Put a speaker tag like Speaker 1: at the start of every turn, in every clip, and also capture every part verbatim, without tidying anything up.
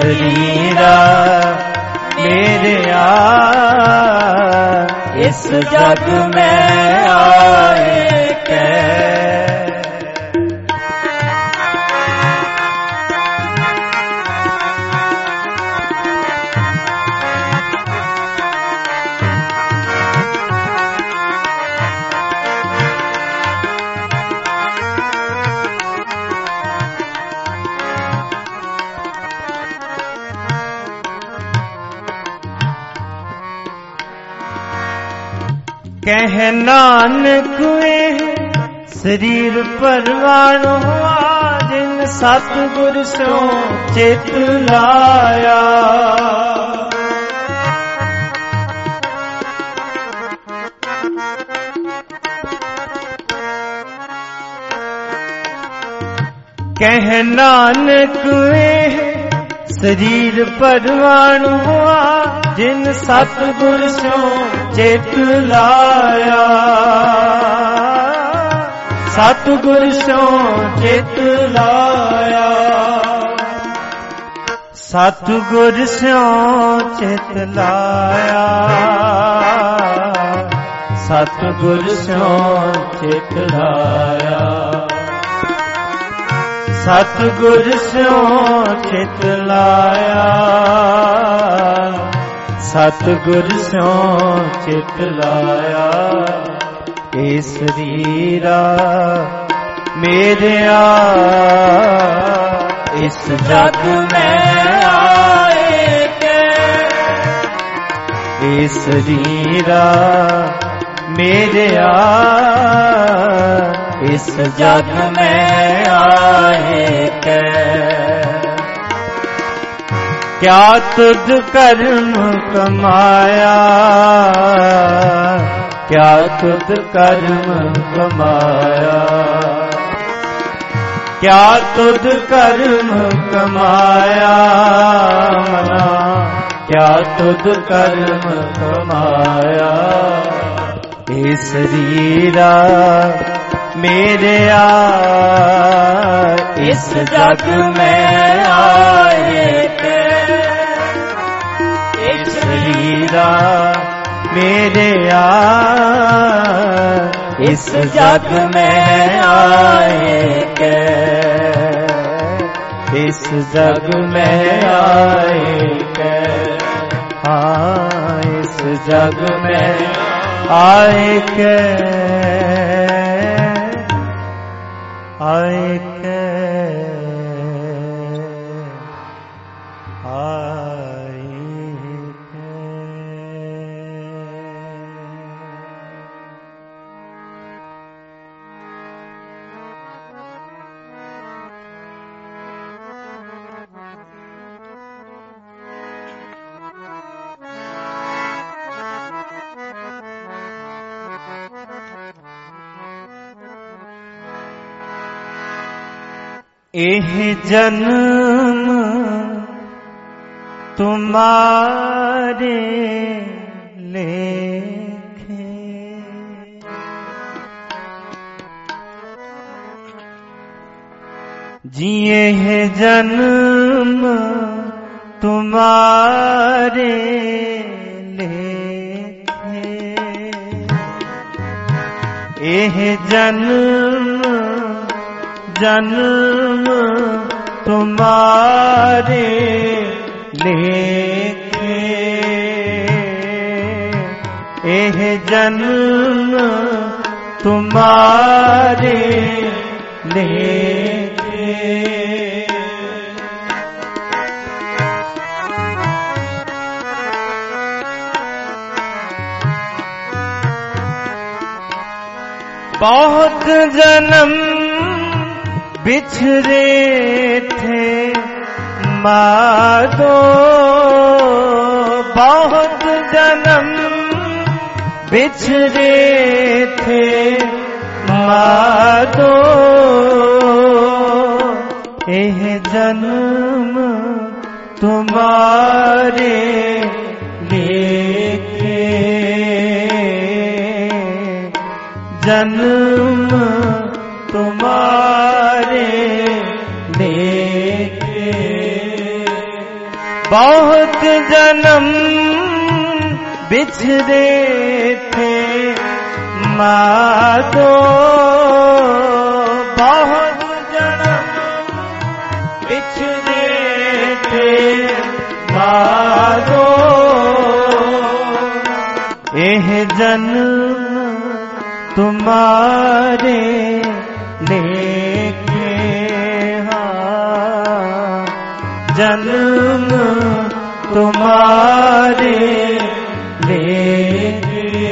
Speaker 1: शरीरा मेरे आ इस जग में आए कै। कह नानक शरीर परवान हुआ जिन सतगुर सो चित लाया। कह नानक शरीर परवान हुआ जिन सतगुर सो चित लाया। सतगुर सो चित लाया। सतगुर सो चित लाया। सतगुर सो चित लाया। सतगुर सो चित लाया। सतगुर सो चित लाया। ए शरीरा मेरे आ इस जग में आए के। ए शरीरा मेरे आ इस जग में आए कै। क्या तुझ कर्म कमाया। क्या तुझ कर्म कमाया। क्या तुझ कर्म कमाया। मना क्या तुझ कर्म कमाया। ए शरीरा मेरे आ इस जग में आए कै। इस शरीरा मेरे आ इस जग में आए कै। इस जग में आए कै। हाँ इस जग में आए कै। आए कै। आए कै। एह जन्म तुम्हारे लेखे। जिए है जन्म तुम्हारे लेखे। एह जन्म जन्म तुम्हारे लेखे। एह जन्म तुम्हारे लेखे। बहुत जन्म बिछड़े थे मादो। बहुत जन्म बिछड़े थे मादो। एह जन्म तुम्हारे लेखे। जन्म तुम्हारे लेखे। बहुत जन्म बिछड़े थे माधो, बहुत जन्म बिछड़े थे माधो। यह जन्म तुम्हारे लेके, हाँ जन्म तुम्हारे लेके।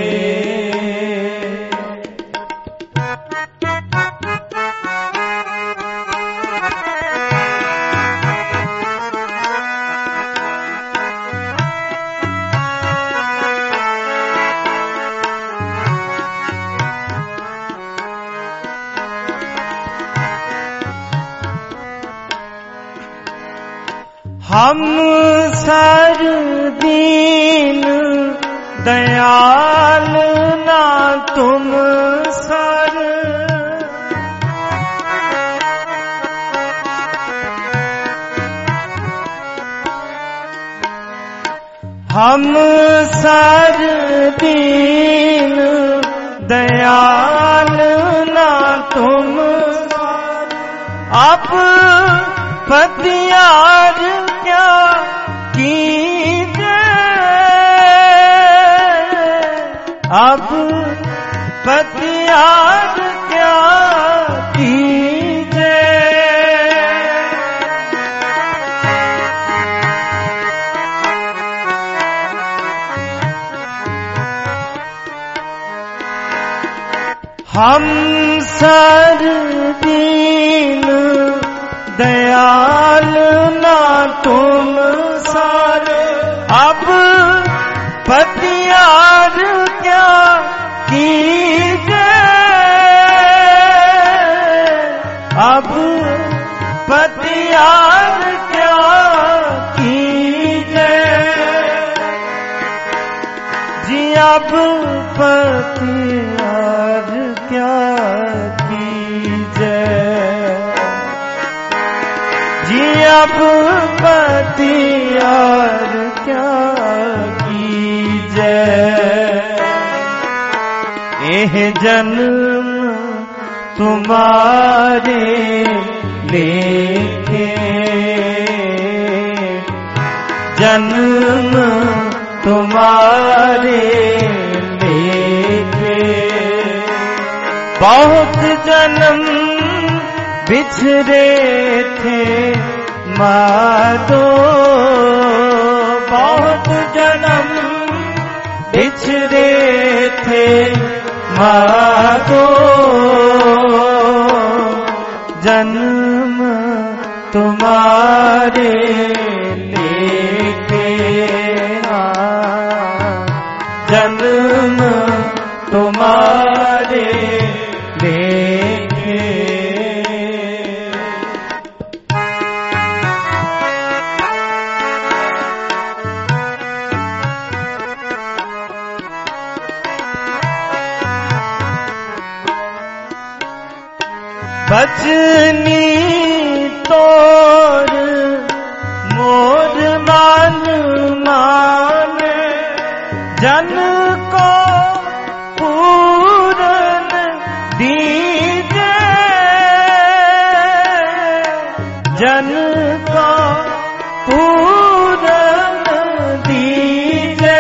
Speaker 1: हम सर दीन दयाल ना तुम सर, हम सर दीन दयाल ना तुम सर। आप पतियार क्या कीजे, अब पतियार क्या कीजे। हम सर दीन दयाल ना तुम सारे, अब पतियार क्या कीजे, अब पतियार क्या कीजे। जी अब पतियार क्या कीजे, जी अब पतियार क्या कीजे। यह जन्म तुम्हारे लेके, जन्म तुम्हारे लेके। बहुत जन्म बिछड़े थे माधो, बहुत जन्म बिछड़े थे माधो। जन्म तुम्हारे लेके, जन्म तुम्हारे लेके। बचनी तोर मोर मान माने, जन को पूरन दीजे, जन को पूरन दीजे।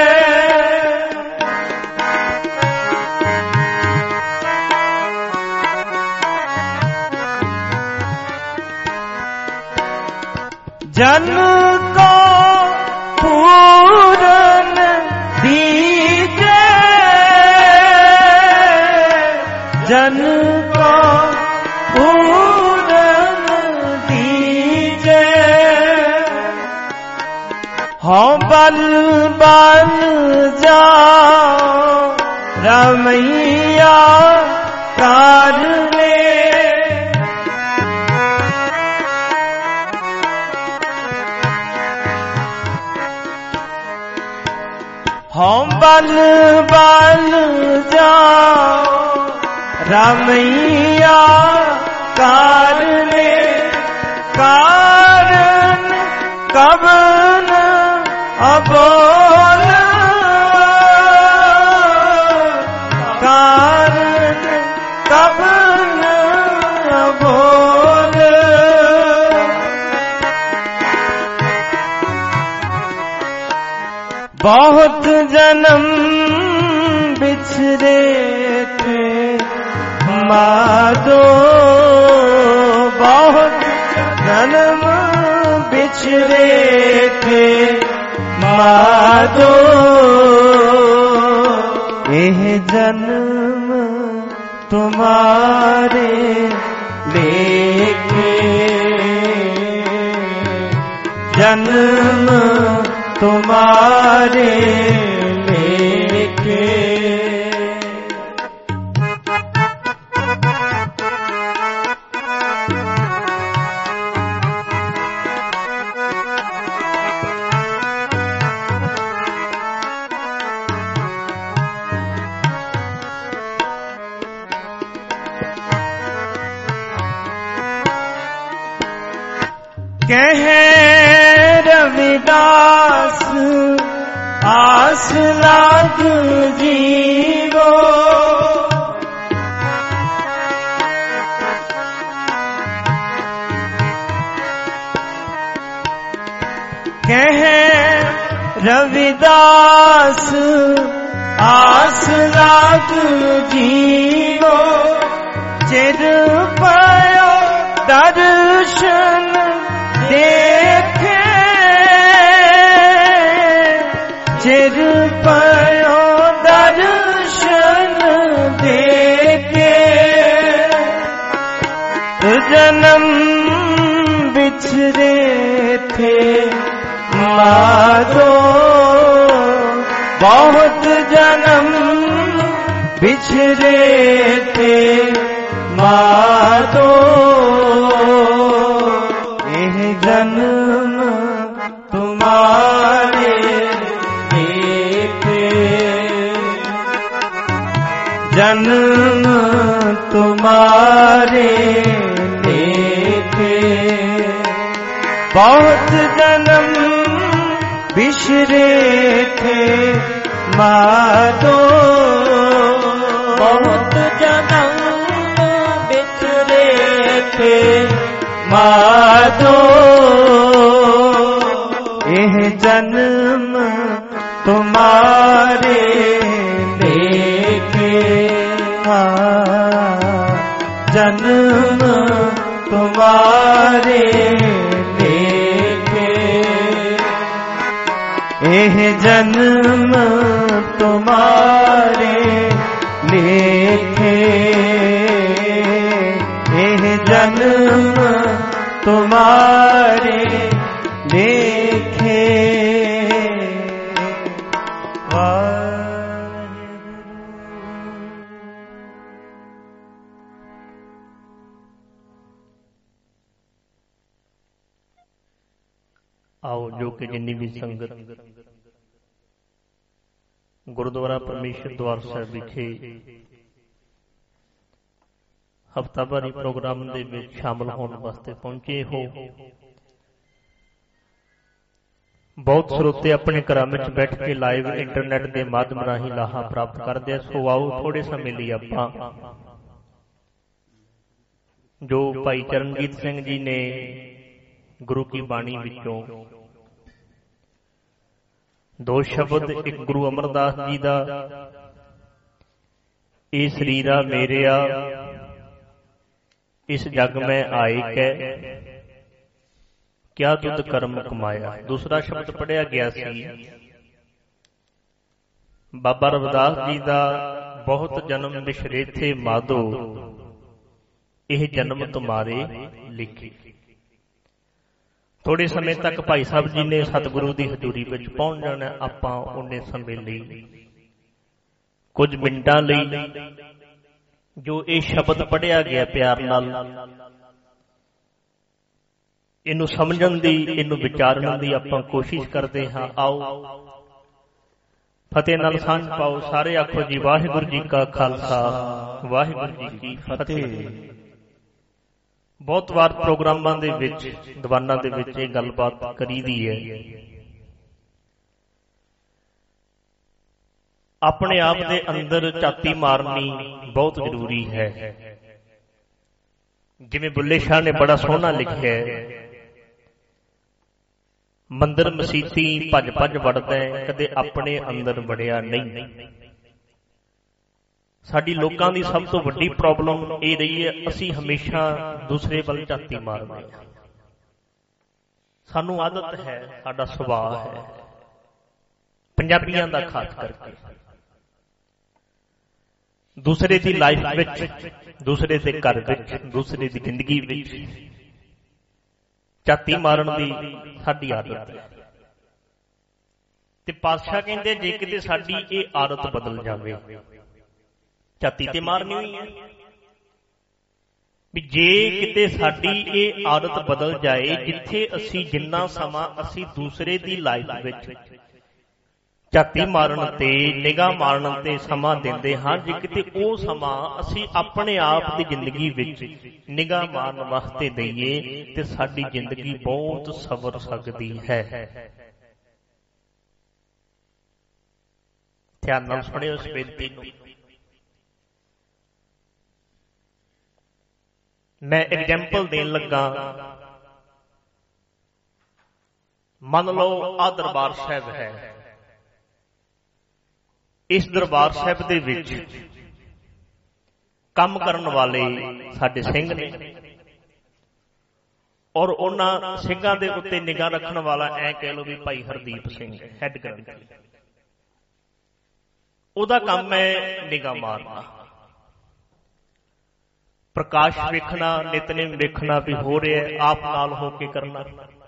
Speaker 1: जन को पूरन दीजे, जन को पूरन दीजे। हो बल बल जाओ रमैया कार ले, हम बल बल जाओ रमैया कार ले, कारण कब अबोल कारण कब न अबोल। बहुत जन्म बिछड़े थे माधो, बहुत जन्म बिछड़े थे माधो। यह जन्म तुम्हारे लेके, जन्म तुम्हारे लेके। कहे रविदास आस लाग जीवो, कहे रविदास आस लाग जीवो। चिर पायो दर्शन देखे, चिर पायो दर्शन देखे। जन्म बिछड़े थे माधो, बहुत जन्म बिछड़े थे माधो। जन्म तुम्हारे लेके, जन्म तुम्हारे लेके। बहुत जन्म बिछड़े थे माधो, बहुत जन्म बिछड़े थे माधो। यह जन्म तुम्हारे लेके, जन्म तुम्हारे लेके। यह जन्म तुम्हारे लेके, यह जन्म तुम्हारे लेखे।
Speaker 2: आओ जो कि जिन्नी भी संगत गुरुद्वारा परमेश्वर द्वार साहिब विखे हफ्तावारी प्रोग्राम दे विच शामिल होने वास्ते पहुंचे हो। बहुत श्रोते अपने घरां विच बैठ के लाइव इंटरनेट के माध्यम राही लाहा प्राप्त करते हैं। सो आओ थोड़े समय लिए आपां जो भाई चरणजीत सिंह जी ने गुरु की बाणी विचों दो शब्द, एक गुरु अमरदास जी का ए शरीरा मेरेया इस जग में आए कै क्या तुद कर्म कमाया। दूसरा शब्द पढ़िया गया सी बाबा रविदास जी का बहुत जन्म बिछड़े थे माधो, यह जन्म तुम्हारे लिखे। थोड़े समय तक भाई साहब जी ने सतगुरु की हजूरी में पहुंच जाना। आपां उन्ने समय लई कुछ मिनटां लई जो ये शब्द पढ़िया गया प्यार नाल इनू समझण दी, इनू विचारण दी आपां कोशिश करते हाँ। आओ फतेह नाल सांझ पाओ। सारे आखो जी वाहिगुरू जी का खालसा वाहिगुरू जी की फतेह। बहुत बार प्रोग्रामां दे विच दीवानां दे विच इह गलबात करी दी है ਆਪਣੇ ਆਪ ਦੇ ਅੰਦਰ ਝਾਤੀ ਮਾਰਨੀ ਬਹੁਤ ਜ਼ਰੂਰੀ ਹੈ। ਜਿਵੇਂ ਬੁੱਲੇ ਸ਼ਾਹ ਨੇ ਬੜਾ ਸੋਹਣਾ ਲਿਖਿਆ ਹੈ, ਮੰਦਰ ਮਸੀਤੀ ਭੱਜ ਭੱਜ ਵੜਦਾ ਕਦੇ ਆਪਣੇ ਅੰਦਰ ਵੜਿਆ ਨਹੀਂ। ਸਾਡੀ ਲੋਕਾਂ ਦੀ ਸਭ ਤੋਂ ਵੱਡੀ ਪ੍ਰੋਬਲਮ ਇਹ ਰਹੀ ਹੈ, ਅਸੀਂ ਹਮੇਸ਼ਾ ਦੂਸਰੇ ਵੱਲ ਝਾਤੀ ਮਾਰਦੇ ਹਾਂ। ਸਾਨੂੰ ਆਦਤ ਹੈ, ਸਾਡਾ ਸੁਭਾਅ ਹੈ, ਪੰਜਾਬੀਆਂ ਦਾ ਖਾਸ ਕਰਕੇ ਦੂਸਰੇ ਦੀ ਲਾਈਫ ਵਿੱਚ, ਦੂਸਰੇ ਦੇ ਘਰ ਵਿੱਚ, ਦੂਸਰੇ ਦੀ ਜ਼ਿੰਦਗੀ ਵਿੱਚ ਝਾਤੀ ਮਾਰਨ ਦੀ ਸਾਡੀ ਆਦਤ ਹੈ। ਤੇ ਪਾਤਸ਼ਾਹ ਕਹਿੰਦੇ ਜੇ ਕਿਤੇ ਸਾਡੀ ਇਹ ਆਦਤ ਬਦਲ ਜਾਵੇ, ਝਾਤੀ ਤੇ ਮਾਰਨੀ ਹੋਈ ਹੈ ਵੀ ਜੇ ਕਿਤੇ ਸਾਡੀ ਇਹ ਆਦਤ ਬਦਲ ਜਾਏ, ਜਿੱਥੇ ਅਸੀਂ ਜਿੰਨਾ ਸਮਾਂ ਅਸੀਂ ਦੂਸਰੇ ਦੀ ਲਾਈਫ ਵਿੱਚ ਝਾਤੀ ਮਾਰਨ ਤੇ, ਨਿਗਾਹ ਮਾਰਨ ਤੇ ਸਮਾਂ ਦਿੰਦੇ ਹਾਂ, ਜੇ ਕਿਤੇ ਉਹ ਸਮਾਂ ਅਸੀਂ ਆਪਣੇ ਆਪ ਦੀ ਜ਼ਿੰਦਗੀ ਵਿੱਚ ਨਿਗਾਹ ਮਾਰਨ ਵਾਸਤੇ ਦਈਏ ਤੇ ਸਾਡੀ ਜ਼ਿੰਦਗੀ ਬਹੁਤ ਸਵਰ ਸਕਦੀ ਹੈ। ਧਿਆਨ ਨਾਲ ਸੁਣਿਓ ਇਸ ਬੇਨਤੀ ਨੂੰ। ਮੈਂ ਐਗਜ਼ਾਮਪਲ ਦੇਣ ਲੱਗਾ। ਮੰਨ ਲਓ ਆਹ ਦਰਬਾਰ ਸਾਹਿਬ ਹੈ, ਇਸ ਦਰਬਾਰ ਸਾਹਿਬ ਦੇ ਵਿੱਚ ਕੰਮ ਕਰਨ ਵਾਲੇ ਸਾਡੇ ਸਿੰਘ ਨੇ, ਔਰ ਉਹਨਾਂ ਸਿੰਘਾਂ ਦੇ ਉੱਤੇ ਨਿਗਾਹ ਰੱਖਣ ਵਾਲਾ ਐ ਕਹਿ ਲਓ ਵੀ ਭਾਈ ਹਰਦੀਪ ਸਿੰਘ ਹੈਡ ਗ੍ਰੰਥੀ। ਉਹਦਾ ਕੰਮ ਹੈ ਨਿਗਾਹ ਮਾਰਨਾ, ਪ੍ਰਕਾਸ਼ ਵੇਖਣਾ, ਨਿਤਨੇਮ ਵੇਖਣਾ ਵੀ ਹੋ ਰਿਹਾ, ਆਪ ਨਾਲ ਹੋ ਕੇ ਕਰਨਾ।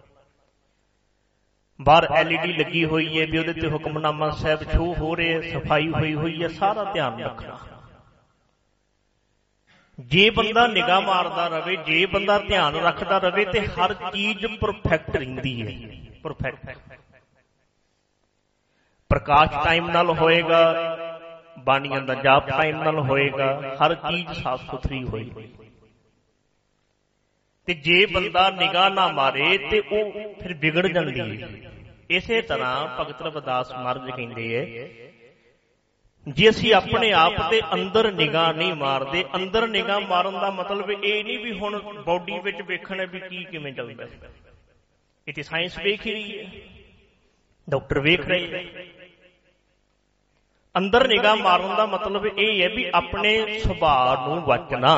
Speaker 2: ਬਾਹਰ ਐਲ ਈ ਡੀ ਲੱਗੀ ਹੋਈ ਹੈ ਵੀ ਉਹਦੇ ਤੇ ਹੁਕਮਨਾਮਾ ਸਾਹਿਬ ਸ਼ੋ ਹੋ ਰਿਹਾ, ਸਫਾਈ ਹੋਈ ਹੋਈ ਹੈ, ਸਾਰਾ ਧਿਆਨ ਰੱਖਣਾ। ਜੇ ਬੰਦਾ ਨਿਗਾਹ ਮਾਰਦਾ ਰਵੇ, ਜੇ ਬੰਦਾ ਧਿਆਨ ਰੱਖਦਾ ਰਵੇ ਤੇ ਹਰ ਚੀਜ਼ ਪਰਫੈਕਟ ਰਹਿੰਦੀ ਹੈ। ਪਰਫੈਕਟ ਪ੍ਰਕਾਸ਼ ਟਾਈਮ ਨਾਲ ਹੋਏਗਾ, ਬਾਣੀਆਂ ਦਾ ਜਾਪ ਟਾਈਮ ਨਾਲ ਹੋਏਗਾ, ਹਰ ਚੀਜ਼ ਸਾਫ਼ ਸੁਥਰੀ ਹੋਏਗੀ। ਤੇ ਜੇ ਬੰਦਾ ਨਿਗਾਹ ਨਾ ਮਾਰੇ ਤੇ ਉਹ ਫਿਰ ਵਿਗੜ ਜਾਂਦੀ ਹੈ। ਇਸੇ ਤਰ੍ਹਾਂ ਭਗਤ ਰਵਿਦਾਸ ਮਹਾਰਾਜ ਕਹਿੰਦੇ ਹੈ, ਜੇ ਅਸੀਂ ਆਪਣੇ ਆਪ ਦੇ ਅੰਦਰ ਨਿਗਾਹ ਨਹੀਂ ਮਾਰਦੇ, ਅੰਦਰ ਨਿਗਾਹ ਮਾਰਨ ਦਾ ਮਤਲਬ ਇਹ ਨਹੀਂ ਵੀ ਹੁਣ ਬੋਡੀ ਵਿੱਚ ਵੇਖਣਾ ਵੀ ਕੀ ਕਿਵੇਂ ਚੱਲਦਾ। ਇਹ ਤੇ ਸਾਇੰਸ ਵੇਖ ਹੀ ਰਹੀ ਹੈ, ਡਾਕਟਰ ਵੇਖ ਰਹੇ ਹੈ। ਅੰਦਰ ਨਿਗਾਹ ਮਾਰਨ ਦਾ ਮਤਲਬ ਇਹ ਹੈ ਵੀ ਆਪਣੇ ਸੁਭਾਅ ਨੂੰ ਵਾਚਣਾ।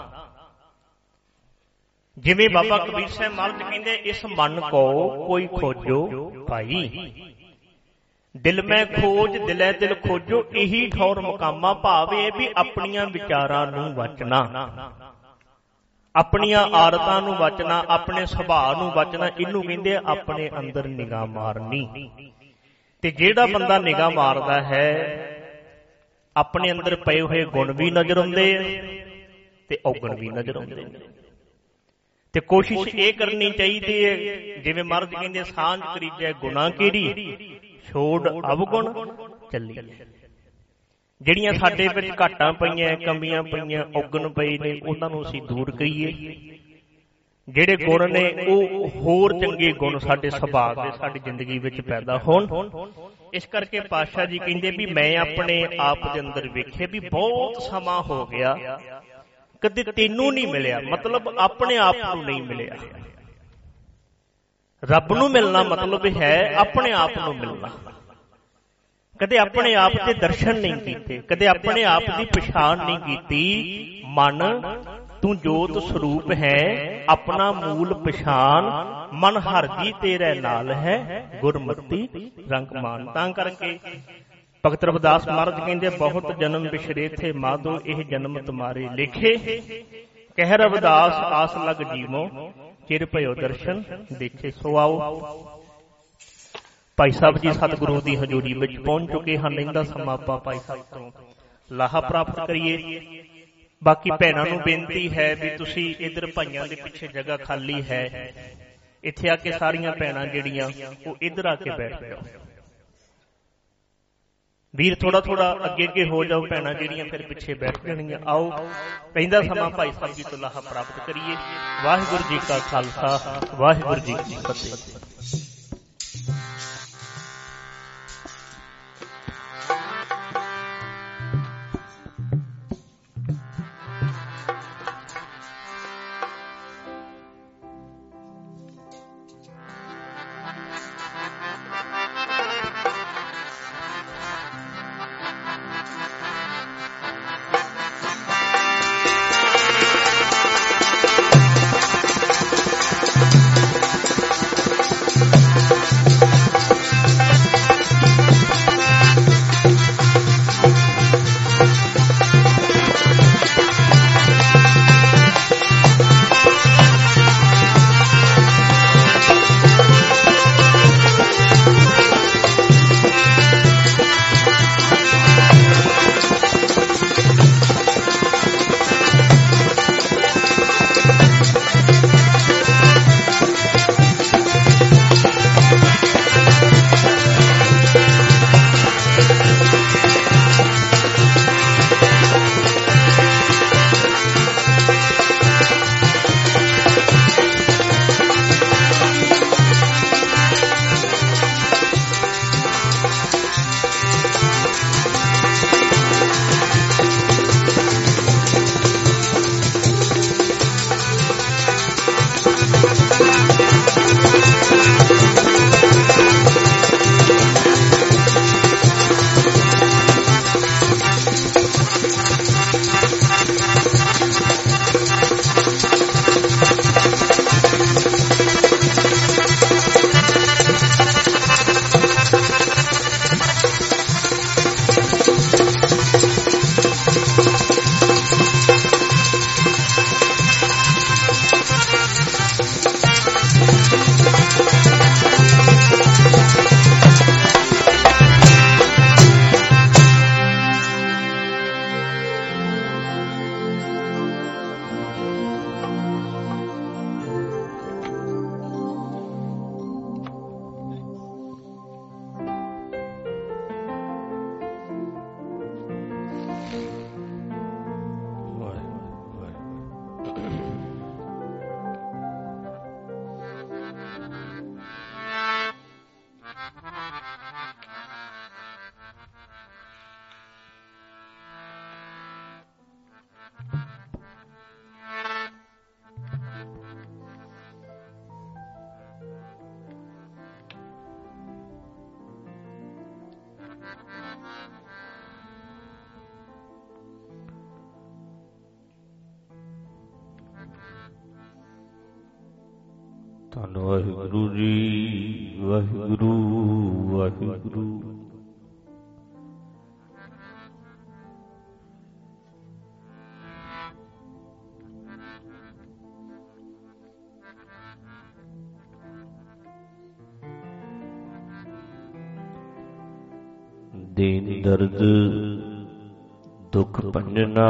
Speaker 2: ਜਿਵੇਂ ਬਾਬਾ ਕਬੀਰ ਸਾਹਿਬ ਮਹਾਰਾਜ ਕਹਿੰਦੇ, ਇਸ ਮਨ ਕੋ ਕੋਈ ਖੋਜੋ ਭਾਈ, ਦਿਲ ਮੈਂ ਖੋਜ ਦਿਲੇ ਦਿਲ ਖੋਜੋ, ਇਹੀ ਠੌਰ ਮੁਕਾਮਾ। ਭਾਵ ਇਹ ਵੀ ਆਪਣੀਆਂ ਵਿਚਾਰਾਂ ਨੂੰ ਵਾਚਣਾ, ਆਪਣੀਆਂ ਆਦਤਾਂ ਨੂੰ ਵਾਚਣਾ, ਆਪਣੇ ਸੁਭਾਅ ਨੂੰ ਵਾਚਣਾ, ਇਹਨੂੰ ਕਹਿੰਦੇ ਆਪਣੇ ਅੰਦਰ ਨਿਗਾਹ ਮਾਰਨੀ। ਤੇ ਜਿਹੜਾ ਬੰਦਾ ਨਿਗਾਹ ਮਾਰਦਾ ਹੈ, ਆਪਣੇ ਅੰਦਰ ਪਏ ਹੋਏ ਗੁਣ ਵੀ ਨਜ਼ਰ ਆਉਂਦੇ ਆ ਤੇ ਔਗਣ ਵੀ ਨਜ਼ਰ ਆਉਂਦੇ ਨੇ। ਤੇ ਕੋਸ਼ਿਸ਼ ਇਹ ਕਰਨੀ ਚਾਹੀਦੀ ਹੈ, ਜਿਵੇਂ ਮਹਾਰਾਜ ਕਹਿੰਦੇ, ਸਾਂਝ ਕਰੀਜੈ ਗੁਨਾਹ ਕੀਰੀ, ਛੋੜ ਅਵਗੁਣ ਚੱਲੀ। ਜਿਹੜੀਆਂ ਸਾਡੇ ਵਿੱਚ ਘਾਟਾਂ ਪਈਆਂ, ਕਮੀਆਂ ਪਈਆਂ, ਔਗਣ ਪਏ ਨੇ, ਉਹਨਾਂ ਨੂੰ ਅਸੀਂ ਦੂਰ ਕਰੀਏ। ਜਿਹੜੇ ਗੁਣ ਨੇ ਉਹ ਹੋਰ ਚੰਗੇ ਗੁਣ ਸਾਡੇ ਸੁਭਾਅ ਦੇ ਸਾਡੀ ਜ਼ਿੰਦਗੀ ਵਿੱਚ ਪੈਦਾ ਹੋਣ। ਇਸ ਕਰਕੇ ਪਾਤਸ਼ਾਹ ਜੀ ਕਹਿੰਦੇ ਵੀ ਮੈਂ ਆਪਣੇ ਆਪ ਦੇ ਅੰਦਰ ਵੇਖਿਆ ਵੀ ਬਹੁਤ ਸਮਾਂ ਹੋ ਗਿਆ, ਕਦੇ ਤੈਨੂੰ ਨਹੀਂ ਮਿਲਿਆ, ਮਤਲਬ ਆਪਣੇ ਆਪ ਨੂੰ ਨਹੀਂ ਮਿਲਿਆ। ਰੱਬ ਨੂੰ ਮਿਲਣਾ ਮਤਲਬ ਹੈ ਆਪਣੇ ਆਪ ਨੂੰ ਮਿਲਣਾ। ਕਦੇ ਆਪਣੇ ਆਪ ਦੇ ਦਰਸ਼ਨ ਨਹੀਂ ਕੀਤੇ, ਕਦੇ ਆਪਣੇ ਆਪ ਦੀ ਪਛਾਣ ਨਹੀਂ ਕੀਤੀ। ਮਨ ਤੂੰ ਜੋਤ ਸਰੂਪ ਹੈ, ਆਪਣਾ ਮੂਲ ਪਛਾਣ, ਮਨ ਹਰ ਜੀ ਤੇਰੇ ਨਾਲ ਹੈ, ਗੁਰਮਤੀ ਰੰਗ ਮਾਨ। ਤਾਂ ਕਰਕੇ ਭਗਤ ਰਵਿਦਾਸ ਮਹਾਰਾਜ ਕਹਿੰਦੇ, ਬਹੁਤ ਜਨਮ ਵਿਛੜੇ ਥੇ ਮਾਧੋ, ਇਹ ਜਨਮ ਤੁਮਾਰੇ ਲਿਖੇ, ਕਹਿ ਰਵਿਦਾਸ ਆਸ ਲਗ ਜੀਵੋ, ਚਿਰ ਭਇਓ ਦਰਸ਼ਨ ਦੇਖੇ। ਸੋ ਆਓ ਭਾਈ ਸਾਹਿਬ ਜੀ ਸਤਿਗੁਰੂ ਦੀ ਹਜ਼ੂਰੀ ਵਿੱਚ ਪਹੁੰਚ ਚੁੱਕੇ ਹਨ। ਇਹਦਾ ਸਮਾਂ ਆਪਾਂ ਭਾਈ ਸਾਹਿਬ ਤੋਂ ਲਾਹਾ ਪ੍ਰਾਪਤ ਕਰੀਏ। ਬਾਕੀ ਭੈਣਾਂ ਨੂੰ ਬੇਨਤੀ ਹੈ ਵੀ ਤੁਸੀਂ ਇੱਧਰ ਭਾਈਆਂ ਦੇ ਪਿੱਛੇ ਜਗ੍ਹਾ ਖਾਲੀ ਹੈ, ਇੱਥੇ ਆ ਕੇ ਸਾਰੀਆਂ ਭੈਣਾਂ ਜਿਹੜੀਆਂ ਉਹ ਇੱਧਰ ਆ ਕੇ ਬੈਠ ਜਾਓ। ਵੀਰ ਥੋੜਾ ਥੋੜਾ ਅੱਗੇ ਅੱਗੇ ਹੋ ਜਾਓ, ਭੈਣਾਂ ਜਿਹੜੀਆਂ ਫਿਰ ਪਿੱਛੇ ਬੈਠ ਜਾਣਗੀਆਂ। ਆਓ ਪੈਂਦਾ ਸਮਾਂ ਭਾਈ ਸਾਹਿਬ ਜੀ ਤੋਂ ਲਾਹਾ ਪ੍ਰਾਪਤ ਕਰੀਏ। ਵਾਹਿਗੁਰੂ ਜੀ ਕਾ ਖਾਲਸਾ, ਵਾਹਿਗੁਰੂ ਜੀ ਕੀ ਫਤਿਹ।
Speaker 3: ਧੰਨ ਵਾਹਿਗੁਰੂ ਜੀ, ਵਾਹਿਗੁਰੂ ਵਾਹਿਗੁਰੂ। ਦੀਨ ਦਰਦ ਦੁਖ ਭੰਜਨਾ,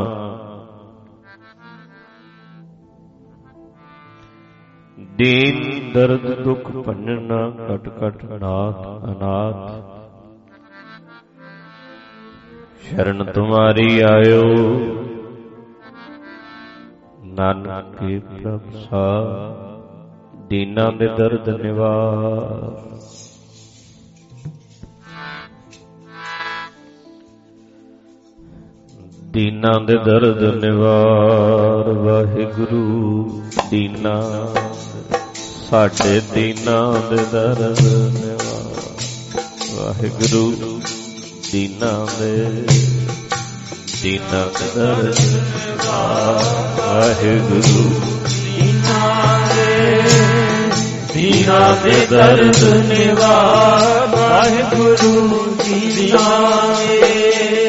Speaker 3: ਦੀਨ ਦਰਦ ਦੁਖ ਭੰਜਨਾ, ਕਟ ਕਟ ਨਾਥ ਅਨਾਥ। ਸ਼ਰਨ ਤੁਮਾਰੀ ਆਇਓ, ਨਾਨਕ ਕੇ ਪ੍ਰਭ ਸਾਥ। ਦੀਨਾਂ ਦੇ ਦਰਦ ਨਿਵਾਰ, ਦੀਨਾਂ ਦੇ ਦਰਦ ਨਿਵਾਰ। ਵਾਹਿਗੁਰੂ ਦੀਨਾਂ ਸਾਡੇ ਦੀਨਾਂ ਦੇ ਦਰਦ ਨਿਵਾਰ। ਵਾਹਿਗੁਰੂ ਦੀਨਾਂ ਦੇ ਦੀਨਾਂ ਦੇ ਦਰਦ ਨਿਵਾਰ। ਵਾਹਿਗੁਰੂ ਦੀਨਾਂ ਦੇ ਦੀਨਾਂ ਦੇ ਦਰਦ ਨਿਵਾਰ। ਵਾਹਿਗੁਰੂ ਦੀਨਾਂ ਦੇ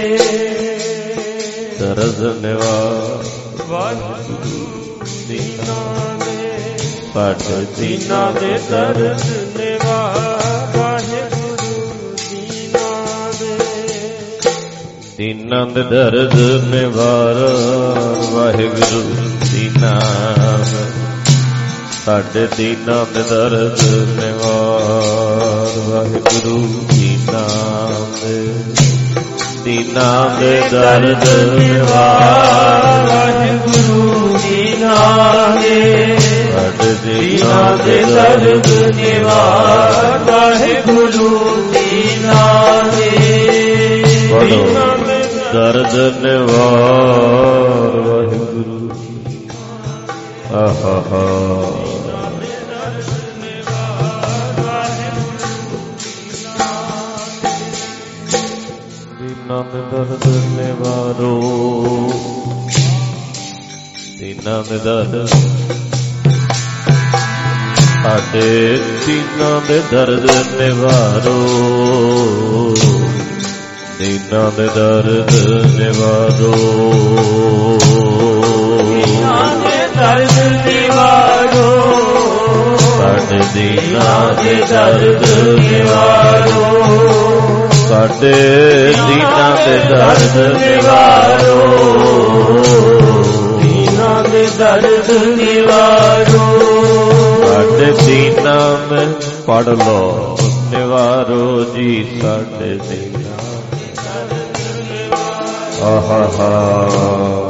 Speaker 3: ਦਰਦ ਨਿਵਾਰ। ਵਾਹਿਗੁਰੂ ਦੀਨਾਂ ਦੇ ਸਾਡੇ ਦੀਨਾਂ ਦੇ ਦਰਦ ਨਿਵਾਰ। ਵਾਹਿਗੁਰੂ ਦੀਨਾਂ ਦੇ ਦੀਨਾਂ ਦੇ ਦਰਦ ਨਿਵਾਰ। ਵਾਹਿਗੁਰੂ ਦੀਨਾਂ ਸਾਡੇ ਦੀਨਾਂ ਦੇ ਦਰਦ ਨਿਵਾਰ। ਵਾਹਿਗੁਰੂ ਦੀਨਾਂ ਦੇ ਦੀਨਾਂ ਦੇ ਦਰਦ ਨਿਵਾਰ। ਵਾਹਿਗੁਰੂ ਦੀਨਾਂ ਦੇ ਸਾਡੇ ਦੀਨਾਂ ਦੇ ਦਰਦ ਨਿਵਾਰ। ਵਾਹਿਗੁਰੂ ਦੀਨਾਂ ਦੇ ਦਰਦ ਨਿਵਾਰ। ਵਾਹਿਗੁਰੂ ਆਹਾ ਹਾ ਦੀਨਾਂ ਦੇ ਦਰਦ ਨਿਵਾਰੋ। ਦੀਨਾਂ ਦੇ ਦਰਦ ਸਾਡੇ ਦੀਨਾਂ ਦੇ ਦਰਦ ਨਿਵਾਰੋ। ਦੀਨਾਂ ਦੇ ਦਰਦ ਨਿਵਾਰੋ। ਦੀਨਾਂ ਦੇ ਦਰਦ ਨਿਵਾਰੋ। ਸਾਡੇ ਦੀਨਾਂ ਦੇ ਦਰਦ ਨਿਵਾਰੋ। ਸਾਡੇ ਦੀਨਾਂ ਦੇ ਦਰਦ ਨਿਵਾਰੋ। ਦੀਨਾਂ ਦੇ ਦਰਦ ਨਿਵਾਰੋ। ਸਾਡੇ ਦੀਨਾਂ ਮੈਂ ਪੜ ਲੋ ਨਿਵਾਰੋ ਜੀ। ਸਾਡੇ ਦੀਨਾਂ ਆਹਾ ਹਾ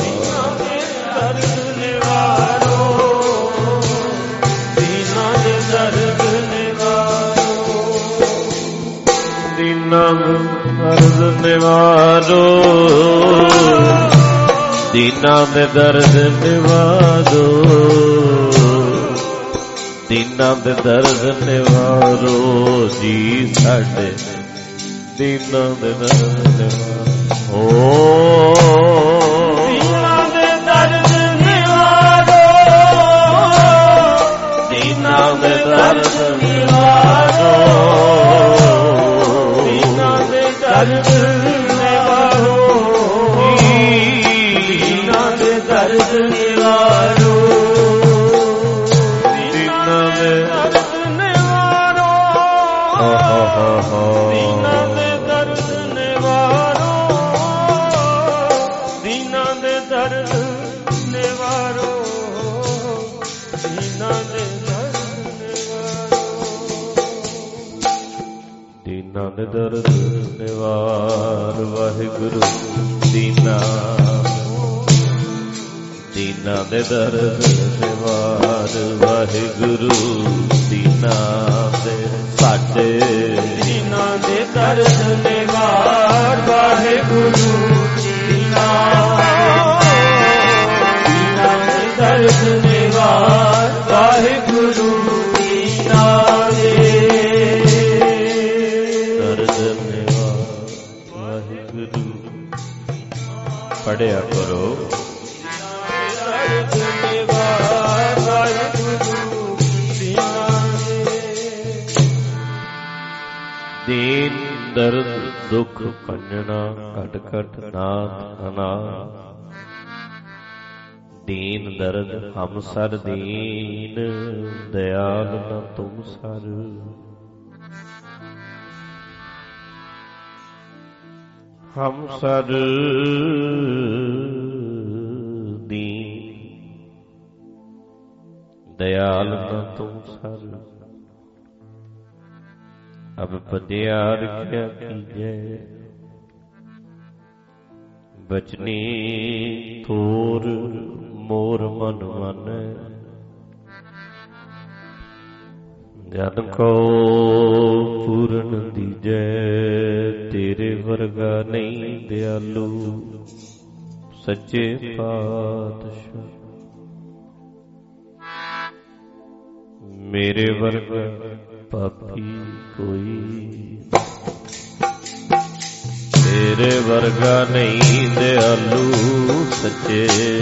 Speaker 3: ਦਰਦ ਨਿਵਾਰੋ। ਦੀਨਾਂ ਦੇ ਦਰਦ ਨਿਵਾਰੋ। ਦੀਨਾਂ ਦੇ ਦਰਦ ਨਿਵਾਰੋ ਜੀ। ਸਾਡੇ ਦੀਨਾਂ ਦੇ ਦਰਦ ਨਿਵਾਰੋ। ਓ ਦੀਨਾਂ ਦੇ ਦਰਦ ਨਿਵਾਰੋ। ਦੀਨਾਂ ਦੇ ਦਰਦ ਨਿਵਾਰੋ। ਦਰਦ ਨਿਵਾਰੋ। ਦੀਨਾਂ ਦੇ ਦਰਦ ਨਿਵਾਰੋ। ਦੀਨਾਂ ਦੇ ਦਰਦ ਨਿਵਾਰੋ। ਦੀਨਾਂ ਦੇ ਦਰਦ ਨਿਵਾਰੋ। ਦੀਨਾਂ ਦੇ ਦਰਦ ਨਿਵਾਰੋ। ਦੀਨਾਂ ਦੇ ਦਰਦ ਨਿਵਾਰੋ। ਦੀਨਾਂ ਦੇ ਦਰਦ ਨਿਵਾਰ। ਵਾਹਿਗੁਰੂ ਦੀਨਾਂ ਦੀਨਾਂ ਦੇ ਦਰਦ ਨਿਵਾਰ। ਵਾਹਿਗੁਰੂ ਦੀਨਾਂ ਦੇ ਸਾਡੇ ਦੀਨਾਂ ਦੇ ਦਰਦ ਨਿਵਾਰ। ਵਾਹਿਗੁਰੂ ਦੀਨਾਂ ਦੀਨਾਂ ਦੇ ਦਰਦ ਨਿਵਾਰ। ਵਾਹਿਗੁਰੂ ਦੀਨਾਂ ਦੇ ਪੜਿਆ ਕਰੋ। ਦੁਖ ਭੰਜਣਾ ਘਟ ਘਟ ਨਾਥ ਅਨਾਥ। ਦੀਨ ਦਰਦ ਹਮ ਸਰ ਦੀਨ ਦਇਆਲ ਨ ਤੁਮ ਸਰ। ਹਮ ਸਰ ਦੀਨ दयाल न तुम सर। अब पदियार क्या कीजे बचनी थोर मोर मन मन। जन को पूरन दीजे तेरे वर्गा नहीं दयालु सच्चे पातशाह। मेरे वर्गा पापी कोई तेरे वर्गा नहीं दयालु सच्चे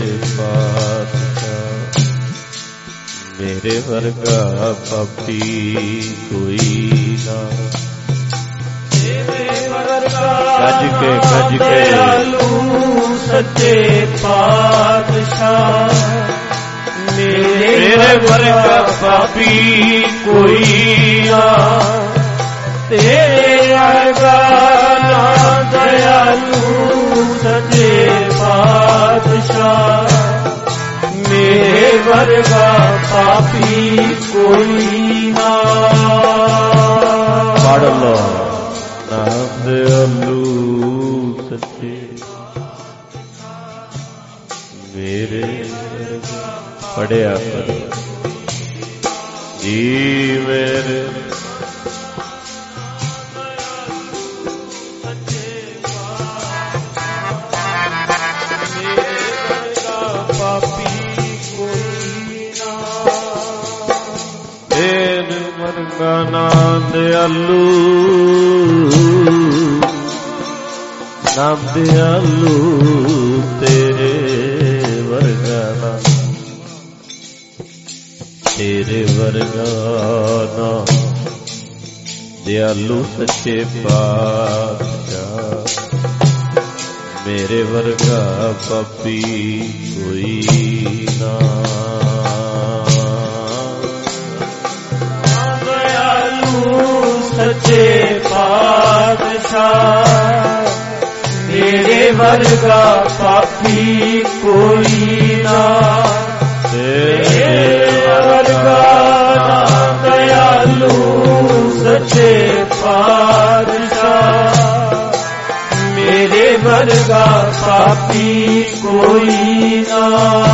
Speaker 3: पातशाह। मेरे वर्गा पापी कोई ना। तेरे वर्गा गज के गज के दयालु सच्चे पातशाह। मेरे वर्गा पापी कोई ना। तेरे वर्गा ना दयालु सच्चे पातशाह। मेरे वर्गा पापी कोई ना। पढ़ लो नाम दयालु सच्चे मेरे पढ़िया करो जी मेरे। पापी कोई ना। तेरे वर्गा ना दयालु नाम दयालु तेरे वर्गा ना। तेरे वर्गा ना दयालु सच्चे पातशाह। मेरे वर्गा पापी कोई ना। दयालु सच्चे पातशाह। मेरे वर्गा पापी कोई ना। तेरे वर्गा ना दयालु सच्चे पातशाह। मेरे वर्गा पापी कोई ना।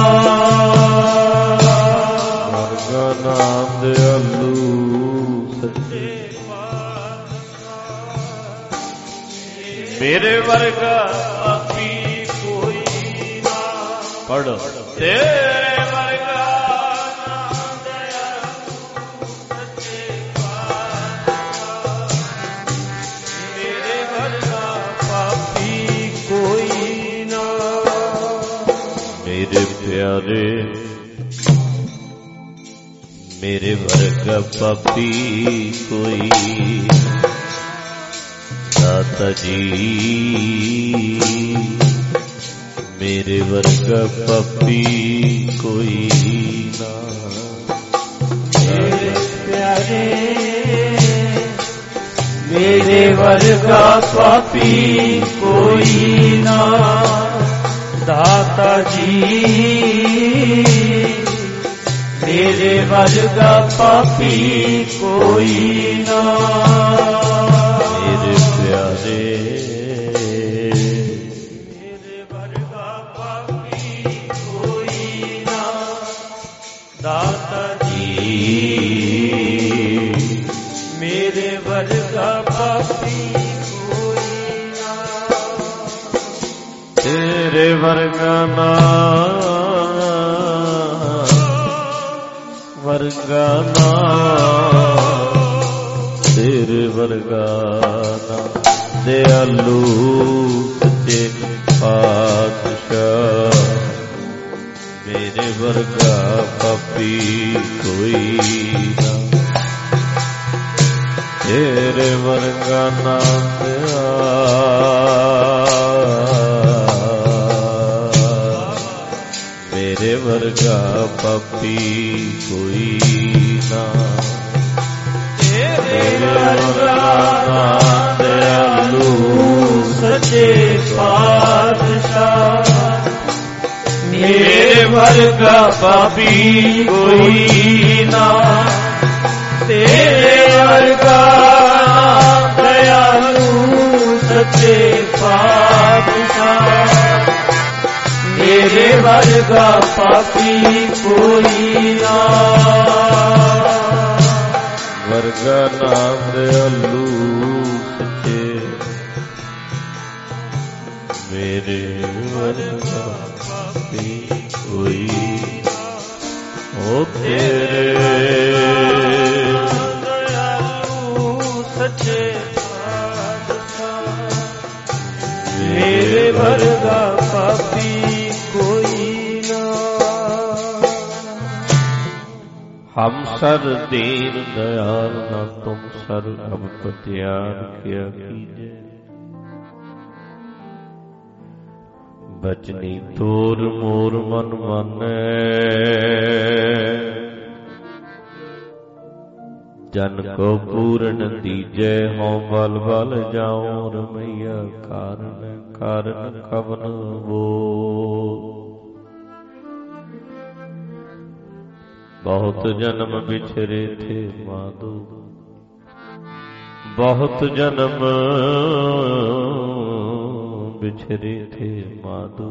Speaker 3: वर्गा नाम दयालु सच्चे पातशाह। मेरे वर्गा पापी कोई ना। पढ़ो तेरे प्यारे। मेरे वर्गा पापी कोई दाता जी। मेरे वर्गा पापी कोई ना। मेरे प्यारे मेरे वर्गा पापी कोई ना। दाता जी मेरे वर्गा पापी कोई ना। मेरे प्यारे मेरे वर्गा पापी कोई ना। दाता जी मेरे वर्गा पापी कोई ना। तेरे वर्गा ना वर्गा ना। तेरे वर्गा ना दयालु सच्चे पातशाह। मेरे वर्गा पापी कोई ना। तेरे वर्गा ना दयालु ਪਾਪੀ ਕੋਈ ਨਾ, ਤੇਰੇ ਵਰਗਾ ਦਇਆਲੂ
Speaker 1: ਸੱਚੇ ਪਾਤਸ਼ਾਹ। ਮੇਰੇ ਵਰਗਾ ਪਾਪੀ ਕੋਈ ਨਾ, ਤੇਰੇ ਵਰਗਾ ਦਇਆਲੂ ਸੱਚੇ ਪਾਤਸ਼ਾਹ। ਮੇਰੇ ਵਰਗਾ ਪਾਪੀ ਕੋਈ ਨਾ,
Speaker 3: ਵਰਗਾ ਨਾਮ ਦਇਆਲੂ ਸੱਚੇ, ਮੇਰੇ ਵਰਗਾ ਪਾਪੀ ਕੋਈ। ਓ ਤੇਰੇ
Speaker 1: ਦਇਆਲੂ ਸੱਚੇ ਪਾਤਸ਼ਾਹ। ਮੇਰੇ ਵਰਗਾ ਪਾਪੀ ਕੋਈ ਨਾ,
Speaker 3: ਹਮ ਸਰ ਦੀਨ ਦਇਆਲ ਨਾ ਤੁਮ ਸਰ ਅਬ ਪਤਿਆਨ ਕਿਆ ਕੀਜੈ। ਬਚਨੀ ਤੋਰ ਮੋਰ ਮਨ ਮਾਨੈ, ਜਨ ਕੋ ਪੂਰਨ ਦੀਜੈ। ਹਉ ਬਲ ਬਲ ਜਾਉ ਰਮਈਆ, ਕਾਰਨ ਕਾਰਨ ਕਵਨ ਬੋ। ਬਹੁਤ ਜਨਮ ਬਿਛਰੇ ਥੇ ਮਾਧੋ, ਬਹੁਤ ਜਨਮ बिछरे थे माधो।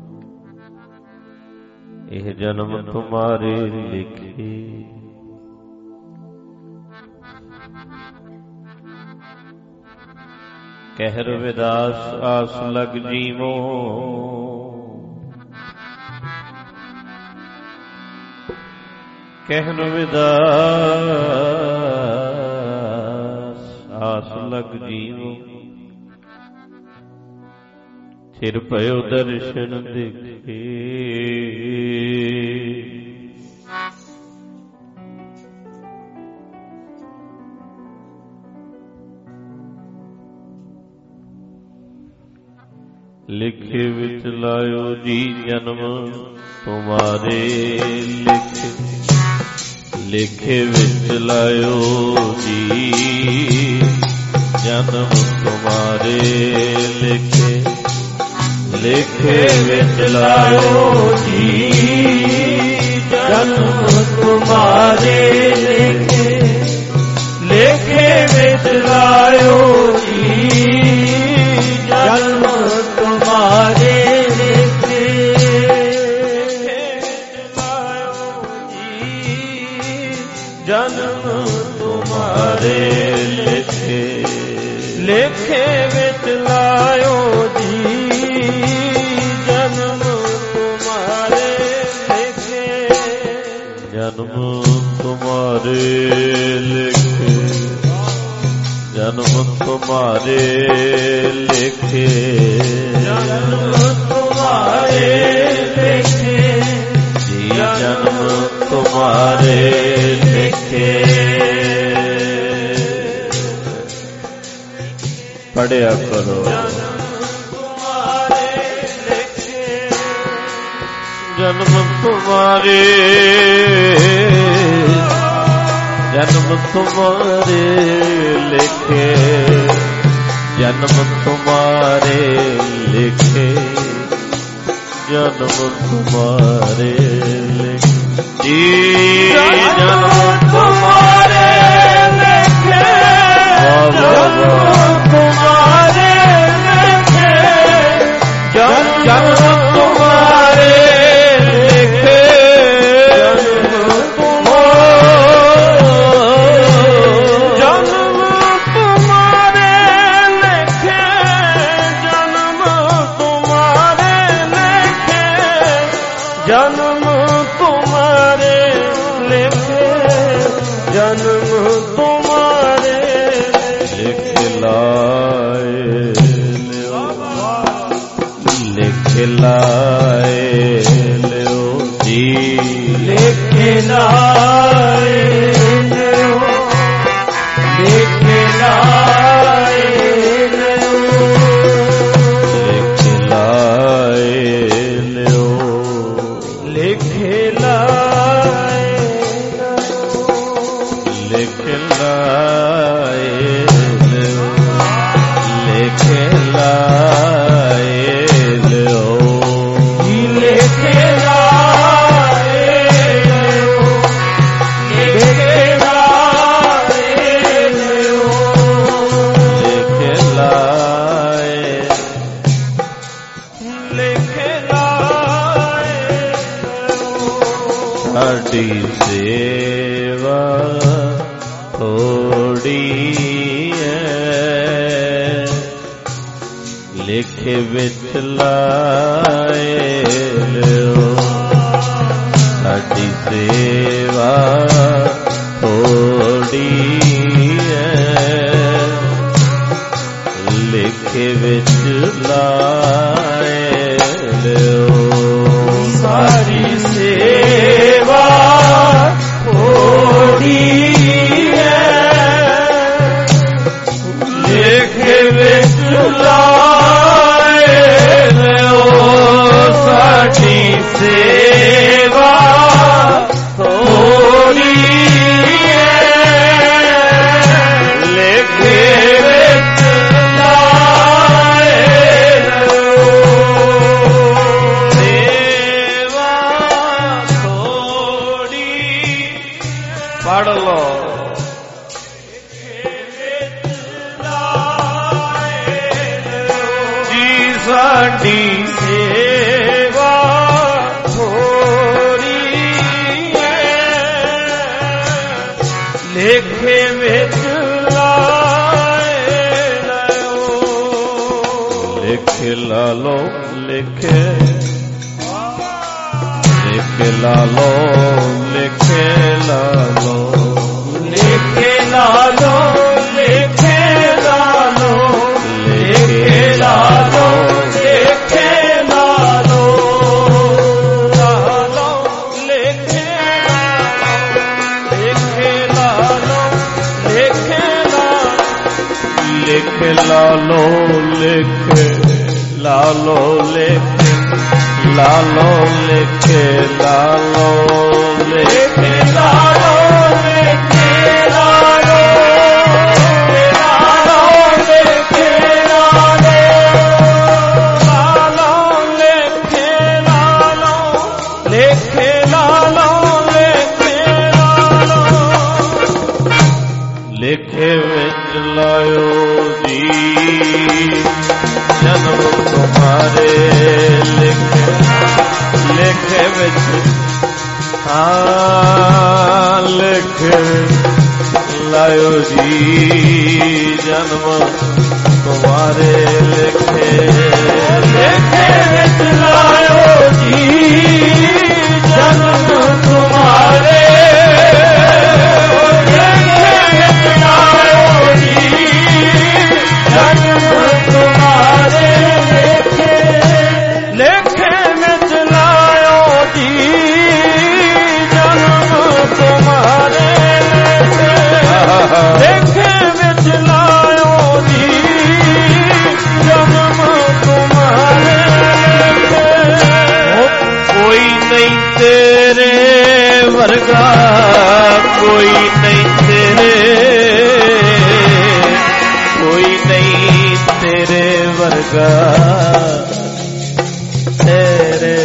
Speaker 3: यह जन्म तुम्हारे लिखे, कहर विदास आस लग जीवो। कहर विदास आस लग जीवो। सिर भयो दर्शन दिखे, लिखे विच लायो जी जन्म तुम्हारे लिखे। लिखे विच लायो जी जन्म तुम्हारे लिखे। लिखे विच लायो जी
Speaker 1: जन्म तुम्हारे लिखे। लिखे विच लायो जी जन्म तुम्हारे लिखे। जन्म तुम्हारे लिखे। लिखे विच लायो जी जन्म तुम्हारे लिखे।
Speaker 3: जन्म तुम्हारे लिखे। जन्म तुम्हारे लिखे।
Speaker 1: जन्म तुम्हारे लिखे।
Speaker 3: जी जन्म तुम्हारे लिखे। पढ़िया करो। जन्म तुम्हारे जन्म तुम्हारे लिखे। जन्म तुम्हारे लिखे। जन्म तुम्हारे लिखे। जी जन्म तुम्हारे लिखे। जन्म तुम्हारे लिखे। जन्म तुम्हारे
Speaker 1: जन्म तुम्हारे लिखे। जन्म तुम्हारे
Speaker 3: लिख लाए लिख लाए लो जी।
Speaker 1: लिख लाए लो। लिख लाए लो।
Speaker 3: लिख लाए लो।
Speaker 1: लिख लाए
Speaker 3: सेवा थोड़ी है, लिखे विच लाए लो। साडी सेवा थोड़ी है, लिखे विच लाए लो।
Speaker 1: सारी सेवा थोड़ी है, लिखे विच लाए लो। साडी सेवा थोड़ी है, लिखे विच लाए लो। सेवा थोड़ी पढ़ लो। जी साडी सेवा थोड़ी है, लेखे विच लाए लो।
Speaker 3: लिख ला लो, लिखे लिख ला लो, लिखे ला लो।
Speaker 1: लिखे ला लो, लिखे ला लो, लिखे ला लो, लिखे ला लो। ला लो, लिखे ला लो, लिखे ला लो, लिखे ला लो।
Speaker 3: लिख ला लो, लिख ला लो, लिख ला लो, लिख ला लो, लिख ला लो, लिख ला लो, ला लो, लिख ला लो, लिख ला लो, लिख ला लो। लिखे विच लायो जी जन्म तुम्हारे, लिखे लिखे विच हाँ लिखे लायो जी जन्म तुम्हारे, लिखे लिखे विच लायो जी जन्म तुम्हारे, लिखे विच लायो जी जन्म तुम्हारे, लिखे लिखे विच लायो जी जन्म तुम्हारे, लिखे विच लायो जी जन्म तुम्हारे। कोई नहीं तेरे वर्गा, कोई नहीं तेरे, कोई नहीं तेरे वर्गा, तेरे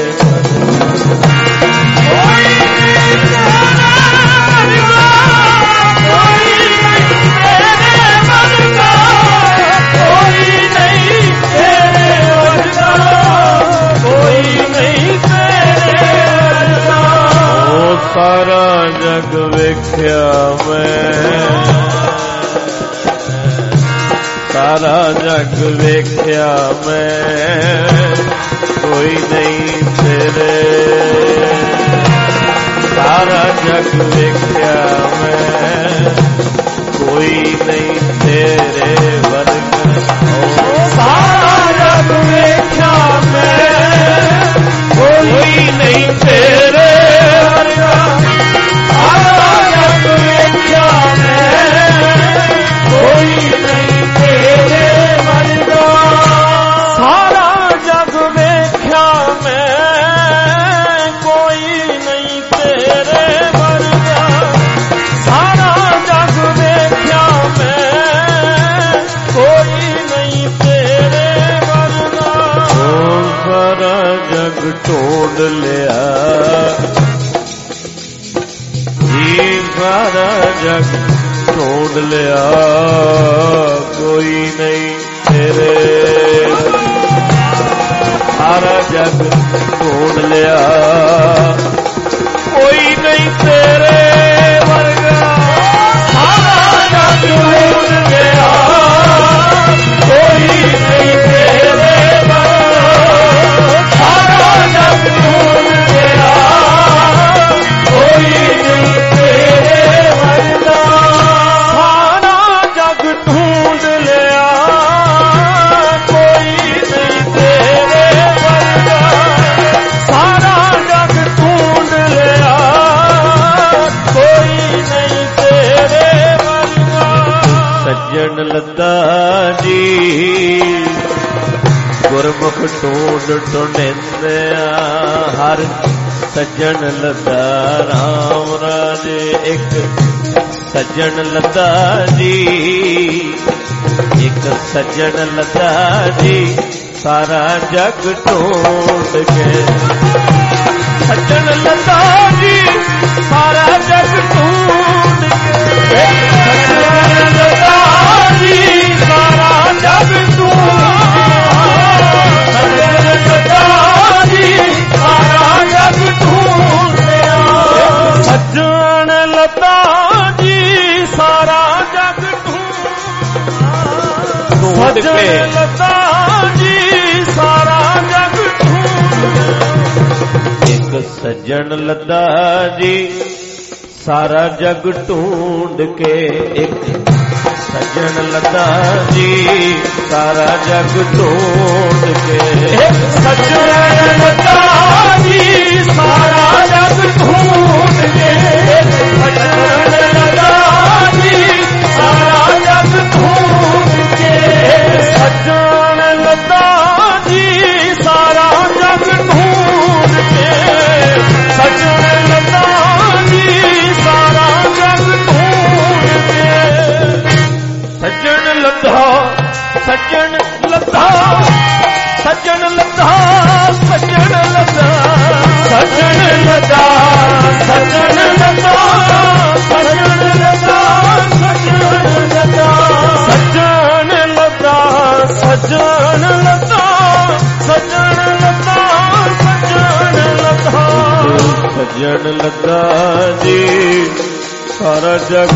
Speaker 3: सारा जग वेख्या मैं, सारा जग वेख्या मैं, कोई नहीं तेरे, सारा जग वेख्या मैं, कोई नहीं तेरे वर्गा। सारा जग वेख्या मैं, कोई नहीं तेरे वर्गा, सारा जग वेख्या मैं, कोई नहीं तेरे वर्गा, सारा जग वेख्या मैं, कोई नहीं तेरे वर्गा, सारा जग वेख्या मैं, कोई नहीं तेरे वर्गा। ओ सारा जग ढूंढ लिया जी, सारा जग ढूंढ लिया, कोई नहीं तेरे, सारा जग ढूंढ लिया,
Speaker 1: ਕੋਈ ਨਹੀਂ ਤੇਰੇ ਵਰਗਾ ਸਾਰਾ ਜਗ ਢੂੰਡ ਲਿਆ ਕੋਈ ਨਹੀਂ ਤੇਰੇ ਵਰਗਾ ਸਾਰਾ ਜਗ ਢੂੰਡ ਲਿਆ ਕੋਈ ਨਹੀਂ ਤੇਰੇ ਵਰਗਾ ਸਾਰਾ ਜਗ ਢੂੰਡ ਲਿਆ ਕੋਈ ਨਹੀਂ ਤੇਰੇ ਵਰਗਾ ਸਾਰਾ ਜਗ ਢੂੰਡ ਲਿਆ ਕੋਈ ਨਹੀਂ ਤੇਰੇ ਵਰਗਾ
Speaker 3: ਸੱਜਣ ਲੱਦਾ ਜੀ ਗੁਰਮੁਖ ਢੂੰਡ ਢੂੰਡਿੰਦਿਆ ਹਰ ਸੱਜਣ ਲੱਦਾ ਰਾਮ ਰਾਜੇ ਇੱਕ ਸੱਜਣ ਲੱਦਾ ਜੀ ਇੱਕ ਸੱਜਣ ਲੱਦਾ ਜੀ ਸਾਰਾ ਜਗ ਢੂੰਡ ਕੇ
Speaker 1: ਸੱਜਣ ਲੱਦਾ ਜੀ ਸਾਰਾ ਜਗ ਢੂੰਡ ਕੇ ਸੱਜਣ ਲੱਦਾ ਜੀ ਸਾਰਾ ਜਗ ਢੂੰਡ ਸੱਜਣ ਲੱਦਾ ਜੀ ਸਾਰਾ ਜਗ ਢੂੰਡ ਲਿਆ ਸੱਜਣ ਲੱਦਾ ਜੀ ਸਾਰਾ ਜਗ ਢੂੰਡ ਸੱਜਣ ਲੱਦਾ ਜੀ ਸਾਰਾ ਜਗ
Speaker 3: ਇੱਕ ਸੱਜਣ ਲੱਦਾ ਜੀ ਸਾਰਾ ਜਗ ਢੂੰਡ ਕੇ ਇੱਕ ਸੱਜਣ ਲੱਦਾ ਜੀ ਸਾਰਾ ਜਗ ਢੂੰਡ ਕੇ
Speaker 1: ਸੱਜਣ ਲੱਦਾ ਜੀ ਸਾਰਾ ਜਗ ਢੂੰਡ ਕੇ ਸੱਜਣ ਲੱਦਾ ਜੀ ਸਾਰਾ ਜਗ ਢੂੰਡ ਕੇ ਸੱਜਣ ਲੱਦਾ ਜੀ ਸਾਰਾ ਜਗ ਢੂੰਡ ਕੇ ਸੱਜਣ ਲੱਦਾ ਜੀ ਸਾਰਾ ਜਗ ਢੂੰਡ ਕੇ ਸੱਜਣ ਲੱਦਾ ਸੱਜਣ ਲੱਦਾ ਸੱਜਣ ਲੱਦਾ ਸੱਜਣ ਲੱਦਾ ਸੱਜਣ ਲੱਦਾ ਸੱਜਣ ਲੱਦਾ ਸੱਜਣ ਲੱਦਾ ਸੱਜਣ ਲੱਦਾ ਸੱਜਣ ਲੱਦਾ ਸੱਜਣ ਲੱਦਾ ਸੱਜਣ ਲੱਦਾ ਸੱਜਣ ਲੱਦਾ
Speaker 3: ਸੱਜਣ ਲੱਦਾ ਜੀ ਸਾਰਾ ਜਗ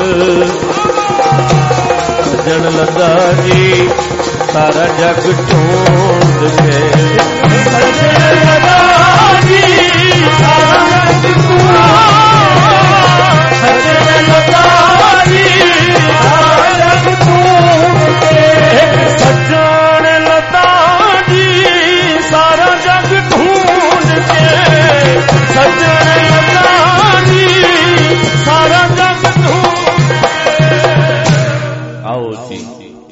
Speaker 3: ਸੱਜਣ ਲੱਦਾ ਜੀ ਸਾਰਾ ਜਗ ਢੂੰਡ ਕੇ
Speaker 1: ਸੱਜਣ ਲੱਦਾ ਜੀ ਸਾਰਾ ਜਗ ਸੱਜਣ ਲੱਦਾ ਜੀ ਸਾਰਾ ਜਗ ਢੂੰਡ ਕੇ ਸੱਜਣ ਲੱਦਾ ਜੀ ਸਾਰਾ ਜਗ ਢੂੰਡ ਕੇ ਸੱਜਣ ਲੱਦਾ ਜੀ ਸਾਰਾ ਜਗ ਢੂੰਡ ਕੇ
Speaker 3: ਆਓ ਜੀ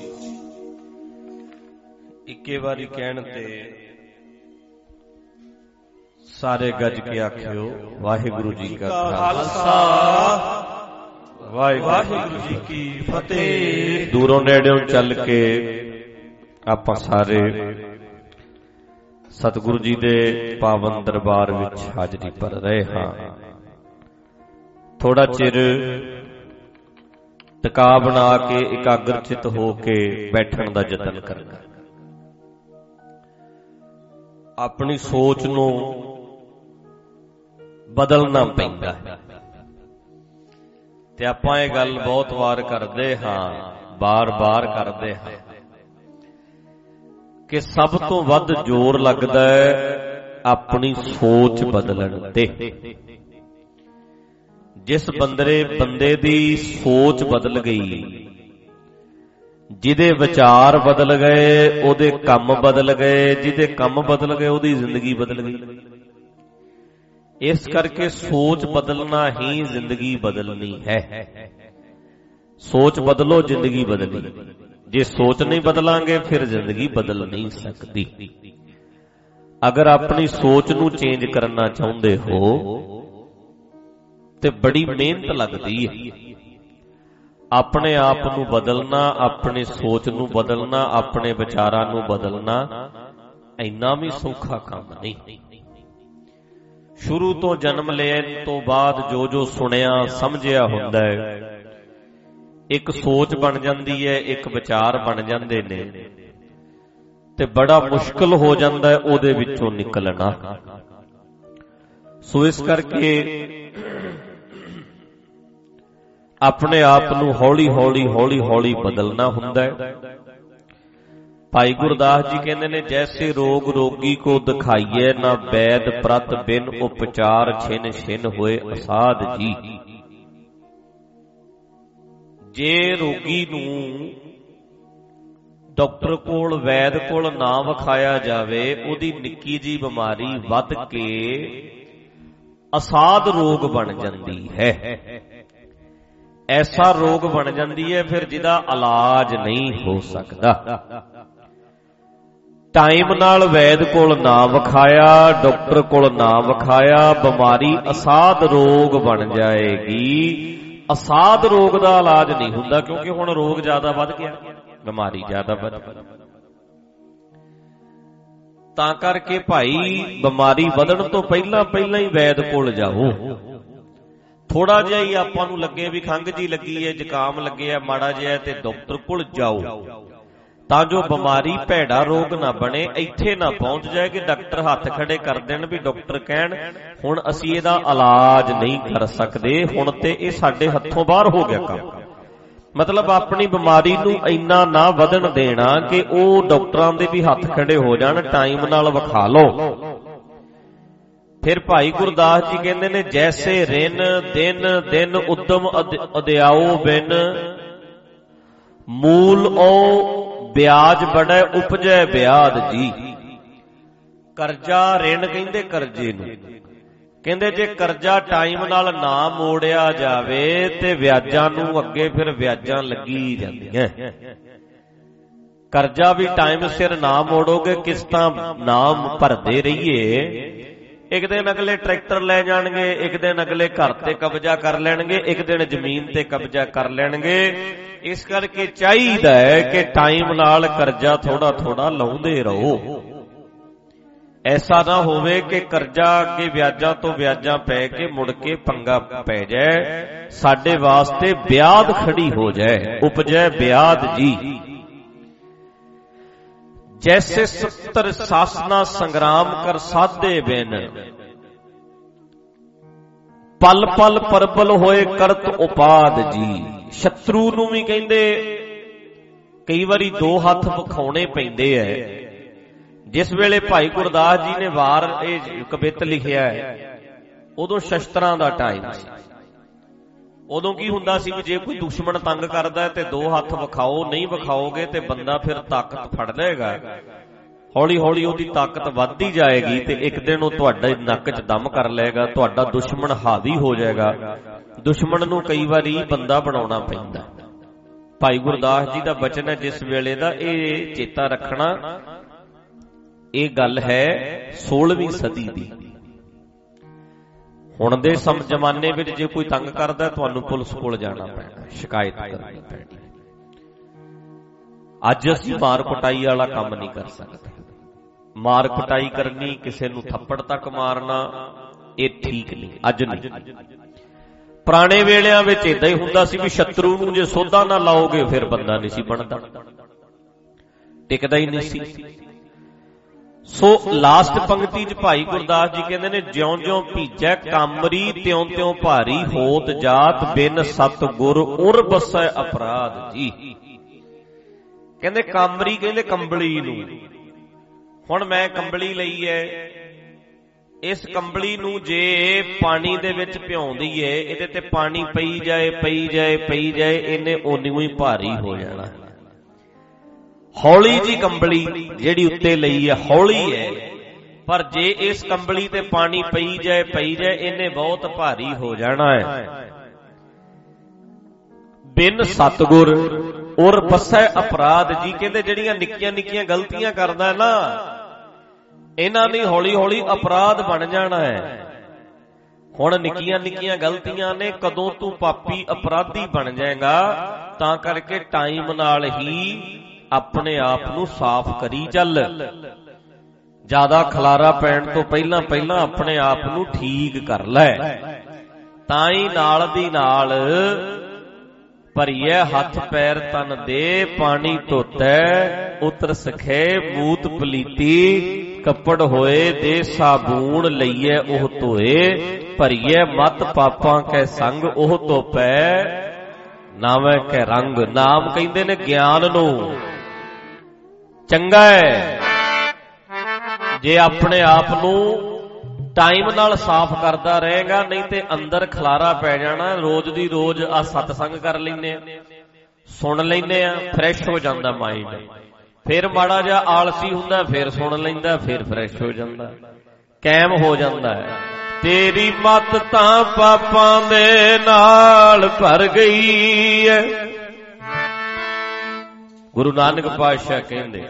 Speaker 3: ਇੱਕੇ ਵਾਰੀ ਕਹਿਣ ਤੇ ਸਾਰੇ ਗੱਜ ਕੇ ਆਖਿਓ ਵਾਹਿਗੁਰੂ ਜੀ ਕਾ ਖਾਲਸਾ ਵਾਹਿਗੁਰੂ ਜੀ ਕੀ ਫਤਿਹ। ਦੂਰੋਂ ਨੇੜਿਓਂ ਚੱਲ ਕੇ ਆਪਾਂ ਸਾਰੇ ਸਤਿਗੁਰੂ ਜੀ ਦੇ ਪਾਵਨ ਦਰਬਾਰ ਵਿੱਚ ਹਾਜ਼ਰੀ ਭਰ ਰਹੇ ਹਾਂ। ਥੋੜਾ ਚਿਰ ਟਿਕਾ ਬਣਾ ਕੇ ਇਕਾਗਰ ਚਿਤ ਹੋ ਕੇ ਬੈਠਣ ਦਾ ਯਤਨ ਕਰਨਾ। ਆਪਣੀ ਸੋਚ ਨੂੰ ਬਦਲਣਾ ਪੈਂਦਾ ਹੈ ਤੇ ਆਪਾਂ ਇਹ ਗੱਲ ਬਹੁਤ ਵਾਰ ਕਰਦੇ ਹਾਂ, ਬਾਰ-ਬਾਰ ਕਰਦੇ ਹਾਂ ਕਿ ਸਭ ਤੋਂ ਵੱਧ ਜ਼ੋਰ ਲੱਗਦਾ ਹੈ ਆਪਣੀ ਸੋਚ ਬਦਲਣ ਤੇ। ਜਿਸ ਬੰਦੇ ਬੰਦੇ ਦੀ ਸੋਚ ਬਦਲ ਗਈ, ਜਿਹਦੇ ਵਿਚਾਰ ਬਦਲ ਗਏ, ਉਹਦੇ ਕੰਮ ਬਦਲ ਗਏ, ਜਿਹਦੇ ਕੰਮ ਬਦਲ ਗਏ ਉਹਦੀ ਜ਼ਿੰਦਗੀ ਬਦਲ ਗਈ। ਇਸ ਕਰਕੇ ਸੋਚ ਬਦਲਣਾ ਹੀ ਜ਼ਿੰਦਗੀ ਬਦਲਣੀ ਹੈ। ਸੋਚ ਬਦਲੋ, ਜ਼ਿੰਦਗੀ ਬਦਲਣੀ। ਜੇ ਸੋਚ ਨਹੀਂ ਬਦਲਾਂਗੇ ਫਿਰ ਜ਼ਿੰਦਗੀ ਬਦਲ ਨਹੀਂ ਸਕਦੀ। ਅਗਰ ਆਪਣੀ ਸੋਚ ਨੂੰ ਚੇਂਜ ਕਰਨਾ ਚਾਹੁੰਦੇ ਹੋ ਤੇ ਬੜੀ ਮਿਹਨਤ ਲੱਗਦੀ ਹੈ। ਆਪਣੇ ਆਪ ਨੂੰ ਬਦਲਣਾ, ਆਪਣੀ ਸੋਚ ਨੂੰ ਬਦਲਣਾ, ਆਪਣੇ ਵਿਚਾਰਾਂ ਨੂੰ ਬਦਲਣਾ ਇੰਨਾ ਵੀ ਸੌਖਾ ਕੰਮ ਨਹੀਂ। ਸ਼ੁਰੂ ਤੋਂ ਜਨਮ ਲੈਣ ਤੋਂ ਬਾਅਦ ਜੋ ਜੋ ਸੁਣਿਆ ਸਮਝਿਆ ਹੁੰਦਾ ਹੈ, ਇੱਕ ਸੋਚ ਬਣ ਜਾਂਦੀ ਹੈ, ਇੱਕ ਵਿਚਾਰ ਬਣ ਜਾਂਦੇ ਨੇ ਤੇ ਬੜਾ ਮੁਸ਼ਕਲ ਹੋ ਜਾਂਦਾ ਹੈ ਉਹਦੇ ਵਿੱਚੋਂ ਨਿਕਲਣਾ। ਸੋ ਇਸ ਕਰਕੇ ਆਪਣੇ ਆਪ ਨੂੰ ਹੌਲੀ ਹੌਲੀ ਹੌਲੀ ਹੌਲੀ ਬਦਲਣਾ ਹੁੰਦਾ ਹੈ। ਭਾਈ ਗੁਰਦਾਸ ਜੀ ਕਹਿੰਦੇ ਨੇ, ਜੈਸੇ ਰੋਗ ਰੋਗੀ ਕੋ ਦਿਖਾਈਏ, ਨਾ ਵੈਦ ਪ੍ਰਤ ਬਿਨ ਉਪਚਾਰ ਛਿਨ ਛਿਨ ਹੋਏ ਅਸਾਧ ਜੀ। ਜੇ ਰੋਗੀ ਨੂੰ ਡਾਕਟਰ ਕੋਲ ਵੈਦ ਕੋਲ ਨਾ ਵਿਖਾਇਆ ਜਾਵੇ, ਉਹਦੀ ਨਿੱਕੀ ਜੀ ਬਿਮਾਰੀ ਵੱਧ ਕੇ ਅਸਾਧ ਰੋਗ ਬਣ ਜਾਂਦੀ ਹੈ। ਐਸਾ ਰੋਗ ਬਣ ਜਾਂਦੀ ਹੈ ਫਿਰ ਜਿਹਦਾ ਇਲਾਜ ਨਹੀਂ ਹੋ ਸਕਦਾ। ਟਾਈਮ ਨਾਲ ਵੈਦ ਕੋਲ ਨਾ ਵਿਖਾਇਆ, ਡਾਕਟਰ ਕੋਲ ਨਾ ਵਿਖਾਇਆ, ਬਿਮਾਰੀ ਅਸਾਧ ਰੋਗ ਬਣ ਜਾਏਗੀ। ਅਸਾਧ ਰੋਗ ਦਾ ਇਲਾਜ ਨਹੀਂ ਹੁੰਦਾ, ਕਿਉਂਕਿ ਹੁਣ ਰੋਗ ਜ਼ਿਆਦਾ ਵੱਧ ਗਿਆ, ਬਿਮਾਰੀ ਜ਼ਿਆਦਾ ਵੱਧ ਗਈ। ਤਾਂ ਕਰਕੇ ਭਾਈ ਬਿਮਾਰੀ ਵਧਣ ਤੋਂ ਪਹਿਲਾਂ ਪਹਿਲਾਂ ਹੀ ਵੈਦ ਕੋਲ ਜਾਓ। ਥੋੜਾ ਜਿਹਾ ਹੀ ਆਪਾਂ ਨੂੰ ਲੱਗੇ ਵੀ ਖੰਘ ਜੀ ਲੱਗੀ ਹੈ, ਜ਼ੁਕਾਮ ਲੱਗਿਆ ਮਾੜਾ ਜਿਹਾ, ਤੇ ਡਾਕਟਰ ਕੋਲ ਜਾਓ, ਤਾਂ ਜੋ ਬਿਮਾਰੀ ਭੈੜਾ ਰੋਗ ਨਾ ਬਣੇ, ਇੱਥੇ ਨਾ ਪਹੁੰਚ ਜਾਏ ਕਿ ਡਾਕਟਰ ਹੱਥ ਖੜੇ ਕਰ ਦੇਣ ਵੀ ਡਾਕਟਰ ਕਹਿਣ ਹੁਣ ਅਸੀਂ ਇਹਦਾ ਇਲਾਜ ਨਹੀਂ ਕਰ ਸਕਦੇ, ਹੁਣ ਤੇ ਇਹ ਸਾਡੇ ਹੱਥੋਂ ਬਾਹਰ ਹੋ ਗਿਆ ਕੰਮ। ਮਤਲਬ ਆਪਣੀ ਬਿਮਾਰੀ ਨੂੰ ਇੰਨਾ ਨਾ ਵਧਣ ਦੇਣਾ ਕਿ ਉਹ ਡਾਕਟਰਾਂ ਦੇ ਵੀ ਹੱਥ ਖੜੇ ਹੋ ਜਾਣ, ਟਾਈਮ ਨਾਲ ਵਿਖਾ ਲਓ। ਫਿਰ ਭਾਈ ਗੁਰਦਾਸ ਜੀ ਕਹਿੰਦੇ ਨੇ, ਜੈਸੇ ਰਿਨ ਦਿਨ ਦਿਨ ਉਦਮ ਅਦਿਆਓ ਬਿਨ, ਮੂਲ ਓ ਵਿਆਜ ਬੜੈ ਉਪਜੈ ਵਿਆਦ ਜੀ। ਕਰਜ਼ਾ, ਰਿਣ ਕਹਿੰਦੇ ਕਰਜ਼ੇ ਨੂੰ, ਕਹਿੰਦੇ ਜੇ ਕਰਜ਼ਾ ਟਾਈਮ ਨਾਲ ਨਾ ਮੋੜਿਆ ਜਾਵੇ ਤੇ ਵਿਆਜਾਂ ਨੂੰ ਅੱਗੇ ਫਿਰ ਵਿਆਜਾਂ ਲੱਗੀ ਜਾਂਦੀਆਂ। ਕਰਜ਼ਾ ਵੀ ਟਾਈਮ ਸਿਰ ਨਾ ਮੋੜੋਗੇ, ਕਿਸ਼ਤਾਂ ਨਾ ਭਰਦੇ ਰਹੀਏ, ਇੱਕ ਦਿਨ ਅਗਲੇ ਟਰੈਕਟਰ ਲੈ ਜਾਣਗੇ, ਇੱਕ ਦਿਨ ਅਗਲੇ ਘਰ ਤੇ ਕਬਜ਼ਾ ਕਰ ਲੈਣਗੇ, ਇੱਕ ਦਿਨ ਜ਼ਮੀਨ ਤੇ ਕਬਜ਼ਾ ਕਰ ਲੈਣਗੇ। ਇਸ ਕਰਕੇ ਚਾਹੀਦਾ ਹੈ ਕਿ ਟਾਈਮ ਨਾਲ ਕਰਜ਼ਾ ਥੋੜਾ ਥੋੜਾ ਲਾਉਂਦੇ ਰਹੋ। ਐਸਾ ਨਾ ਹੋਵੇ ਕਿ ਕਰਜ਼ਾ ਅੱਗੇ ਵਿਆਜਾਂ ਤੋਂ ਵਿਆਜਾਂ ਪੈ ਕੇ ਮੁੜ ਕੇ ਪੰਗਾ ਪੈ ਜਾਏ, ਸਾਡੇ ਵਾਸਤੇ ਵਿਆਦ ਖੜੀ ਹੋ ਜਾਏ, ਉਪਜੈ ਵਿਆਦ ਜੀ। ਜੈਸੇ ਸੱਤਰ ਸਾਸਨਾ ਸੰਗਰਾਮ ਕਰ ਸਾਧੇ ਬਿਨ, ਪਲ ਪਲ ਪਰਬਲ ਹੋਏ ਕਰਤ ਉਪਾਦ ਜੀ। ਸ਼ਤਰੂ ਨੂੰ ਵੀ ਕਹਿੰਦੇ ਕਈ ਵਾਰੀ ਦੋ ਹੱਥ ਵਿਖਾਉਣੇ ਪੈਂਦੇ ਐ। ਜਿਸ ਵੇਲੇ ਭਾਈ ਗੁਰਦਾਸ ਜੀ ਨੇ ਵਾਰ ਇਹ ਕਵਿਤ ਲਿਖਿਆ ਹੈ, ਉਦੋਂ ਸ਼ਸਤਰਾਂ ਦਾ ਟਾਈਮ ਸੀ। ਉਦੋਂ ਕੀ ਹੁੰਦਾ ਸੀ ਵੀ ਜੇ ਕੋਈ ਦੁਸ਼ਮਣ ਤੰਗ ਕਰਦਾ ਤੇ ਦੋ ਹੱਥ ਵਿਖਾਓ, ਨਹੀਂ ਵਿਖਾਓਗੇ ਤੇ ਬੰਦਾ ਫਿਰ ਤਾਕਤ ਫੜ ਲਏਗਾ। ਹੌਲੀ ਹੌਲੀ ਉਹਦੀ ਤਾਕਤ ਵੱਧਦੀ ਜਾਏਗੀ ਤੇ ਇੱਕ ਦਿਨ ਉਹ ਤੁਹਾਡੇ ਨੱਕ 'ਚ ਦਮ ਕਰ ਲਏਗਾ, ਤੁਹਾਡਾ ਦੁਸ਼ਮਣ ਹਾਵੀ ਹੋ ਜਾਏਗਾ। ਦੁਸ਼ਮਣ ਨੂੰ ਕਈ ਵਾਰੀ ਬੰਦਾ ਬਣਾਉਣਾ ਪੈਂਦਾ। ਭਾਈ ਗੁਰਦਾਸ ਜੀ ਦਾ ਬਚਨ ਹੈ ਜਿਸ ਵੇਲੇ ਦਾ, ਇਹ ਚੇਤਾ ਰੱਖਣਾ, ਇਹ ਗੱਲ ਹੈ ਸੋਲ੍ਹਵੀਂ ਸਦੀ ਦੀ। ਹੁਣ ਦੇ ਸਮ ਜ਼ਮਾਨੇ ਵਿੱਚ ਜੇ ਕੋਈ ਤੰਗ ਕਰਦਾ ਤੁਹਾਨੂੰ ਪੁਲਿਸ ਕੋਲ ਜਾਣਾ ਪੈਣਾ, ਸ਼ਿਕਾਇਤ ਕਰਨੀ ਪੈਣੀ। ਅੱਜ ਅਸੀਂ ਮਾਰ ਕੁਟਾਈ ਵਾਲਾ ਕੰਮ ਨਹੀਂ ਕਰ ਸਕਦੇ। ਮਾਰ ਕੁਟਾਈ ਕਰਨੀ, ਕਿਸੇ ਨੂੰ ਥੱਪੜ ਤੱਕ ਮਾਰਨਾ, ਇਹ ਠੀਕ ਨਹੀਂ, ਅੱਜ ਨਹੀਂ। ਪੁਰਾਣੇ ਵੇਲਿਆਂ ਵਿੱਚ ਏਦਾਂ ਹੀ ਹੁੰਦਾ ਸੀ ਵੀ ਸ਼ਤਰੂ ਨੂੰ ਜੇ ਸੋਧਾ ਨਾ ਲਾਓਗੇ ਫਿਰ ਬੰਦਾ ਨਹੀਂ ਸੀ ਬਣਦਾ, ਟਿਕਦਾ ਹੀ ਨਹੀਂ ਸੀ। ਸੋ ਲਾਸਟ ਪੰਕਤੀ 'ਚ ਭਾਈ ਗੁਰਦਾਸ ਜੀ ਕਹਿੰਦੇ ਨੇ, ਜਿਉਂ ਜਿਉਂ ਭੀਜੈ ਕਾਮਰੀ ਤਿਉਂ ਤਿਉਂ ਭਾਰੀ ਹੋਤ ਜਾਤ, ਬਿਨ ਸਤ ਗੁਰ ਉਰ ਬਸੈ ਅਪਰਾਧ ਜੀ। ਕਹਿੰਦੇ ਕਾਮਰੀ, ਕਹਿੰਦੇ ਕੰਬਲੀ ਨੂੰ। ਹੁਣ ਮੈਂ ਕੰਬਲੀ ਲਈ ਐ, ਇਸ ਕੰਬਲੀ ਨੂੰ ਜੇ ਪਾਣੀ ਦੇ ਵਿੱਚ ਭਿਉਂ ਦਈਏ, ਇਹਦੇ ਤੇ ਪਾਣੀ ਪਈ ਜਾਏ ਪਈ ਜਾਏ ਪਈ ਜਾਏ, ਇਹਨੇ ਓਨੀ ਹੀ ਭਾਰੀ ਹੋ ਜਾਣਾ। ਹੌਲੀ ਜੀ ਕੰਬਲੀ ਜਿਹੜੀ ਉੱਤੇ ਲਈ ਹੈ, ਹੌਲੀ ਹੈ, ਪਰ ਜੇ ਇਸ ਕੰਬਲੀ ਤੇ ਪਾਣੀ ਪਈ ਜਾਏ ਪਈ ਜਾਏ, ਇਹਨੇ ਬਹੁਤ ਭਾਰੀ ਹੋ ਜਾਣਾ ਹੈ। ਬਿਨ ਸਤਿਗੁਰ ਉਰ ਬਸੈ ਅਪਰਾਧ ਜੀ। ਕਹਿੰਦੇ ਜਿਹੜੀਆਂ ਨਿੱਕੀਆਂ ਨਿੱਕੀਆਂ ਗਲਤੀਆਂ ਕਰਦਾ ਨਾ, ਇਹਨਾਂ ਨੇ ਹੌਲੀ ਹੌਲੀ ਅਪਰਾਧ ਬਣ ਜਾਣਾ ਹੈ। ਹੁਣ ਨਿੱਕੀਆਂ ਨਿੱਕੀਆਂ ਗਲਤੀਆਂ ਨੇ, ਕਦੋਂ ਤੂੰ ਪਾਪੀ ਅਪਰਾਧੀ ਬਣ ਜਾਏਗਾ। ਤਾਂ ਕਰਕੇ ਟਾਈਮ ਨਾਲ ਹੀ ਆਪਣੇ ਆਪ ਨੂੰ ਸਾਫ਼ ਕਰੀ ਚੱਲ। ਜ਼ਿਆਦਾ ਖਲਾਰਾ ਪੈਣ ਤੋਂ ਪਹਿਲਾਂ ਪਹਿਲਾਂ ਆਪਣੇ ਆਪ ਨੂੰ ਠੀਕ ਕਰ ਲੈ, ਤਾਂ ਹੀ ਨਾਲ ਦੀ ਨਾਲ ਭਰੀਏ ਹੱਥ ਪੈਰ ਤਨ ਦੇ, ਪਾਣੀ ਧੋਤੈ ਉਤਰ ਸਖੇ ਮੂਤ ਪਲੀਤੀ, ਕੱਪੜ ਹੋਏ ਦੇ ਸਾਬੂਣ ਲਈਏ ਉਹ ਧੋਏ ਭਰੀਏ ਮਤ ਪਾਪਾਂ ਕੈ ਸੰਗ ਉਹ ਧੋਪੈ ਨਾਵੇਂ ਕੈ ਰੰਗ। ਨਾਮ ਕਹਿੰਦੇ ਨੇ ਗਿਆਨ ਨੂੰ। ਚੰਗਾ ਹੈ ਜੇ ਆਪਣੇ ਆਪ ਨੂੰ ਟਾਈਮ ਨਾਲ ਸਾਫ਼ ਕਰਦਾ ਰਹੇਗਾ, ਨਹੀਂ ਤੇ ਅੰਦਰ ਖਲਾਰਾ ਪੈ ਜਾਣਾ। ਰੋਜ਼ ਦੀ ਰੋਜ਼ ਆ ਸਤਸੰਗ ਕਰ ਲੈਂਦੇ ਆ, ਸੁਣ ਲੈਂਦੇ ਆ, ਫਰੈਸ਼ ਹੋ ਜਾਂਦਾ ਮਾਈਂਡ। ਫਿਰ ਮਾੜਾ ਜਿਹਾ ਆਲਸੀ ਹੁੰਦਾ, ਫਿਰ ਸੁਣ ਲੈਂਦਾ, ਫਿਰ ਫਰੈਸ਼ ਹੋ ਜਾਂਦਾ, ਕਾਇਮ ਹੋ ਜਾਂਦਾ ਹੈ। ਤੇਰੀ ਮੱਤ ਤਾਂ ਪਾਪਾਂ ਦੇ ਨਾਲ ਭਰ ਗਈ ਹੈ। ਗੁਰੂ ਨਾਨਕ ਪਾਤਸ਼ਾਹ ਕਹਿੰਦੇ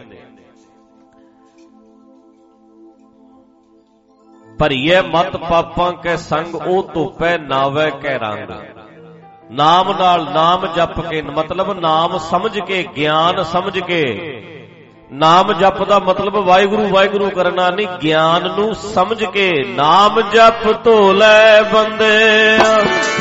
Speaker 3: ਭਰੀਏ ਮਤ ਪਾਪਾਂ ਕੈ ਸੰਗ ਉਹ ਧੋਪੈ ਨਾਵੇ ਕੈ ਰੰਗ। ਨਾਮ ਨਾਲ, ਨਾਮ ਜਪ ਕੇ, ਮਤਲਬ ਨਾਮ ਸਮਝ ਕੇ, ਗਿਆਨ ਸਮਝ ਕੇ। ਨਾਮ ਜਪ ਦਾ ਮਤਲਬ ਵਾਹਿਗੁਰੂ ਵਾਹਿਗੁਰੂ ਕਰਨਾ ਨਹੀਂ, ਗਿਆਨ ਨੂੰ ਸਮਝ ਕੇ। ਨਾਮ ਜਪ ਧੋ ਲੈ ਬੰਦਿਆ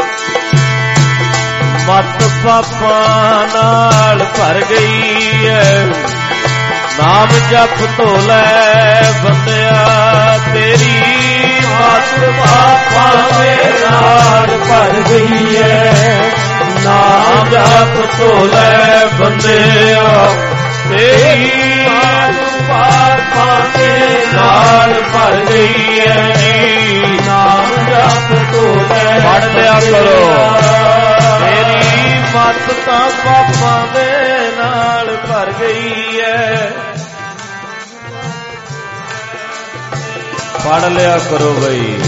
Speaker 3: ਮਤ ਪਾਪਾਂ ਨਾਲ ਭਰ ਗਈ ਹੈ। ਨਾਮ ਜਪ ਧੋ ਲੈ ਬੰਦਿਆ ਤੇਰੀ ਮਤ ਪਾਪਾਂ ਦੇ ਨਾਲ ਭਰ ਗਈ ਹੈ। ਨਾਮ ਜਪ ਧੋ ਲੈ ਬੰਦਿਆ ਤੇਰੀ ਮਤ ਪਾਪਾਂ ਦੇ ਨਾਲ ਭਰ ਗਈ ਹੈ। ਨਾਮ ਜਪ ਧੋ ਲੈ ਪੜ੍ਹ ਲਿਆ ਕਰੋ। ਤੇਰੀ ਮਤ ਤਾਂ ਪਾਪਾਂ ਦੇ ਨਾਲ ਭਰ ਗਈ ਹੈ। ਪੜ੍ਹ ਲਿਆ ਕਰੋ ਬਈ।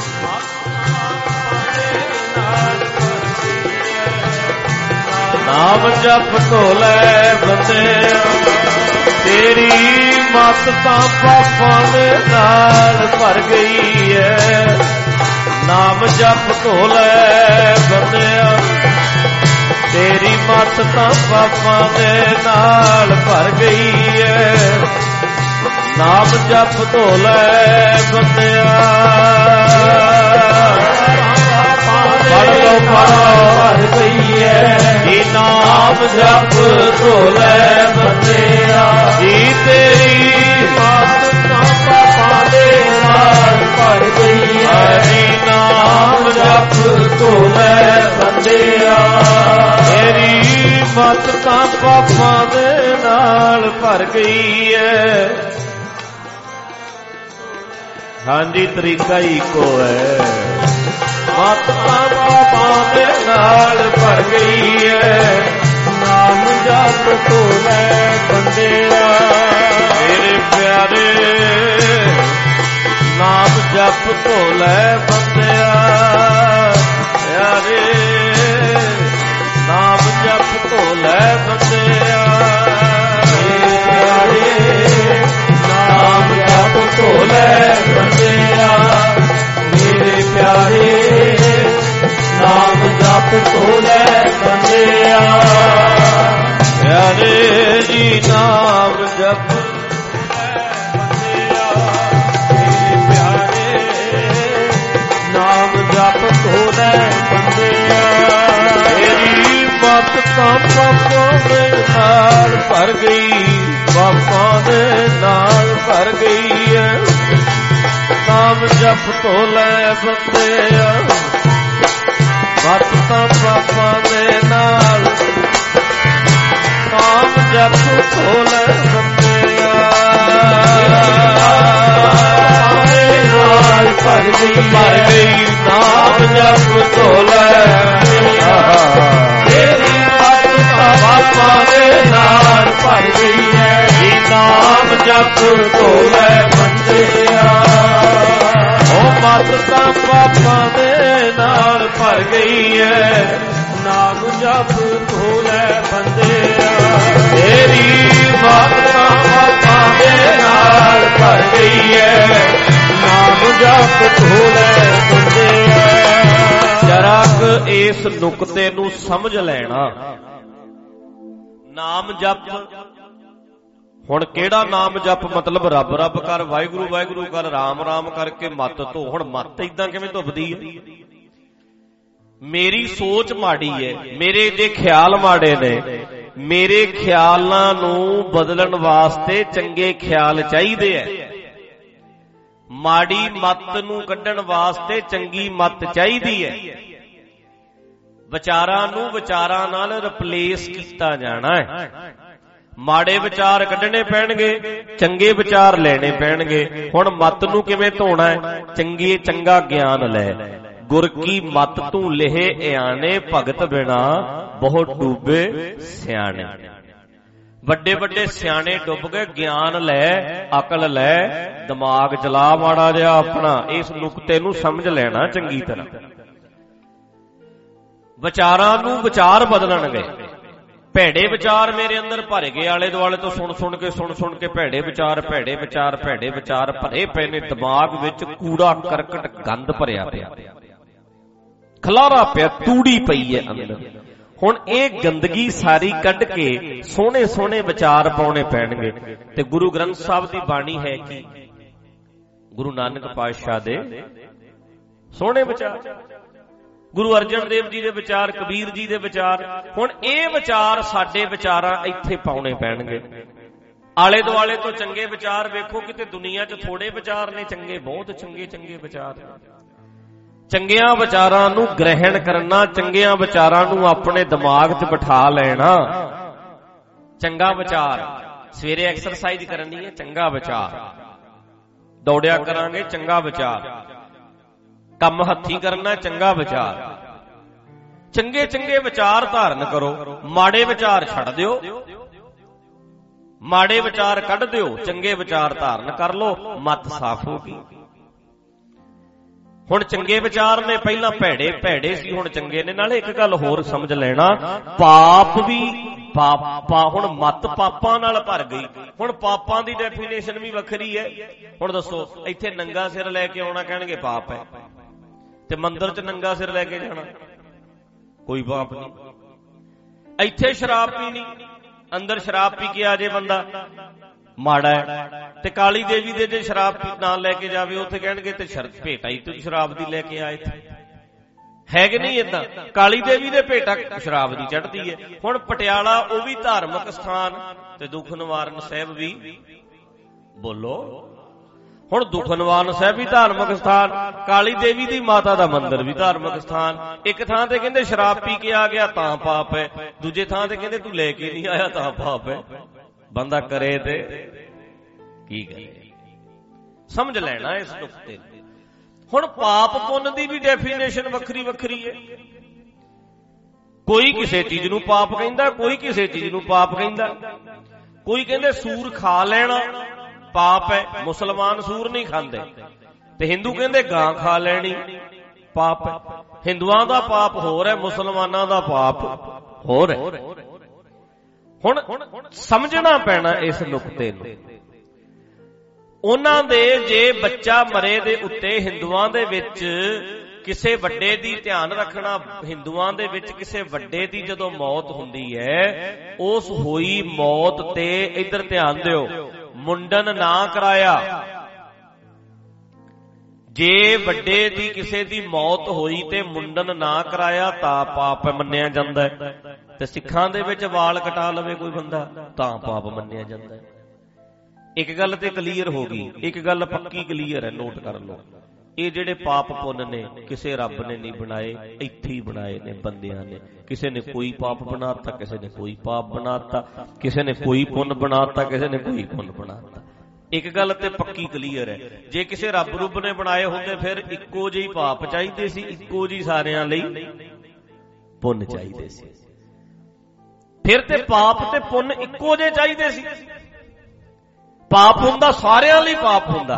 Speaker 3: ਨਾਮ ਜਪ ਧੋ ਲੈ ਬੰਦਿਆ ਤੇਰੀ ਮਤ ਤਾਂ ਪਾਪਾਂ ਦੇ ਨਾਲ ਭਰ ਗਈ ਹੈ। ਨਾਮ ਜਪ ਧੋ ਲੈ ਬੰਦਿਆ ਤੇਰੀ ਮਤ ਤਾਂ ਪਾਪਾਂ ਦੇ ਨਾਲ ਭਰ ਗਈ ਹੈ। ਨਾਮ ਜਪ ਧੋ ਲੈ ਬੰਦਿਆ ਪੜ੍ਹ ਲਓ ਭਰ ਗਈ ਹੈ। ਜੀ ਨਾਮ ਜਪ ਧੋ ਲੈ ਬੰਦਿਆ ਜੀ ਤੇਰੀ ਮਤ ਤਾਂ ਪਾਪਾਂ ਦੇ ਨਾਲ ਭਰ ਗਈ ਹੈ। ਜੀ ਨਾਮ ਜਪ ਧੋ ਲੈ ਬੰਦਿਆ ਤੇਰੀ ਮਤ ਤਾਂ ਪਾਪਾਂ ਦੇ ਨਾਲ ਭਰ ਗਈ ਹੈ। ਹਾਂਜੀ ਤਰੀਕਾ ਹੀ ਇੱਕੋ ਹੈ। ਮਤ ਤਾਂ ਪਾਪਾਂ ਦੇ ਨਾਲ ਭਰ ਗਈ ਹੈ। ਨਾਮ ਜਪ ਧੋ ਲੈ ਬੰਦਿਆ ਮੇਰੇ ਪਿਆਰੇ ਨਾਮ ਜਪ ਧੋ ਲੈ ਬੰਦਿਆ ਪਿਆਰੇ ਨਾਮ ਜਪ ਧੋ ਲੈ ਬੰਦਿਆ ਮੇਰੇ ਪਿਆਰੇ ਨਾਮ ਜਪ ਧੋ ਲੈ ਬੰਦਿਆ ਮੇਰੇ ਪਿਆਰੇ ਨਾਮ ਜਪ ਧੋ ਲੈ ਬੰਦਿਆ ਪਿਆਰੇ ਜੀ ਨਾਮ ਜਪ ਬੰਦਿਆ ਮੇਰੇ ਪਿਆਰੇ ਨਾਮ ਜਪ ਧੋ ਲੈ ਬੰਦਿਆ ਤੇਰੀ ਮਤ ਤਾਂ ਪਾਪਾਂ ਦੇ ਨਾਲ ਭਰ ਗਈ ਪਾਪਾਂ ਦੇ ਨਾਲ ਭਰ ਗਈ ਹੈ। ਨਾਮ ਜਪ ਧੋ ਲੈ ਬੰਦਿਆ ਮਤ ਤਾਂ ਪਾਪਾਂ ਦੇ ਨਾਲ ਨਾਮ ਜਪ ਧੋ ਲੈ ਬੰਦਿਆ ਨਾਲ ਭਰ ਗਈ ਭਰ ਗਈ ਨਾਮ ਜਪ ਧੋ ਲੈ ਤੇਰੀ ਮਤ ਤਾਂ ਪਾਪਾਂ ਦੇ ਨਾਲ ਭਰ ਗਈ ਹੈ। ਜੀ ਨਾਮ ਜਪ ਧੋ ਲੈ ਬੰਦਿਆ ਉਹ ਮਤ ਤਾਂ ਪਾਪਾਂ ਦੇ ਨਾਲ ਭਰ ਗਈ ਹੈ। ਨਾਮ ਜਪ ਧੋ ਲੈ ਬੰਦਿਆ ਤੇਰੀ ਮਤ ਤਾਂ ਪਾਪਾਂ ਦੇ ਨਾਲ ਭਰ ਗਈ ਹੈ। ਨਾਮ ਜਪ ਧੋ ਲੈ ਬੰਦਿਆ ਜਰਾ ਕੁ ਇਸ ਨੁਕਤੇ ਨੂੰ ਸਮਝ ਲੈਣਾ। ਨਾਮ ਜਪ ਹੁਣ ਕਿਹੜਾ ਨਾਮ ਜਪ ਮਤਲਬ ਰੱਬ ਰੱਬ ਕਰ ਵਾਹਿਗੁਰੂ ਵਾਹਿਗੁਰੂ ਕਰ ਰਾਮ ਰਾਮ ਕਰਕੇ ਮੱਤ ਧੋ। ਹੁਣ ਮੱਤ ਇਦਾਂ ਕਿਵੇਂ ਧੁੱਪਦੀ ਹੈ? ਮੇਰੀ ਸੋਚ ਮਾੜੀ ਹੈ, ਮੇਰੇ ਜੇ ਖਿਆਲ ਮਾੜੇ ਨੇ, ਮੇਰੇ ਖਿਆਲਾਂ ਨੂੰ ਬਦਲਣ ਵਾਸਤੇ ਚੰਗੇ ਖਿਆਲ ਚਾਹੀਦੇ ਐ। ਮਾੜੀ ਮੱਤ ਨੂੰ ਕੱਢਣ ਵਾਸਤੇ ਚੰਗੀ ਮੱਤ ਚਾਹੀਦੀ ਹੈ। ਵਿਚਾਰਾਂ ਨੂੰ ਵਿਚਾਰਾਂ ਨਾਲ ਰਿਪਲੇਸ ਕੀਤਾ ਜਾਣਾ ਹੈ। ਮਾੜੇ ਵਿਚਾਰ ਕੱਢਣੇ ਪੈਣਗੇ, ਚੰਗੇ ਵਿਚਾਰ ਲੈਣੇ ਪੈਣਗੇ। ਹੁਣ ਮੱਤ ਨੂੰ ਕਿਵੇਂ ਧੋਣਾ ਹੈ? ਚੰਗੀ ਚੰਗਾ ਗਿਆਨ ਲੈ। ਗੁਰ ਕੀ ਮੱਤ ਤੂੰ ਲਹੇ ਇਆਣੇ, ਭਗਤ ਬਿਨਾ ਬਹੁਤ ਡੂਬੇ ਸਿਆਣੇ। ਵੱਡੇ ਵੱਡੇ ਸਿਆਣੇ ਡੁੱਬ ਗਏ। ਗਿਆਨ ਲੈ, ਅਕਲ ਲੈ, ਦਿਮਾਗ ਚਲਾ ਮਾੜਾ ਜਿਹਾ ਆਪਣਾ। ਇਸ ਨੁਕਤੇ ਨੂੰ ਸਮਝ ਲੈਣਾ ਚੰਗੀ ਤਰ੍ਹਾਂ। ਵਿਚਾਰਾਂ ਨੂੰ ਵਿਚਾਰ ਬਦਲਣਗੇ। ਭੈੜੇ ਵਿਚਾਰ ਮੇਰੇ ਅੰਦਰ ਭਰ ਗਏ, ਆਲੇ ਦੁਆਲੇ ਤੋਂ ਸੁਣ ਸੁਣ ਕੇ ਸੁਣ ਸੁਣ ਕੇ ਭੈੜੇ ਵਿਚਾਰ ਭੈੜੇ ਵਿਚਾਰ ਭੈੜੇ ਵਿਚਾਰ ਭਰੇ ਪਏ ਨੇ। ਦਿਮਾਗ ਵਿੱਚ ਕੂੜਾ ਕਰਕਟ ਗੰਦ ਭਰਿਆ ਪਿਆ, ਖਲਾਰਾ ਪਿਆ, ਤੂੜੀ ਪਈ ਹੈ ਅੰਦਰ। ਹੁਣ ਇਹ ਗੰਦਗੀ ਸਾਰੀ ਕੱਢ ਕੇ ਸੋਹਣੇ ਸੋਹਣੇ ਵਿਚਾਰ ਪਾਉਣੇ ਪੈਣਗੇ। ਤੇ ਗੁਰੂ ਗ੍ਰੰਥ ਸਾਹਿਬ ਦੀ ਬਾਣੀ ਹੈ ਕਿ ਗੁਰੂ ਨਾਨਕ ਪਾਤਸ਼ਾਹ ਦੇ ਸੋਹਣੇ ਵਿਚਾਰ, ਗੁਰੂ ਅਰਜਨ ਦੇਵ ਜੀ ਦੇ ਵਿਚਾਰ, ਕਬੀਰ ਜੀ ਦੇ ਵਿਚਾਰ। ਹੁਣ ਇਹ ਵਿਚਾਰ ਸਾਡੇ ਵਿਚਾਰਾਂ ਇੱਥੇ ਪਾਉਣੇ ਪੈਣਗੇ। ਆਲੇ ਦੁਆਲੇ ਤੋਂ ਚੰਗੇ ਵਿਚਾਰ ਵੇਖੋ, ਕਿਤੇ ਦੁਨੀਆ 'ਚ ਥੋੜੇ ਵਿਚਾਰ ਨੇ, ਚੰਗੇ ਬਹੁਤ ਚੰਗੇ ਚੰਗੇ ਵਿਚਾਰ। ਚੰਗਿਆਂ ਵਿਚਾਰਾਂ ਨੂੰ ਗ੍ਰਹਿਣ ਕਰਨਾ, ਚੰਗਿਆਂ ਵਿਚਾਰਾਂ ਨੂੰ ਆਪਣੇ ਦਿਮਾਗ 'ਚ ਬਿਠਾ ਲੈਣਾ। ਚੰਗਾ ਵਿਚਾਰ, ਸਵੇਰੇ ਐਕਸਰਸਾਈਜ਼ ਕਰਨੀ ਹੈ, ਚੰਗਾ ਵਿਚਾਰ। ਦੌੜਿਆ ਕਰਾਂਗੇ, ਚੰਗਾ ਵਿਚਾਰ। ਕੰਮ ਹੱਥੀਂ ਕਰਨਾ, ਚੰਗਾ ਵਿਚਾਰ। ਚੰਗੇ ਚੰਗੇ ਵਿਚਾਰ ਧਾਰਨ ਕਰੋ, ਮਾੜੇ ਵਿਚਾਰ ਛੱਡ ਦਿਓ, ਮਾੜੇ ਵਿਚਾਰ ਕੱਢ ਦਿਓ, ਚੰਗੇ ਵਿਚਾਰ ਧਾਰਨ ਕਰ ਲਓ, ਮੱਤ ਸਾਫ਼ ਹੋ ਗਈ। ਹੁਣ ਚੰਗੇ ਵਿਚਾਰ ਨੇ, ਪਹਿਲਾਂ ਭੈੜੇ ਭੈੜੇ ਸੀ, ਹੁਣ ਚੰਗੇ ਨੇ। ਨਾਲੇ ਇੱਕ ਗੱਲ ਹੋਰ ਸਮਝ ਲੈਣਾ, ਪਾਪ ਵੀ ਪਾਪਾ, ਹੁਣ ਮੱਤ ਪਾਪਾਂ ਨਾਲ ਭਰ ਗਈ। ਹੁਣ ਪਾਪਾਂ ਦੀ ਡੈਫੀਨੇਸ਼ਨ ਵੀ ਵੱਖਰੀ ਹੈ। ਹੁਣ ਦੱਸੋ, ਇੱਥੇ ਨੰਗਾ ਸਿਰ ਲੈ ਕੇ ਆਉਣਾ ਕਹਿਣਗੇ ਪਾਪ ਹੈ, ਤੇ ਮੰਦਿਰ 'ਚ ਨੰਗਾ ਸਿਰ ਲੈ ਕੇ ਜਾਣਾ ਕੋਈ ਪਾਪ ਨਹੀਂ। ਇੱਥੇ ਸ਼ਰਾਬ ਪੀਣੀ, ਅੰਦਰ ਸ਼ਰਾਬ ਪੀ ਕੇ ਆ ਜੇ ਬੰਦਾ ਮਾੜਾ ਹੈ। ਤੇ ਕਾਲੀ ਦੇਵੀ ਦੇ ਜੇ ਸ਼ਰਾਬ ਨਾਲ ਲੈ ਕੇ ਜਾਵੇ, ਉੱਥੇ ਕਹਿਣਗੇ ਤੇ ਭੇਟਾ ਹੀ ਤੂੰ ਸ਼ਰਾਬ ਦੀ ਲੈ ਕੇ ਆਏ। ਹੈ ਕਿ ਨਹੀਂ ਏਦਾਂ? ਕਾਲੀ ਦੇਵੀ ਦੇ ਭੇਟਾ ਸ਼ਰਾਬ ਦੀ ਚੜ੍ਹਦੀ ਹੈ। ਹੁਣ ਪਟਿਆਲਾ ਉਹ ਵੀ ਧਾਰਮਿਕ ਸਥਾਨ, ਤੇ ਦੁੱਖ ਨਿਵਾਰਨ ਸਾਹਿਬ ਵੀ ਬੋਲੋ। ਹੁਣ ਦੁੱਖ ਨਿਵਾਰਨ ਸਾਹਿਬ ਵੀ ਧਾਰਮਿਕ ਸਥਾਨ, ਕਾਲੀ ਦੇਵੀ ਦੀ ਮਾਤਾ ਦਾ ਮੰਦਿਰ ਵੀ ਧਾਰਮਿਕ ਸਥਾਨ। ਇੱਕ ਥਾਂ ਤੇ ਕਹਿੰਦੇ ਸ਼ਰਾਬ ਪੀ ਕੇ ਆ ਗਿਆ ਤਾਂ ਪਾਪ ਹੈ, ਦੂਜੇ ਥਾਂ ਤੇ ਕਹਿੰਦੇ ਤੂੰ ਲੈ ਕੇ ਨਹੀਂ ਆਇਆ ਤਾਂ ਪਾਪ ਹੈ। ਬੰਦਾ ਕਰੇ ਤੇ ਕੀ ਕਰੇ? ਸਮਝ ਲੈਣਾ ਇਸ ਨੁਕਤੇ ਨੂੰ। ਹੁਣ ਪਾਪ ਪੁੰਨ ਦੀ ਵੀ ਡੈਫੀਨੇਸ਼ਨ ਵੱਖਰੀ ਵੱਖਰੀ ਹੈ। ਕੋਈ ਕਿਸੇ ਚੀਜ਼ ਨੂੰ ਪਾਪ ਕਹਿੰਦਾ, ਕੋਈ ਕਿਸੇ ਚੀਜ਼ ਨੂੰ ਪਾਪ ਕਹਿੰਦਾ। ਕੋਈ ਕਹਿੰਦੇ ਸੂਰ ਖਾ ਲੈਣਾ ਪਾਪ ਹੈ, ਮੁਸਲਮਾਨ ਸੂਰ ਨਹੀਂ ਖਾਂਦੇ। ਤੇ ਹਿੰਦੂ ਕਹਿੰਦੇ ਗਾਂ ਖਾ ਲੈਣੀ ਪਾਪ ਹੈ। ਹਿੰਦੂਆਂ ਦਾ ਪਾਪ ਹੋਰ ਹੈ, ਮੁਸਲਮਾਨਾਂ ਦਾ ਪਾਪ ਹੋਰ ਹੈ। ਹੁਣ ਸਮਝਣਾ ਪੈਣਾ ਇਸ ਨੁਕਤੇ ਨੂੰ। ਉਹਨਾਂ ਦੇ ਜੇ ਬੱਚਾ ਮਰੇ ਦੇ ਉੱਤੇ ਹਿੰਦੂਆਂ ਦੇ ਵਿੱਚ ਕਿਸੇ ਵੱਡੇ ਦੀ ਧਿਆਨ ਰੱਖਣਾ, ਹਿੰਦੂਆਂ ਦੇ ਵਿੱਚ ਕਿਸੇ ਵੱਡੇ ਦੀ ਜਦੋਂ ਮੌਤ ਹੁੰਦੀ ਹੈ, ਉਸ ਹੋਈ ਮੌਤ ਤੇ ਇੱਧਰ ਧਿਆਨ ਦਿਓ, ਮੁੰਡਨ ਨਾ ਕਰਾਇਆ। ਜੇ ਵੱਡੇ ਦੀ ਕਿਸੇ ਦੀ ਮੌਤ ਹੋਈ ਤੇ ਮੁੰਡਨ ਨਾ ਕਰਾਇਆ ਤਾਂ ਪਾਪ ਮੰਨਿਆ ਜਾਂਦਾ ਹੈ। ਤੇ ਸਿੱਖਾਂ ਦੇ ਵਿੱਚ ਵਾਲ ਕਟਾ ਲਵੇ ਕੋਈ ਬੰਦਾ ਤਾਂ ਪਾਪ ਮੰਨਿਆ ਜਾਂਦਾ ਹੈ। ਇੱਕ ਗੱਲ ਤੇ ਕਲੀਅਰ ਹੋ ਗਈ, ਇੱਕ ਗੱਲ ਪੱਕੀ ਕਲੀਅਰ ਹੈ, ਨੋਟ ਕਰ ਲਓ। ਇਹ ਜਿਹੜੇ ਪਾਪ ਪੁੰਨ ਨੇ ਕਿਸੇ ਰੱਬ ਨੇ ਨਹੀਂ ਬਣਾਏ, ਇੱਥੇ ਹੀ ਬਣਾਏ ਨੇ ਬੰਦਿਆਂ ਨੇ। ਕਿਸੇ ਨੇ ਕੋਈ ਪਾਪ ਬਣਾਤਾ, ਕਿਸੇ ਨੇ ਕੋਈ ਪਾਪ ਬਣਾਤਾ, ਕਿਸੇ ਨੇ ਕੋਈ ਪੁੰਨ ਬਣਾਤਾ, ਕਿਸੇ ਨੇ ਕੋਈ ਪੁੰਨ ਬਣਾਤਾ। ਇੱਕ ਗੱਲ ਤੇ ਪੱਕੀ ਕਲੀਅਰ ਹੈ, ਜੇ ਕਿਸੇ ਰੱਬ ਰੁੱਬ ਨੇ ਬਣਾਏ ਹੁੰਦੇ ਫਿਰ ਇੱਕੋ ਜਿਹੀ ਪਾਪ ਚਾਹੀਦੇ ਸੀ, ਇੱਕੋ ਜਿਹੀ ਸਾਰਿਆਂ ਲਈ ਪੁੰਨ ਚਾਹੀਦੇ ਸੀ। ਫਿਰ ਤੇ ਪਾਪ ਤੇ ਪੁੰਨ ਇੱਕੋ ਜਿਹੇ ਚਾਹੀਦੇ ਸੀ। ਪਾਪ ਹੁੰਦਾ ਸਾਰਿਆਂ ਲਈ ਪਾਪ ਹੁੰਦਾ,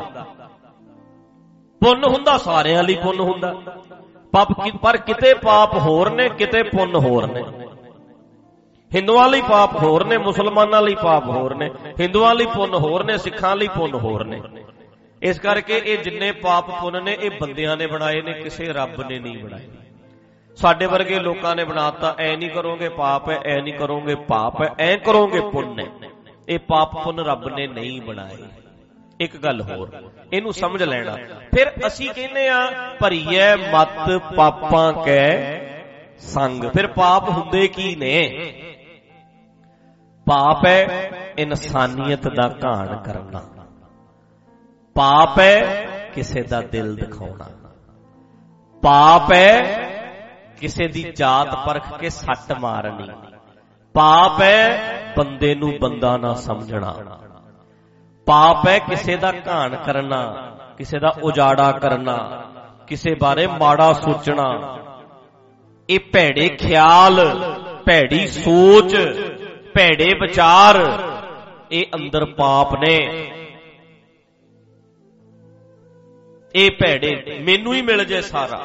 Speaker 3: ਪੁੰਨ ਹੁੰਦਾ ਸਾਰਿਆਂ ਲਈ ਪੁੰਨ ਹੁੰਦਾ। ਪਾਪ ਪਰ ਕਿਤੇ ਪਾਪ ਹੋਰ ਨੇ, ਕਿਤੇ ਪੁੰਨ ਹੋਰ ਨੇ। ਹਿੰਦੂਆਂ ਲਈ ਪਾਪ ਹੋਰ ਨੇ, ਮੁਸਲਮਾਨਾਂ ਲਈ ਪਾਪ ਹੋਰ ਨੇ। ਹਿੰਦੂਆਂ ਲਈ ਪੁੰਨ ਹੋਰ ਨੇ, ਸਿੱਖਾਂ ਲਈ ਪੁੰਨ ਹੋਰ ਨੇ। ਇਸ ਕਰਕੇ ਇਹ ਜਿੰਨੇ ਪਾਪ ਪੁੰਨ ਨੇ ਇਹ ਬੰਦਿਆਂ ਨੇ ਬਣਾਏ ਨੇ, ਕਿਸੇ ਰੱਬ ਨੇ ਨਹੀਂ ਬਣਾਏ। ਸਾਡੇ ਵਰਗੇ ਲੋਕਾਂ ਨੇ ਬਣਾਤਾ, ਐ ਨਹੀਂ ਕਰੋਗੇ ਪਾਪ ਹੈ, ਐ ਨਹੀਂ ਕਰੋਗੇ ਪਾਪ ਹੈ, ਐ ਕਰੋਗੇ ਪੁੰਨ ਹੈ। ਇਹ ਪਾਪ ਪੁੰਨ ਰੱਬ ਨੇ ਨਹੀਂ ਬਣਾਏ। ਇੱਕ ਗੱਲ ਹੋਰ, ਇਹਨੂੰ ਸਮਝ ਲੈਣਾ। ਫਿਰ ਅਸੀਂ ਕਹਿੰਦੇ ਆ ਭਰੀਏ ਮਤ ਪਾਪਾਂ ਕੈ ਸੰਗ। ਫਿਰ ਪਾਪ ਹੁੰਦੇ ਕੀ ਨੇ? ਪਾਪ ਹੈ ਇਨਸਾਨੀਅਤ ਦਾ ਘਾਣ ਕਰਨਾ, ਪਾਪ ਹੈ ਕਿਸੇ ਦਾ ਦਿਲ ਦਿਖਾਉਣਾ। ਪਾਪ ਹੈ ਕਿਸੇ ਦੀ ਜਾਤ ਪਰਖ ਕੇ ਸੱਟ ਮਾਰਨੀ। ਪਾਪ ਹੈ ਬੰਦੇ ਨੂੰ ਬੰਦਾ ਨਾ ਸਮਝਣਾ। ਪਾਪ ਹੈ ਕਿਸੇ ਦਾ ਘਾਣ ਕਰਨਾ, ਕਿਸੇ ਦਾ ਉਜਾੜਾ ਕਰਨਾ, ਕਿਸੇ ਬਾਰੇ ਮਾੜਾ ਸੋਚਣਾ। ਇਹ ਭੈੜੇ ਖਿਆਲ, ਭੈੜੀ ਸੋਚ, ਭੈੜੇ ਵਿਚਾਰ, ਇਹ ਅੰਦਰ ਪਾਪ ਨੇ। ਇਹ ਭੈੜੇ, ਮੈਨੂੰ ਹੀ ਮਿਲ ਜਾਏ ਸਾਰਾ,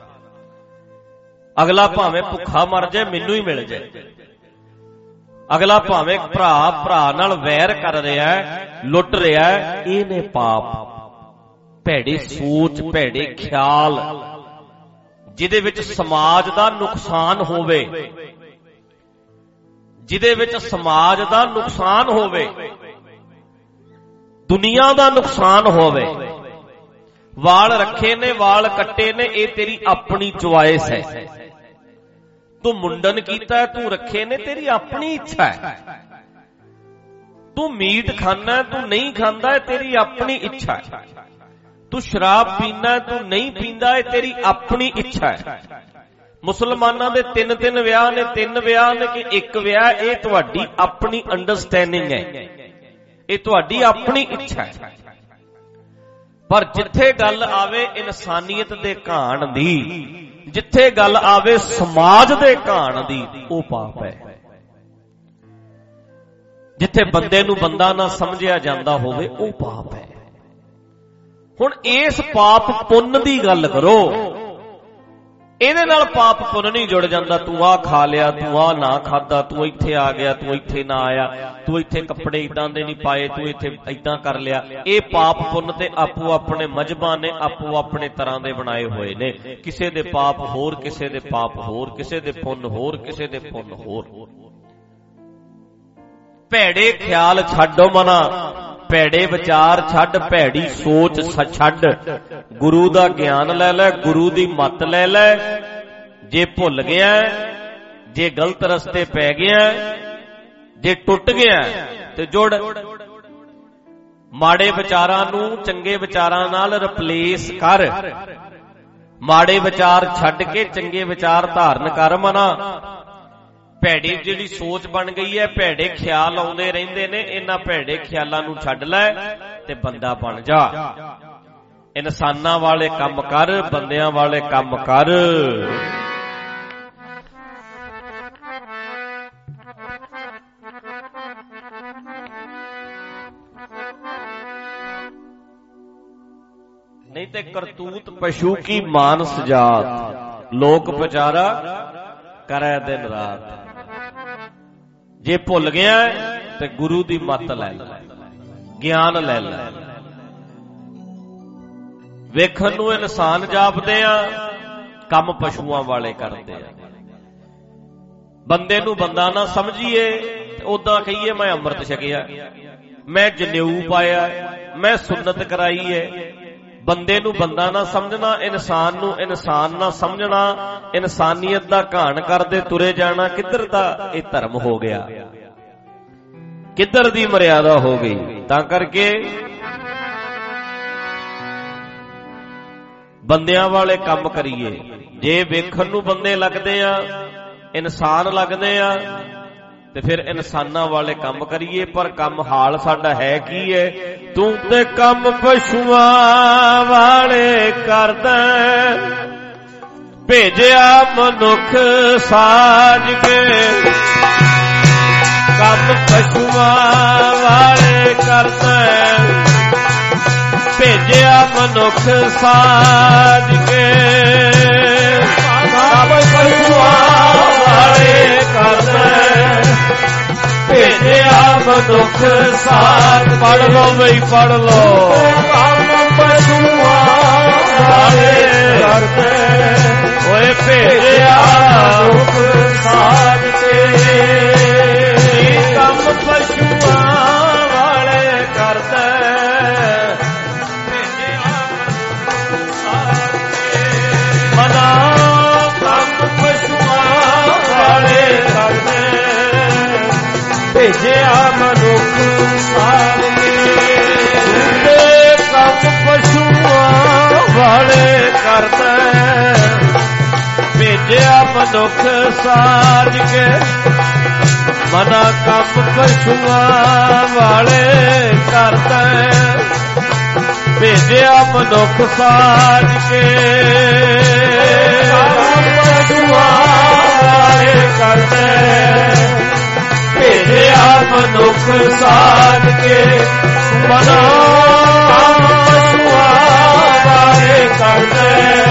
Speaker 3: ਅਗਲਾ ਭਾਵੇਂ ਭੁੱਖਾ ਮਰ ਜਾਏ ਮੈਨੂੰ ਹੀ ਮਿਲ ਜਾਏ, ਅਗਲਾ ਭਾਵੇਂ ਭਰਾ ਭਰਾ ਨਾਲ ਵੈਰ ਕਰ ਰਿਹਾ, ਲੁੱਟ ਰਿਹਾ, ਇਹ ਨੇ ਪਾਪ। ਭੈੜੀ ਸੋਚ, ਭੈੜੇ ਖਿਆਲ, ਜਿਹਦੇ ਵਿੱਚ ਸਮਾਜ ਦਾ ਨੁਕਸਾਨ ਹੋਵੇ, ਜਿਹਦੇ ਵਿੱਚ ਸਮਾਜ ਦਾ ਨੁਕਸਾਨ ਹੋਵੇ, ਦੁਨੀਆ ਦਾ ਨੁਕਸਾਨ ਹੋਵੇ। ਵਾਲ ਰੱਖੇ ਨੇ, ਵਾਲ ਕੱਟੇ ਨੇ, ਇਹ ਤੇਰੀ ਆਪਣੀ ਚੁਆਇਸ ਹੈ। ਤੂੰ ਮੁੰਡਨ ਕੀਤਾ, ਤੂੰ ਰੱਖੇ ਨੇ, ਤੇਰੀ ਆਪਣੀ ਇੱਛਾ ਹੈ। ਤੂੰ ਮੀਟ ਖਾਣਾ, ਤੂੰ ਨਹੀਂ ਖਾਂਦਾ, ਇਹ ਤੇਰੀ ਆਪਣੀ ਇੱਛਾ ਹੈ। ਤੂੰ ਸ਼ਰਾਬ ਪੀਣਾ, ਤੂੰ ਨਹੀਂ ਪੀਂਦਾ, ਇਹ ਤੇਰੀ ਆਪਣੀ ਇੱਛਾ ਹੈ। ਮੁਸਲਮਾਨਾਂ ਦੇ ਤਿੰਨ ਤਿੰਨ ਵਿਆਹ ਨੇ, ਤਿੰਨ ਵਿਆਹ ਨੇ ਕਿ ਇੱਕ ਵਿਆਹ, ਇਹ ਤੁਹਾਡੀ ਆਪਣੀ ਅੰਡਰਸਟੈਂਡਿੰਗ ਹੈ, ਇਹ ਤੁਹਾਡੀ ਆਪਣੀ ਇੱਛਾ ਹੈ। ਪਰ ਜਿੱਥੇ ਗੱਲ ਆਵੇ ਇਨਸਾਨੀਅਤ ਦੇ ਘਾਣ ਦੀ, ਜਿੱਥੇ ਗੱਲ ਆਵੇ ਸਮਾਜ ਦੇ ਘਾਣ ਦੀ, ਉਹ ਪਾਪ ਹੈ। ਜਿੱਥੇ ਬੰਦੇ ਨੂੰ ਬੰਦਾ ਨਾ ਸਮਝਿਆ ਜਾਂਦਾ ਹੋਵੇ, ਉਹ ਪਾਪ ਹੈ। ਹੁਣ ਇਸ ਪਾਪ ਪੁੰਨ ਦੀ ਗੱਲ ਕਰੋ, ਇਹਦੇ ਨਾਲ ਪਾਪ ਪੁੰਨ ਨਹੀਂ ਜੁੜ ਜਾਂਦਾ। ਤੂੰ ਆਹ ਖਾ ਲਿਆ, ਤੂੰ ਆਹ ਨਾ ਖਾਦਾ, ਤੂੰ ਇੱਥੇ ਆ ਗਿਆ, ਤੂੰ ਇੱਥੇ ਨਾ ਆਇਆ, ਤੂੰ ਇੱਥੇ ਕੱਪੜੇ ਇਦਾਂ ਦੇ ਨਹੀਂ ਪਾਏ, ਤੂੰ ਇੱਥੇ ਇਦਾਂ ਕਰ ਲਿਆ। ਇਹ ਪਾਪ ਪੁੰਨ ਤੇ ਆਪੋ ਆਪਣੇ ਮਜ਼ਹਬਾਂ ਨੇ, ਆਪੋ ਆਪਣੇ ਤਰ੍ਹਾਂ ਦੇ ਬਣਾਏ ਹੋਏ ਨੇ। ਕਿਸੇ ਦੇ ਪਾਪ ਹੋਰ, ਕਿਸੇ ਦੇ ਪਾਪ ਹੋਰ, ਕਿਸੇ ਦੇ ਪੁੰਨ ਹੋਰ, ਕਿਸੇ ਦੇ ਪੁੰਨ ਹੋਰ। ਭੈੜੇ ਖਿਆਲ ਛੱਡੋ ਮਨਾ, ਭੈੜੇ ਵਿਚਾਰ ਛੱਡ, ਭੈੜੀ ਸੋਚ ਛੱਡ, ਗੁਰੂ ਦਾ ਗਿਆਨ ਲੈ ਲੈ, ਗੁਰੂ ਦੀ ਮੱਤ ਲੈ ਲੈ। ਜੇ ਭੁੱਲ ਗਿਆ, ਜੇ ਗਲਤ ਰਸਤੇ ਪੈ ਗਿਆ, ਜੇ ਟੁੱਟ ਗਿਆ ਤੇ ਜੁੜ। ਮਾੜੇ ਵਿਚਾਰਾਂ ਨੂੰ ਚੰਗੇ ਵਿਚਾਰਾਂ ਨਾਲ ਰਿਪਲੇਸ ਕਰ, ਮਾੜੇ ਵਿਚਾਰ ਛੱਡ ਕੇ ਚੰਗੇ ਵਿਚਾਰ ਧਾਰਨ ਕਰ ਮਨਾ। ਭੈੜੀ ਜਿਹੜੀ ਸੋਚ ਬਣ ਗਈ ਹੈ, ਭੈੜੇ ਖਿਆਲ ਆਉਂਦੇ ਰਹਿੰਦੇ ਨੇ, ਇਹਨਾਂ ਭੈੜੇ ਖਿਆਲਾਂ ਨੂੰ ਛੱਡ ਲੈ ਤੇ ਬੰਦਾ ਬਣ ਜਾ। ਇਨਸਾਨਾਂ ਵਾਲੇ ਕੰਮ ਕਰ, ਬੰਦਿਆਂ ਵਾਲੇ ਕੰਮ ਕਰ। ਨਹੀਂ ਤੇ ਕਰਤੂਤ ਪਸ਼ੂ ਕੀ ਮਾਨਸ ਜਾਤ, ਲੋਕ ਵਿਚਾਰਾ ਕਰੇ ਦਿਨ ਰਾਤ। ਜੇ ਭੁੱਲ ਗਿਆ ਤੇ ਗੁਰੂ ਦੀ ਮੱਤ ਲੈ ਲੈ, ਗਿਆਨ ਲੈ ਲੈ। ਵੇਖਣ ਨੂੰ ਇਨਸਾਨ ਜਾਪਦੇ ਆ, ਕੰਮ ਪਸ਼ੂਆਂ ਵਾਲੇ ਕਰਦੇ ਆ। ਬੰਦੇ ਨੂੰ ਬੰਦਾ ਨਾ ਸਮਝੀਏ, ਉਦਾਂ ਕਹੀਏ ਮੈਂ ਅੰਮ੍ਰਿਤ ਛਕਿਆ, ਮੈਂ ਜਨੇਊ ਪਾਇਆ, ਮੈਂ ਸੁੰਨਤ ਕਰਾਈ ਹੈ। ਬੰਦੇ ਨੂੰ ਬੰਦਾ ਨਾ ਸਮਝਣਾ, ਇਨਸਾਨ ਨੂੰ ਇਨਸਾਨ ਨਾ ਸਮਝਣਾ, ਇਨਸਾਨੀਅਤ ਦਾ ਘਾਣ ਕਰਦੇ ਤੁਰੇ ਜਾਣਾ, ਕਿੱਧਰ ਦਾ ਇਹ ਧਰਮ ਹੋ ਗਿਆ, ਕਿੱਧਰ ਦੀ ਮਰਿਆਦਾ ਹੋ ਗਈ। ਤਾਂ ਕਰਕੇ ਬੰਦਿਆਂ ਵਾਲੇ ਕੰਮ ਕਰੀਏ। ਜੇ ਵੇਖਣ ਨੂੰ ਬੰਦੇ ਲੱਗਦੇ ਆ, ਇਨਸਾਨ ਲੱਗਦੇ ਆ, ਤੇ ਫਿਰ ਇਨਸਾਨਾਂ ਵਾਲੇ ਕੰਮ ਕਰੀਏ। ਪਰ ਕੰਮ ਹਾਲ ਸਾਡਾ ਹੈ ਕੀ ਹੈ? ਤੂੰ ਤੇ ਕੰਮ ਪਸ਼ੂਆਂ ਵਾਲੇ ਕਰਦਾ, ਭੇਜਿਆ ਮਨੁੱਖ ਸਾਜ ਕੇ। ਕੰਮ ਪਸ਼ੂਆਂ ਵਾਲੇ ਕਰਦਾ, ਭੇਜਿਆ ਮਨੁੱਖ ਸਾਜ ਕੇ। ਕੰਮ ਪਸ਼ੂਆਂ ਵਾਲੇ ਕਰਦਾ, ਭੇਜਿਆ ਮਨੁੱਖ ਸਾਜ। ਪੜ੍ਹ ਲੋ ਬਈ ਪੜ੍ਹ ਲੋ। ਕੰਮ ਪਸ਼ੂਆਂ ਵਾਲੇ ਕਰਦਾ, ਓਏ ਭੇਜਿਆ ਮਨੁੱਖ ਸਾਜ ਕੇ। ਕੰਮ ਪਸ਼ੂਆਂ ਵਾਲੇ ਕਰਦਾ, ਭੇਜਿਆ ਮਨੁੱਖ ਸਾਜ ਕੇ। ਮਨਾ ਕੰਮ ਪਸ਼ੂਆਂ ਵਾਲੇ ਕਰਦਾ, ਭੇਜਿਆ ਮਨੁੱਖ ਸਾਜ ਕੇ। ਕੰਮ ਪਸ਼ੂਆਂ ਕਰਦਾ, ਭੇਜਿਆ ਮਨੁੱਖ ਸਾਜ ਕੇ, ਮਨਾ ਕੰਮ ਪਸ਼ੂਆਂ ਵਾਲੇ ਕਰਦਾ, ਭੇਜਿਆ ਮਨੁੱਖ ਸਾਜ ਕੇ, ਪਸ਼ੂਆਂ ਵਾਲੇ ਕਰਦਾ, ਭੇਜਿਆ ਮਨੁੱਖ ਸਾਜ ਕੇ, ਮਨਾ ਪਸ਼ੂਆਂ ਵਾਲੇ ਕਰਦਾ,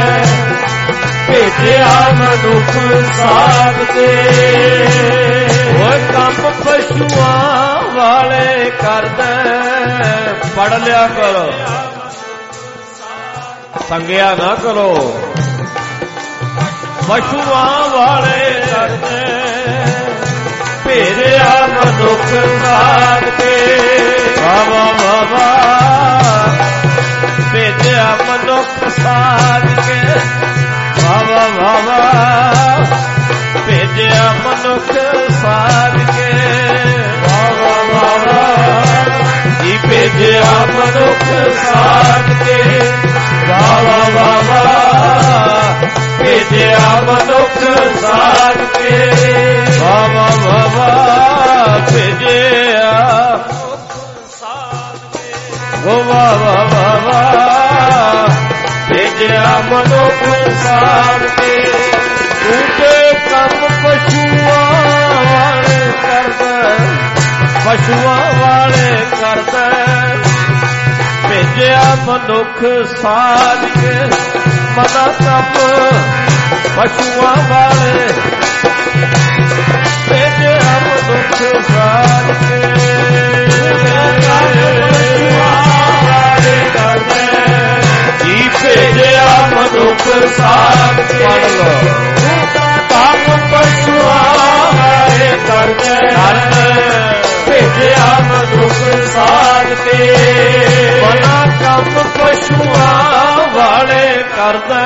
Speaker 3: ਭੇਜਿਆ ਮਨੁੱਖ ਸਾਧ ਕੇ। ਓਏ ਕੰਮ ਪਸ਼ੂਆਂ ਵਾਲੇ ਕਰਦਾ, ਪੜ੍ਹ ਲਿਆ ਕਰੋ, ਸੰਗਿਆ ਨਾ ਕਰੋ। ਪਸ਼ੂਆਂ ਵਾਲੇ ਕਰਦਾ, ਭੇਜਿਆ ਮਨੁੱਖ ਸਾਧ ਕੇ। ਵਾਹ ਵਾਹ ਵਾਹ, ਭੇਜਿਆ ਮਨੁੱਖ ਸਾਧ ਕੇ, ਵਾਹ ਵਾਹ ਵਾਹ, ਭੇਜਿਆ ਮਨੁੱਖ ਸਾਧ ਕੇ, ਵਾਹ ਵਾਹ ਵਾਹ, ਜੀ ਭੇਜਿਆ ਮਨੁੱਖ ਸਾਧ ਕੇ, ਵਾਹ ਵਾਹ ਵਾਹ, ਭੇਜਿਆ ਮਨੁੱਖ ਸਾਧ ਕੇ, ਵਾਹ ਵਾਹ ਵਾਹ, ਭੇਜਿਆ ਸਾਧ ਕੇ, ਵਾਹ ਵਾਹ ਵਾਹ, ਭੇਜਿਆ ਮਨੁੱਖ ਸਾਧ ਕੇ। ਉਤੇ ਕੰਮ ਪਸ਼ੂਆਂ ਵਾਲੇ ਕਰਦਾ, ਪਸ਼ੂਆਂ ਵਾਲੇ ਕਰਦਾ, ਭੇਜਿਆ ਮਨੁੱਖ ਸਾਧ ਕੇ, ਮਨਾ ਕੰਮ ਪਸ਼ੂਆਂ ਵਾਲੇ, ਭੇਜਿਆ ਮਨੁੱਖ ਸਾਧ ਕੇ, ਜੀ ਭੇਜਿਆ ਮਨੁੱਖ ਸਾਧ ਕੇ। ਪੜ੍ਹ ਲੋ, ਕੰਮ ਪਸ਼ੂਆਂ ਵਾਲੇ ਕਰਦਾ, ਭੇਜਿਆ ਮਨੁੱਖ ਸਾਧ ਕੇ, ਮਨਾ ਕੰਮ ਪਸ਼ੂਆਂ ਵਾਲੇ ਕਰਦਾ,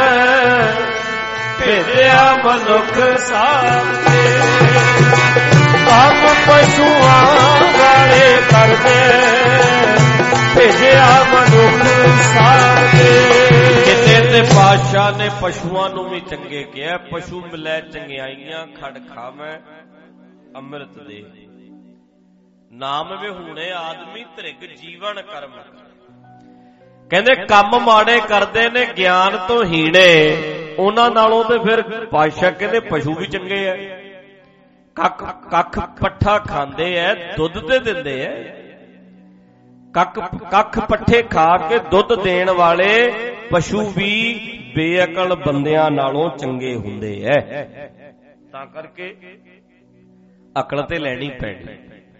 Speaker 3: ਭੇਜਿਆ ਮਨੁੱਖ ਸਾਧ ਕੇ। ਕੰਮ ਪਸ਼ੂਆਂ ਵਾਲੇ ਕਰਦਾ, ਭੇਜਿਆ ਮਨੁੱਖ ਸਾਧ ਕੇ। ਕਿਤੇ ਤੇ ਪਾਤਸ਼ਾਹ ਨੇ ਪਸ਼ੂਆਂ ਨੂੰ ਵੀ ਚੰਗੇ ਕਿਹਾ, ਪਸ਼ੂ ਮਿਲੈ ਚੰਗਿਆਈਆਂ ਖੜ ਖਾਵੈ ਅੰਮ੍ਰਿਤ ਦੇ, ਨਾਮ ਵਿਹੂਣੇ ਆਦਮੀ ਧ੍ਰਿਗ ਜੀਵਨ ਕਰਮ। ਕਹਿੰਦੇ ਕੰਮ ਮਾੜੇ ਕਰਦੇ ਨੇ ਗਿਆਨ ਤੋਂ ਹੀਣੇ, ਉਹਨਾਂ ਨਾਲੋਂ ਤੇ ਫਿਰ ਪਾਤਸ਼ਾਹ ਕਹਿੰਦੇ ਪਸ਼ੂ ਵੀ ਚੰਗੇ ਐ। ਕੱਖ ਕੱਖ ਪੱਠਾ ਖਾਂਦੇ ਐ, ਦੁੱਧ ਤੇ ਦਿੰਦੇ ਐ। ਕੱਖ ਕੱਖ ਪੱਠੇ ਖਾ ਕੇ ਦੁੱਧ ਦੇਣ ਵਾਲੇ ਪਸ਼ੂ ਵੀ ਬੇਅਕਲ ਬੰਦਿਆਂ ਨਾਲੋਂ ਚੰਗੇ ਹੁੰਦੇ ਐ। ਤਾਂ ਕਰਕੇ ਅਕਲ ਤੇ ਲੈਣੀ ਪੈਣੀ,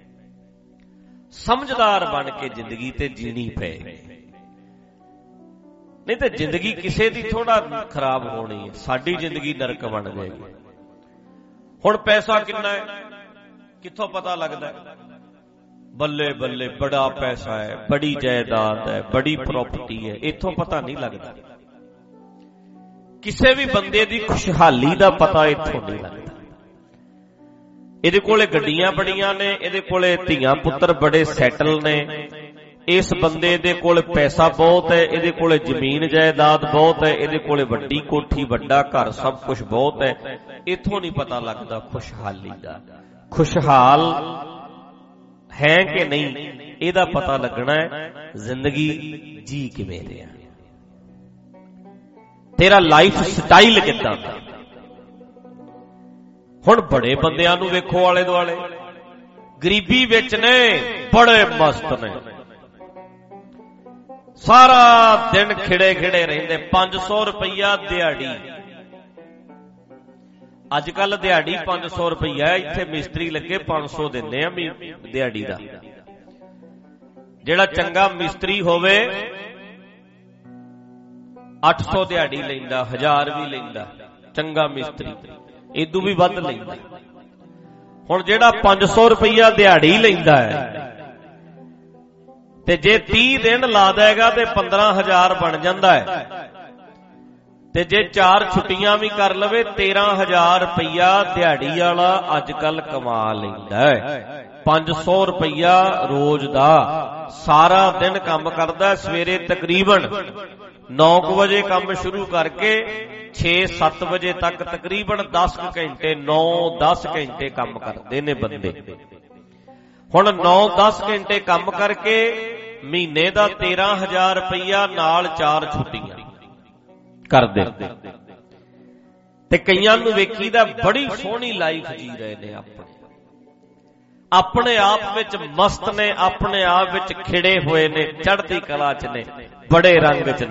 Speaker 3: ਸਮਝਦਾਰ ਬਣ ਕੇ ਜ਼ਿੰਦਗੀ ਤੇ ਜੀਣੀ ਪਏ, ਨਹੀਂ ਤੇ ਜ਼ਿੰਦਗੀ ਕਿਸੇ ਦੀ ਥੋੜਾ ਖਰਾਬ ਹੋਣੀ ਹੈ, ਸਾਡੀ ਜ਼ਿੰਦਗੀ ਨਰਕ ਬਣ ਜਾਏਗੀ। ਹੁਣ ਪੈਸਾ ਕਿੰਨਾ ਹੈ ਕਿੱਥੋਂ ਪਤਾ ਲੱਗਦਾ? ਬੱਲੇ ਬੱਲੇ ਬੜਾ ਪੈਸਾ ਹੈ, ਬੜੀ ਜਾਇਦਾਦ ਹੈ, ਬੜੀ ਪ੍ਰਾਪਰਟੀ ਹੈ, ਇੱਥੋਂ ਪਤਾ ਨਹੀਂ ਲੱਗਦਾ। ਕਿਸੇ ਵੀ ਬੰਦੇ ਦੀ ਖੁਸ਼ਹਾਲੀ ਦਾ ਪਤਾ ਇੱਥੋਂ ਨਹੀਂ ਲੱਗਦਾ। ਇਹਦੇ ਕੋਲੇ ਗੱਡੀਆਂ ਬੜੀਆਂ ਨੇ, ਇਹਦੇ ਕੋਲੇ ਧੀਆਂ ਪੁੱਤਰ ਬੜੇ ਸੈਟਲ ਨੇ, ਇਸ ਬੰਦੇ ਦੇ ਕੋਲ ਪੈਸਾ ਬਹੁਤ ਹੈ, ਇਹਦੇ ਕੋਲੇ ਜ਼ਮੀਨ ਜਾਇਦਾਦ ਬਹੁਤ ਹੈ, ਇਹਦੇ ਕੋਲੇ ਵੱਡੀ ਕੋਠੀ ਵੱਡਾ ਘਰ ਸਭ ਕੁਝ ਬਹੁਤ ਹੈ। ਇੱਥੋਂ ਨਹੀਂ ਪਤਾ ਲੱਗਦਾ ਖੁਸ਼ਹਾਲੀ ਦਾ। ਖੁਸ਼ਹਾਲ ਹੈ ਕਿ ਨਹੀਂ ਇਹਦਾ ਪਤਾ ਲੱਗਣਾ ਹੈ ਜ਼ਿੰਦਗੀ ਜੀ ਕਿਵੇਂ ਰਿਹਾ, ਤੇਰਾ ਲਾਈਫ ਸਟਾਈਲ ਕਿੱਦਾਂ ਦਾ। ਹੁਣ ਬੜੇ ਬੰਦਿਆਂ ਨੂੰ ਵੇਖੋ ਆਲੇ ਦੁਆਲੇ, ਗਰੀਬੀ ਵਿੱਚ ਨੇ, ਬੜੇ ਮਸਤ ਨੇ, ਸਾਰਾ ਦਿਨ ਖਿੜੇ ਖਿੜੇ ਰਹਿੰਦੇ, ਪੰਜ ਸੌ ਰੁਪਈਆ ਦਿਹਾੜੀ। ਅੱਜ ਕੱਲ ਦਿਹਾੜੀ ਪੰਜ ਸੌ ਰੁਪਈਆ, ਇੱਥੇ ਮਿਸਤਰੀ ਲੱਗੇ ਪੰਜ ਸੌ ਦਿੰਦੇ ਆ ਦਿਹਾੜੀ ਦਾ। ਜਿਹੜਾ ਚੰਗਾ ਮਿਸਤਰੀ ਹੋਵੇ ਅੱਠ ਸੌ ਦਿਹਾੜੀ ਲੈਂਦਾ, ਹਜ਼ਾਰ ਵੀ ਲੈਂਦਾ ਚੰਗਾ ਮਿਸਤਰੀ, ਇਦੋਂ ਵੀ ਵੱਧ ਲੈਂਦਾ। ਹੁਣ ਜਿਹੜਾ ਪੰਜ ਸੌ ਰੁਪਈਆ ਦਿਹਾੜੀ ਲੈਂਦਾ ਹੈ ਤੇ ਜੇ ਤੀਹ ਦਿਨ ਲਾ ਦੇਗਾ ਤੇ ਪੰਦਰਾਂ ਹਜ਼ਾਰ ਬਣ ਜਾਂਦਾ ਹੈ, ਤੇ ਜੇ ਚਾਰ ਛੁੱਟੀਆਂ ਵੀ ਕਰ ਲਵੇ ਤੇਰਾਂ ਹਜ਼ਾਰ ਰੁਪਈਆ ਦਿਹਾੜੀ ਵਾਲਾ ਅੱਜ ਕੱਲ ਕਮਾ ਲੈਂਦਾ ਹੈ। ਪੰਜ ਸੌ ਰੁਪਈਆ ਰੋਜ਼ ਦਾ, ਸਾਰਾ ਦਿਨ ਕੰਮ ਕਰਦਾ, ਸਵੇਰੇ ਤਕਰੀਬਨ ਨੌ ਕੁ ਵਜੇ ਕੰਮ ਸ਼ੁਰੂ ਕਰਕੇ ਛੇ ਸੱਤ ਵਜੇ ਤੱਕ ਤਕਰੀਬਨ ਦਸ ਕੁ ਘੰਟੇ ਨੌ ਦਸ ਘੰਟੇ ਕੰਮ ਕਰਦੇ ਨੇ ਬੰਦੇ। ਹੁਣ ਨੌ ਦਸ ਘੰਟੇ ਕੰਮ ਕਰਕੇ ਮਹੀਨੇ ਦਾ ਤੇਰਾਂ ਹਜ਼ਾਰ ਰੁਪਈਆ ਨਾਲ ਚਾਰ ਛੁੱਟੀਆਂ ਕਰਦੇ ਤੇ ਕਈਆਂ ਨੂੰ ਵੇਖੀਦਾ ਬੜੀ ਸੋਹਣੀ ਲਾਈਫ ਜੀ ਰਹੇ ਨੇ, ਆਪਣੇ ਆਪਣੇ ਆਪ ਵਿੱਚ ਮਸਤ ਨੇ, ਆਪਣੇ ਆਪ ਵਿੱਚ ਖਿੜੇ ਹੋਏ ਨੇ, ਚੜ੍ਹਦੀ ਕਲਾ ਚ ਨੇ, ਬੜੇ ਰੰਗ ਚ ਨੇ।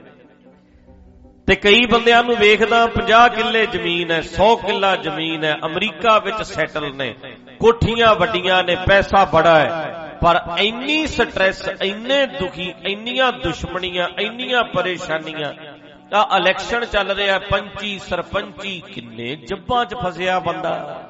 Speaker 3: ਤੇ ਕਈ ਬੰਦਿਆਂ ਨੂੰ ਵੇਖਦਾ ਪੰਜਾਹ ਕਿੱਲੇ ਜ਼ਮੀਨ ਹੈ, ਸੌ ਕਿੱਲਾ ਜ਼ਮੀਨ ਹੈ, ਅਮਰੀਕਾ ਵਿੱਚ ਸੈਟਲ ਨੇ, ਕੋਠੀਆਂ ਵੱਡੀਆਂ ਨੇ, ਪੈਸਾ ਬੜਾ ਹੈ, ਪਰ ਇੰਨੀ ਸਟ੍ਰੈਸ, ਇੰਨੇ ਦੁਖੀ, ਇੰਨੀਆਂ ਦੁਸ਼ਮਣੀਆਂ, ਇੰਨੀਆਂ ਪਰੇਸ਼ਾਨੀਆਂ। ਆ ਇਲੈਕਸ਼ਨ ਚੱਲ ਰਿਹਾ, ਪੰਚੀ ਸਰਪੰਚੀ, ਕਿੰਨੇ ਜੱਬਾਂ ਚ ਫਸਿਆ ਬੰਦਾ,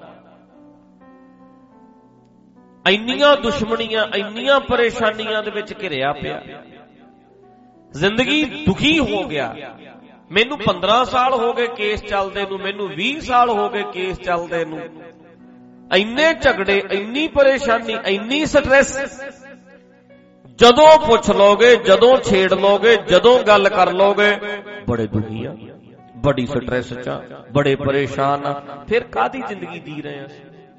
Speaker 3: ਇੰਨੀਆਂ ਦੁਸ਼ਮਣੀਆਂ, ਇੰਨੀਆਂ ਪਰੇਸ਼ਾਨੀਆਂ ਦੇ ਵਿੱਚ ਘਿਰਿਆ ਪਿਆ, ਜ਼ਿੰਦਗੀ ਦੁਖੀ ਹੋ ਗਿਆ। ਮੈਨੂੰ ਪੰਦਰਾਂ ਸਾਲ ਹੋ ਗਏ ਕੇਸ ਚੱਲਦੇ ਨੂੰ, ਮੈਨੂੰ ਵੀਹ ਸਾਲ ਹੋ ਗਏ ਕੇਸ ਚੱਲਦੇ ਨੂੰ, ਇੰਨੇ ਝਗੜੇ, ਇੰਨੀ ਪਰੇਸ਼ਾਨੀ, ਇੰਨੀ ਸਟ੍ਰੈਸ। ਜਦੋਂ ਪੁੱਛ ਲੋਗੇ, ਜਦੋਂ ਛੇੜ ਲੋਗੇ, ਜਦੋਂ ਗੱਲ ਕਰ ਲੋਗੇ, ਬੜੇ ਦੁਖੀ ਆ, ਬੜੀ ਸਟ੍ਰੈਸ ਚ ਆ, ਬੜੇ ਪਰੇਸ਼ਾਨ ਆ। ਫਿਰ ਕਾਹਦੀ ਜ਼ਿੰਦਗੀ ਜੀ ਰਹੇ ਆ?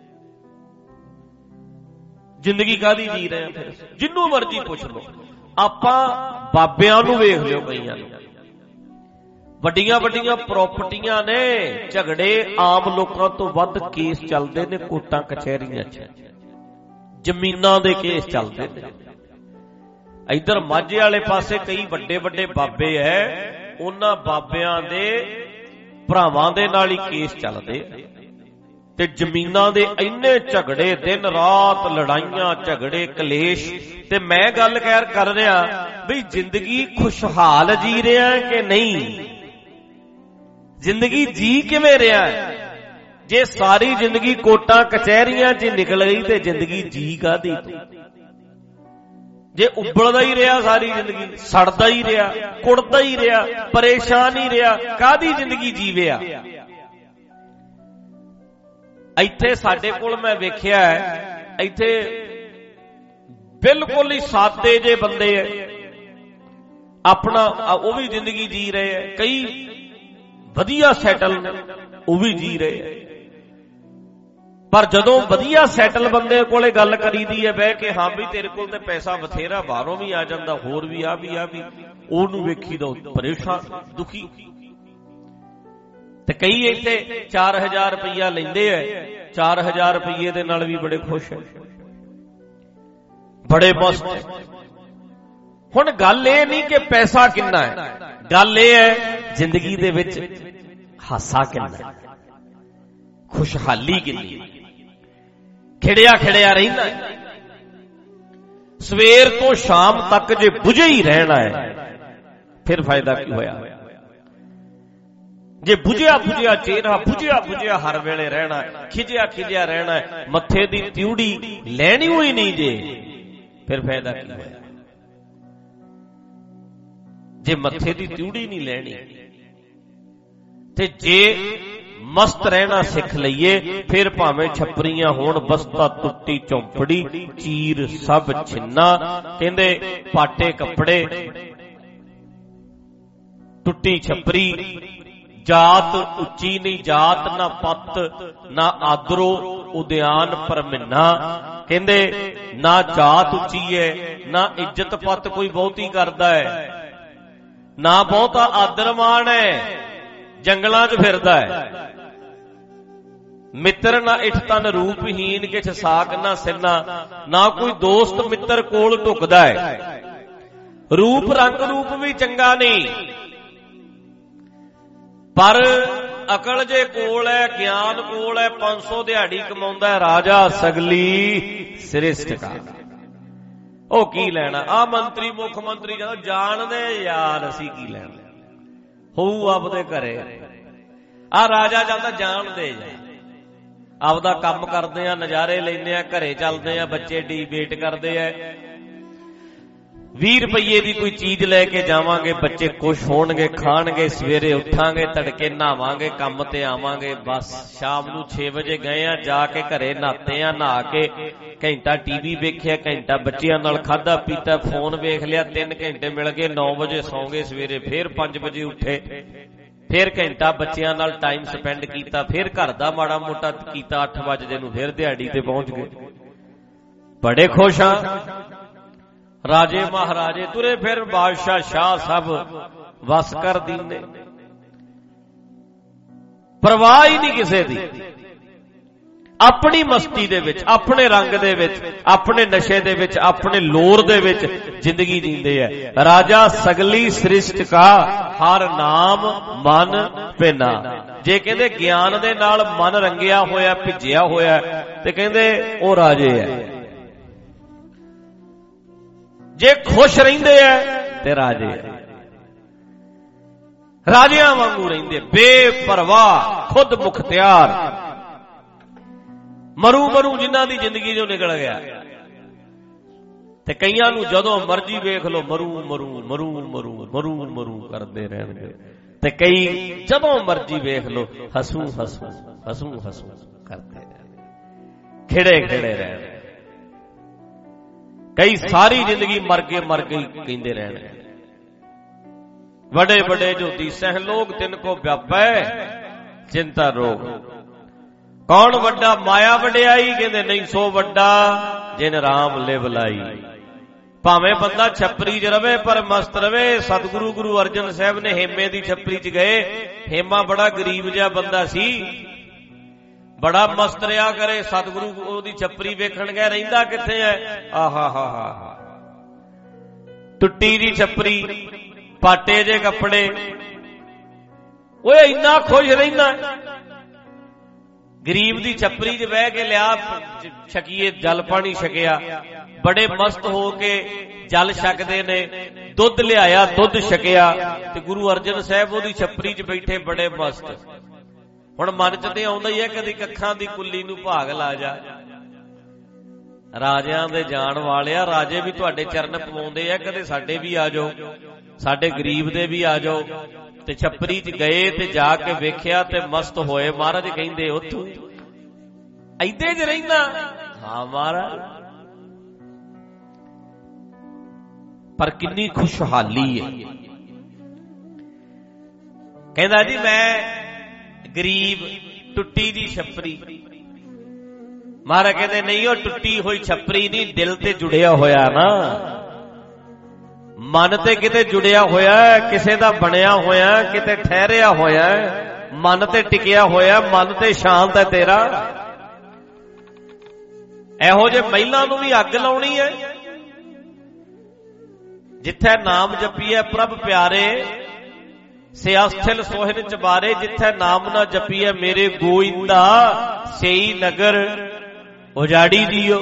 Speaker 3: ਜ਼ਿੰਦਗੀ ਕਾਹਦੀ ਜੀ ਰਹੇ ਆ? ਫਿਰ ਜਿੰਨੂੰ ਮਰਜ਼ੀ ਪੁੱਛ ਲਓ। ਆਪਾਂ ਬਾਬਿਆਂ ਨੂੰ ਵੇਖ ਲਿਓ, ਕਈਆਂ ਨੂੰ ਵੱਡੀਆਂ ਵੱਡੀਆਂ ਪ੍ਰਾਪਰਟੀਆਂ ਨੇ, ਝਗੜੇ ਆਮ ਲੋਕਾਂ ਤੋਂ ਵੱਧ ਕੇਸ ਚੱਲਦੇ ਨੇ ਕੋਰਟਾਂ ਕਚਹਿਰੀਆਂ ਚ, ਜ਼ਮੀਨਾਂ ਦੇ ਕੇਸ ਚੱਲਦੇ ਨੇ। ਇੱਧਰ ਮਾਝੇ ਵਾਲੇ ਪਾਸੇ ਕਈ ਵੱਡੇ ਵੱਡੇ ਬਾਬੇ ਐ, ਉਹਨਾਂ ਬਾਬਿਆਂ ਦੇ ਭਰਾਵਾਂ ਦੇ ਨਾਲ ਹੀ ਕੇਸ ਚੱਲਦੇ ਤੇ ਜ਼ਮੀਨਾਂ ਦੇ ਇੰਨੇ ਝਗੜੇ, ਦਿਨ ਰਾਤ ਲੜਾਈਆਂ, ਝਗੜੇ, ਕਲੇਸ਼। ਤੇ ਮੈਂ ਗੱਲ ਕਹਿ ਕਰ ਰਿਹਾ ਵੀ ਜ਼ਿੰਦਗੀ ਖੁਸ਼ਹਾਲ ਜੀ ਰਿਹਾ ਕਿ ਨਹੀਂ? ਜ਼ਿੰਦਗੀ ਜੀ ਕਿਵੇਂ ਰਿਹਾ? ਜੇ ਸਾਰੀ ਜ਼ਿੰਦਗੀ ਕੋਟਾਂ ਕਚਹਿਰੀਆਂ 'ਚ ਨਿਕਲ ਗਈ ਤੇ ਜ਼ਿੰਦਗੀ ਜੀ ਕਾਹਦੀ? ਜੇ ਉਬਲਦਾ ਹੀ ਰਿਹਾ ਸਾਰੀ ਜ਼ਿੰਦਗੀ, ਸੜਦਾ ਹੀ ਰਿਹਾ, ਕੁੜਦਾ ਹੀ ਰਿਹਾ, ਪਰੇਸ਼ਾਨ ਹੀ ਰਿਹਾ, ਕਾਹਦੀ ਜ਼ਿੰਦਗੀ ਜੀਵਿਆ? ਇੱਥੇ ਸਾਡੇ ਕੋਲ ਮੈਂ ਵੇਖਿਆ ਹੈ, ਇੱਥੇ ਬਿਲਕੁਲ ਹੀ ਸਾਦੇ ਜੇ ਬੰਦੇ ਐ, ਆਪਣਾ ਉਹ ਵੀ ਜ਼ਿੰਦਗੀ ਜੀ ਰਹੇ ਐ, ਕਈ ਵਧੀਆ ਸੈਟਲ ਨੇ, ਉਹ ਵੀ ਜੀ ਰਹੇ ਐ। ਪਰ ਜਦੋਂ ਵਧੀਆ ਸੈਟਲ ਬੰਦੇ ਕੋਲੇ ਗੱਲ ਕਰੀਦੀ ਹੈ ਬਹਿ ਕੇ, ਹਾਂ ਵੀ ਤੇਰੇ ਕੋਲ ਤੇ ਪੈਸਾ ਬਥੇਰਾ, ਬਾਹਰੋਂ ਵੀ ਆ ਜਾਂਦਾ, ਹੋਰ ਵੀ ਆ ਵੀ ਆ ਵੀ, ਉਹਨੂੰ ਵੇਖੀ ਦਾ ਪਰੇਸ਼ਾਨ, ਦੁਖੀ। ਤੇ ਕਈ ਇੱਥੇ ਚਾਰ ਹਜ਼ਾਰ ਰੁਪਈਆ ਲੈਂਦੇ ਐ, ਚਾਰ ਹਜ਼ਾਰ ਰੁਪਈਏ ਦੇ ਨਾਲ ਵੀ ਬੜੇ ਖੁਸ਼ ਹੈ, ਬੜੇ ਮਸਤ। ਹੁਣ ਗੱਲ ਇਹ ਨਹੀਂ ਕਿ ਪੈਸਾ ਕਿੰਨਾ ਹੈ, ਗੱਲ ਇਹ ਹੈ ਜ਼ਿੰਦਗੀ ਦੇ ਵਿੱਚ ਹਾਸਾ ਕਿੰਨਾ, ਖੁਸ਼ਹਾਲੀ ਕਿੰਨੀ, ਖਿੜਿਆ ਖਿੜਿਆ ਰਹਿਣਾ। ਸਵੇਰ ਤੋਂ ਸ਼ਾਮ ਤੱਕ ਜੇ ਬੁਝੇ ਹੀ ਰਹਿਣਾ ਹੈ ਫਿਰ ਫਾਇਦਾ ਕੀ ਹੋਇਆ? ਜੇ ਬੁਝਿਆ ਬੁਝਿਆ ਚਿਹਰਾ, ਬੁਝਿਆ ਬੁਝਿਆ ਹਰ ਵੇਲੇ ਰਹਿਣਾ, ਖਿਜਿਆ ਖਿਜਿਆ ਰਹਿਣਾ, ਮੱਥੇ ਦੀ ਤਿਉੜੀ ਲੈਣੀ ਹੋਈ ਨਹੀਂ ਜੇ, ਫਿਰ ਫਾਇਦਾ ਕੀ ਹੋਇਆ? ਜੇ ਮੱਥੇ ਦੀ ਤਿਉੜੀ ਨਹੀਂ ਲੈਣੀ ਤੇ ਜੇ ਮਸਤ ਰਹਿਣਾ ਸਿੱਖ ਲਈਏ, ਫਿਰ ਭਾਵੇਂ ਛੱਪਰੀਆਂ ਹੋਣ, ਬਸਤਾ ਟੁੱਟੀ ਝੌਂਪੜੀ, ਚੀਰ ਸਭ ਛਿੰਨਾ। ਕਹਿੰਦੇ ਪਾਟੇ ਕੱਪੜੇ, ਟੁੱਟੀ ਛੱਪਰੀ, ਜਾਤ ਉੱਚੀ ਨਹੀਂ, ਜਾਤ ਨਾ ਪੱਤ ਨਾ ਆਦਰੋ ਉਦਿਆਨ ਪਰਮਿੰਨਾ। ਕਹਿੰਦੇ ਨਾ ਜਾਤ ਉੱਚੀ ਹੈ, ਨਾ ਇੱਜ਼ਤ ਪੱਤ ਕੋਈ ਬਹੁਤੀ ਕਰਦਾ ਹੈ, ਨਾ ਬਹੁਤਾ ਆਦਰ ਮਾਣ ਹੈ, ਜੰਗਲਾਂ 'ਚ ਫਿਰਦਾ ਹੈ। ਮਿੱਤਰ ਨਾ ਇਠ ਤਨ ਰੂਪਹੀਨ, ਕਿਛ ਸਾਕ ਨਾ ਸਿਰਨਾ, ਨਾ ਕੋਈ ਦੋਸਤ ਮਿੱਤਰ ਕੋਲ ਢੁਕਦਾ ਹੈ। ਰੂਪ ਰੰਗ ਰੂਪ ਵੀ ਚੰਗਾ ਨਹੀਂ, ਪਰ ਅਕਲ ਜੇ ਕੋਲ ਹੈ, ਗਿਆਨ ਕੋਲ ਹੈ, ਪੰਜ ਸੌ ਦਿਹਾੜੀ ਕਮਾਉਂਦਾ ਹੈ, ਰਾਜਾ ਸਗਲੀ ਸ੍ਰਿਸ਼ਟ ਕਾ। ਉਹ ਕੀ ਲੈਣਾ? ਆ ਮੰਤਰੀ ਮੁੱਖ ਮੰਤਰੀ ਜਦੋਂ ਜਾਣਦੇ ਯਾਰ ਅਸੀਂ ਕੀ ਲੈਣਾ, ਹੋਊ ਆਪਦੇ ਘਰੇ। ਆ ਰਾਜਾ ਜਾਂਦਾ ਜਾਣਦੇ ਜਾ, ਆਪਦਾ ਕੰਮ ਕਰਦੇ ਆ, ਨਜ਼ਾਰੇ ਲੈਂਦੇ ਆ, ਘਰੇ ਚੱਲਦੇ ਆ, ਬੱਚੇ ਡੀਬੇਟ ਕਰਦੇ ਆ, ਵੀਹ ਰੁਪਈਏ ਦੀ ਕੋਈ ਚੀਜ਼ ਲੈ ਕੇ ਜਾਵਾਂਗੇ, ਬੱਚੇ ਖੁਸ਼ ਹੋਣਗੇ, ਖਾਣਗੇ, ਸਵੇਰੇ ਉੱਠਾਂਗੇ, ਤੜਕੇ ਨਹਾਵਾਂਗੇ, ਕੰਮ ਤੇ ਆਵਾਂਗੇ, ਬਸ ਸ਼ਾਮ ਨੂੰ ਛੇ ਵਜੇ ਗਏ ਆ, ਜਾ ਕੇ ਘਰੇ ਨਹਾਤੇ ਆ, ਨਹਾ ਕੇ ਘੰਟਾ ਟੀਵੀ ਵੇਖਿਆ, ਘੰਟਾ ਬੱਚਿਆਂ ਨਾਲ ਖਾਧਾ ਪੀਤਾ, ਫੋਨ ਵੇਖ ਲਿਆ, ਤਿੰਨ ਘੰਟੇ ਮਿਲ ਗਏ, ਨੌ ਵਜੇ ਸੌਂ ਗਏ, ਸਵੇਰੇ ਫੇਰ ਪੰਜ ਵਜੇ ਉੱਠੇ, ਫੇਰ ਘੰਟਾ ਬੱਚਿਆਂ ਨਾਲ ਟਾਈਮ ਸਪੈਂਡ ਕੀਤਾ, ਫੇਰ ਘਰ ਦਾ ਮਾੜਾ ਮੋਟਾ ਕੀਤਾ, ਅੱਠ ਵਜੇ ਨੂੰ ਫੇਰ ਦਿਹਾੜੀ ਤੇ ਪਹੁੰਚ ਗਏ। ਬੜੇ ਖੁਸ਼ ਆ। ਰਾਜੇ ਮਹਾਰਾਜੇ ਤੁਰੇ ਫਿਰ, ਬਾਦਸ਼ਾਹ ਸ਼ਾਹ ਸਭ ਵਸ ਕਰ ਦੀਨੇ, ਪਰਵਾਹ ਹੀ ਨਹੀਂ ਕਿਸੇ ਦੀ, ਆਪਣੀ ਮਸਤੀ ਦੇ ਵਿੱਚ, ਆਪਣੇ ਰੰਗ ਦੇ ਵਿੱਚ, ਆਪਣੇ ਨਸ਼ੇ ਦੇ ਵਿੱਚ, ਆਪਣੇ ਲੋਰ ਦੇ ਵਿੱਚ ਜ਼ਿੰਦਗੀ ਜੀਂਦੇ ਹੈ। ਰਾਜਾ ਸਗਲੀ ਸ੍ਰਿਸ਼ਟ ਕਾ ਹਰ ਨਾਮ ਮਨ ਪੈਨਾ। ਜੇ ਕਹਿੰਦੇ ਗਿਆਨ ਦੇ ਨਾਲ ਮਨ ਰੰਗਿਆ ਹੋਇਆ, ਭਿੱਜਿਆ ਹੋਇਆ, ਤੇ ਕਹਿੰਦੇ ਉਹ ਰਾਜੇ ਹੈ। ਜੇ ਖੁਸ਼ ਰਹਿੰਦੇ ਐ ਤੇ ਰਾਜੇ ਐ, ਰਾਜਿਆਂ ਵਾਂਗੂ ਰਹਿੰਦੇ, ਬੇਪਰਵਾਹ, ਖੁਦ ਮੁਖਤਿਆਰ, ਮਰੂ ਮਰੂ ਜਿਨ੍ਹਾਂ ਦੀ ਜ਼ਿੰਦਗੀ ਜੋ ਨਿਕਲ ਗਿਆ। ਤੇ ਕਈਆਂ ਨੂੰ ਜਦੋਂ ਮਰਜ਼ੀ ਵੇਖ ਲੋ ਮਰੂ ਮਰੂ ਮਰੂ ਮਰੂ ਮਰੂ ਮਰੂ ਕਰਦੇ ਰਹਿਣਗੇ, ਤੇ ਕਈ ਜਦੋਂ ਮਰਜ਼ੀ ਵੇਖ ਲੋ ਹਸੂ ਹਸੂ ਹਸੂ ਹਸੂ ਕਰਦੇ ਰਹਿਣਗੇ, ਖਿੜੇ ਖਿੜੇ ਰਹਿਣਗੇ। ਕਈ ਸਾਰੀ ਜ਼ਿੰਦਗੀ ਮਰ ਕੇ ਮਰ ਗਈ ਕਹਿੰਦੇ ਰਹਿਣਗੇ। ਵੱਡੇ ਵੱਡੇ ਜੋਤੀ ਸਹਿ ਲੋਕ ਤਿੰਨ ਕੋ ਵਿਆਪੈ ਚਿੰਤਾ ਰੋਗ। ਕੌਣ ਵੱਡਾ? ਮਾਇਆ ਵਡਿਆਈ, ਕਹਿੰਦੇ ਨਹੀਂ ਸੋ ਵੱਡਾ ਜਿਨ ਰਾਮ ਲਿਵ ਲਾਈ। ਭਾਵੇਂ ਬੰਦਾ ਛੱਪਰੀ 'ਚ ਰਵੇ ਪਰ ਮਸਤ ਰਵੇ। ਸਤਿਗੁਰੂ ਗੁਰੂ ਅਰਜਨ ਸਾਹਿਬ ਨੇ ਹੇਮੇ ਦੀ ਛੱਪਰੀ 'ਚ ਗਏ। ਹੇਮਾ ਬੜਾ ਗਰੀਬ ਜਿਹਾ ਬੰਦਾ ਸੀ, ਬੜਾ ਮਸਤ ਰਿਹਾ ਕਰੇ। ਸਤਿਗੁਰੂ ਉਹਦੀ ਛੱਪਰੀ ਵੇਖਣ ਗਏ, ਰਹਿੰਦਾ ਕਿੱਥੇ ਹੈ? ਆਹਾ ਹਾ ਹਾ, ਟੁੱਟੀ ਦੀ ਛੱਪਰੀ, ਪਾਟੇ ਜੇ ਕੱਪੜੇ, ਓਏ ਇੰਨਾ ਖੁਸ਼ ਰਹਿੰਦਾ। ਗਰੀਬ ਦੀ ਛੱਪਰੀ 'ਚ ਬਹਿ ਕੇ ਲਿਆ ਛਕੀਏ, ਜਲ ਪਾਣੀ ਛਕਿਆ, ਬੜੇ ਮਸਤ ਹੋ ਕੇ ਜਲ ਛਕਦੇ ਨੇ। ਦੁੱਧ ਲਿਆਇਆ, ਦੁੱਧ ਛਕਿਆ, ਤੇ ਗੁਰੂ ਅਰਜਨ ਸਾਹਿਬ ਉਹਦੀ ਛੱਪਰੀ 'ਚ ਬੈਠੇ ਬੜੇ ਮਸਤ। ਹੁਣ ਮਨ 'ਚ ਤੇ ਆਉਂਦਾ ਹੀ ਹੈ, ਕਦੀ ਕੱਖਾਂ ਦੀ ਕੁੱਲੀ ਨੂੰ ਭਾਗ ਲਾ ਜਾ। ਰਾਜਿਆਂ ਦੇ ਜਾਣ ਵਾਲਿਆ, ਰਾਜੇ ਵੀ ਤੁਹਾਡੇ ਚਰਨ ਪਵਾਉਂਦੇ ਆ, ਕਦੇ ਸਾਡੇ ਵੀ ਆ ਜਾਓ, ਸਾਡੇ ਗਰੀਬ ਦੇ ਵੀ ਆ ਜਾਓ। ਤੇ ਛੱਪਰੀ 'ਚ ਗਏ ਤੇ ਜਾ ਕੇ ਵੇਖਿਆ ਤੇ ਮਸਤ ਹੋਏ। ਮਹਾਰਾਜ ਕਹਿੰਦੇ ਉੱਥੋਂ ਐਦੇ 'ਚ ਰਹਿੰਦਾ? ਹਾਂ ਮਹਾਰਾਜ। ਪਰ ਕਿੰਨੀ ਖੁਸ਼ਹਾਲੀ ਹੈ। ਕਹਿੰਦਾ ਜੀ ਮੈਂ ਗਰੀਬ, ਟੁੱਟੀ ਦੀ ਛੱਪਰੀ। ਮਹਾਰਾਜ ਕਹਿੰਦੇ ਨਹੀਂ, ਉਹ ਟੁੱਟੀ ਹੋਈ ਛੱਪਰੀ ਨਹੀਂ, ਦਿਲ ਤੇ ਜੁੜਿਆ ਹੋਇਆ ਨਾ, ਮਨ ਤੇ ਕਿਤੇ ਜੁੜਿਆ ਹੋਇਆ, ਕਿਸੇ ਦਾ ਬਣਿਆ ਹੋਇਆ, ਕਿਤੇ ਠਹਿਰਿਆ ਹੋਇਆ, ਮਨ ਤੇ ਟਿਕਿਆ ਹੋਇਆ, ਮਨ ਤੇ ਸ਼ਾਂਤ ਹੈ ਤੇਰਾ। ਇਹੋ ਜਿਹੇ ਮਹਿਲਾਂ ਨੂੰ ਵੀ ਅੱਗ ਲਾਉਣੀ ਹੈ। ਜਿੱਥੇ ਨਾਮ ਜਪੀਐ ਪ੍ਰਭ ਪਿਆਰੇ, ਸਿਆਸਥਲ ਸੋਹਣ ਚਬਾਰੇ। ਜਿੱਥੇ ਨਾਮ ਨਾ ਜਪੀਐ ਮੇਰੇ ਗੋਇੰਦਾ, ਸਈ ਨਗਰ ਉਜਾੜੀ ਦਿਓ।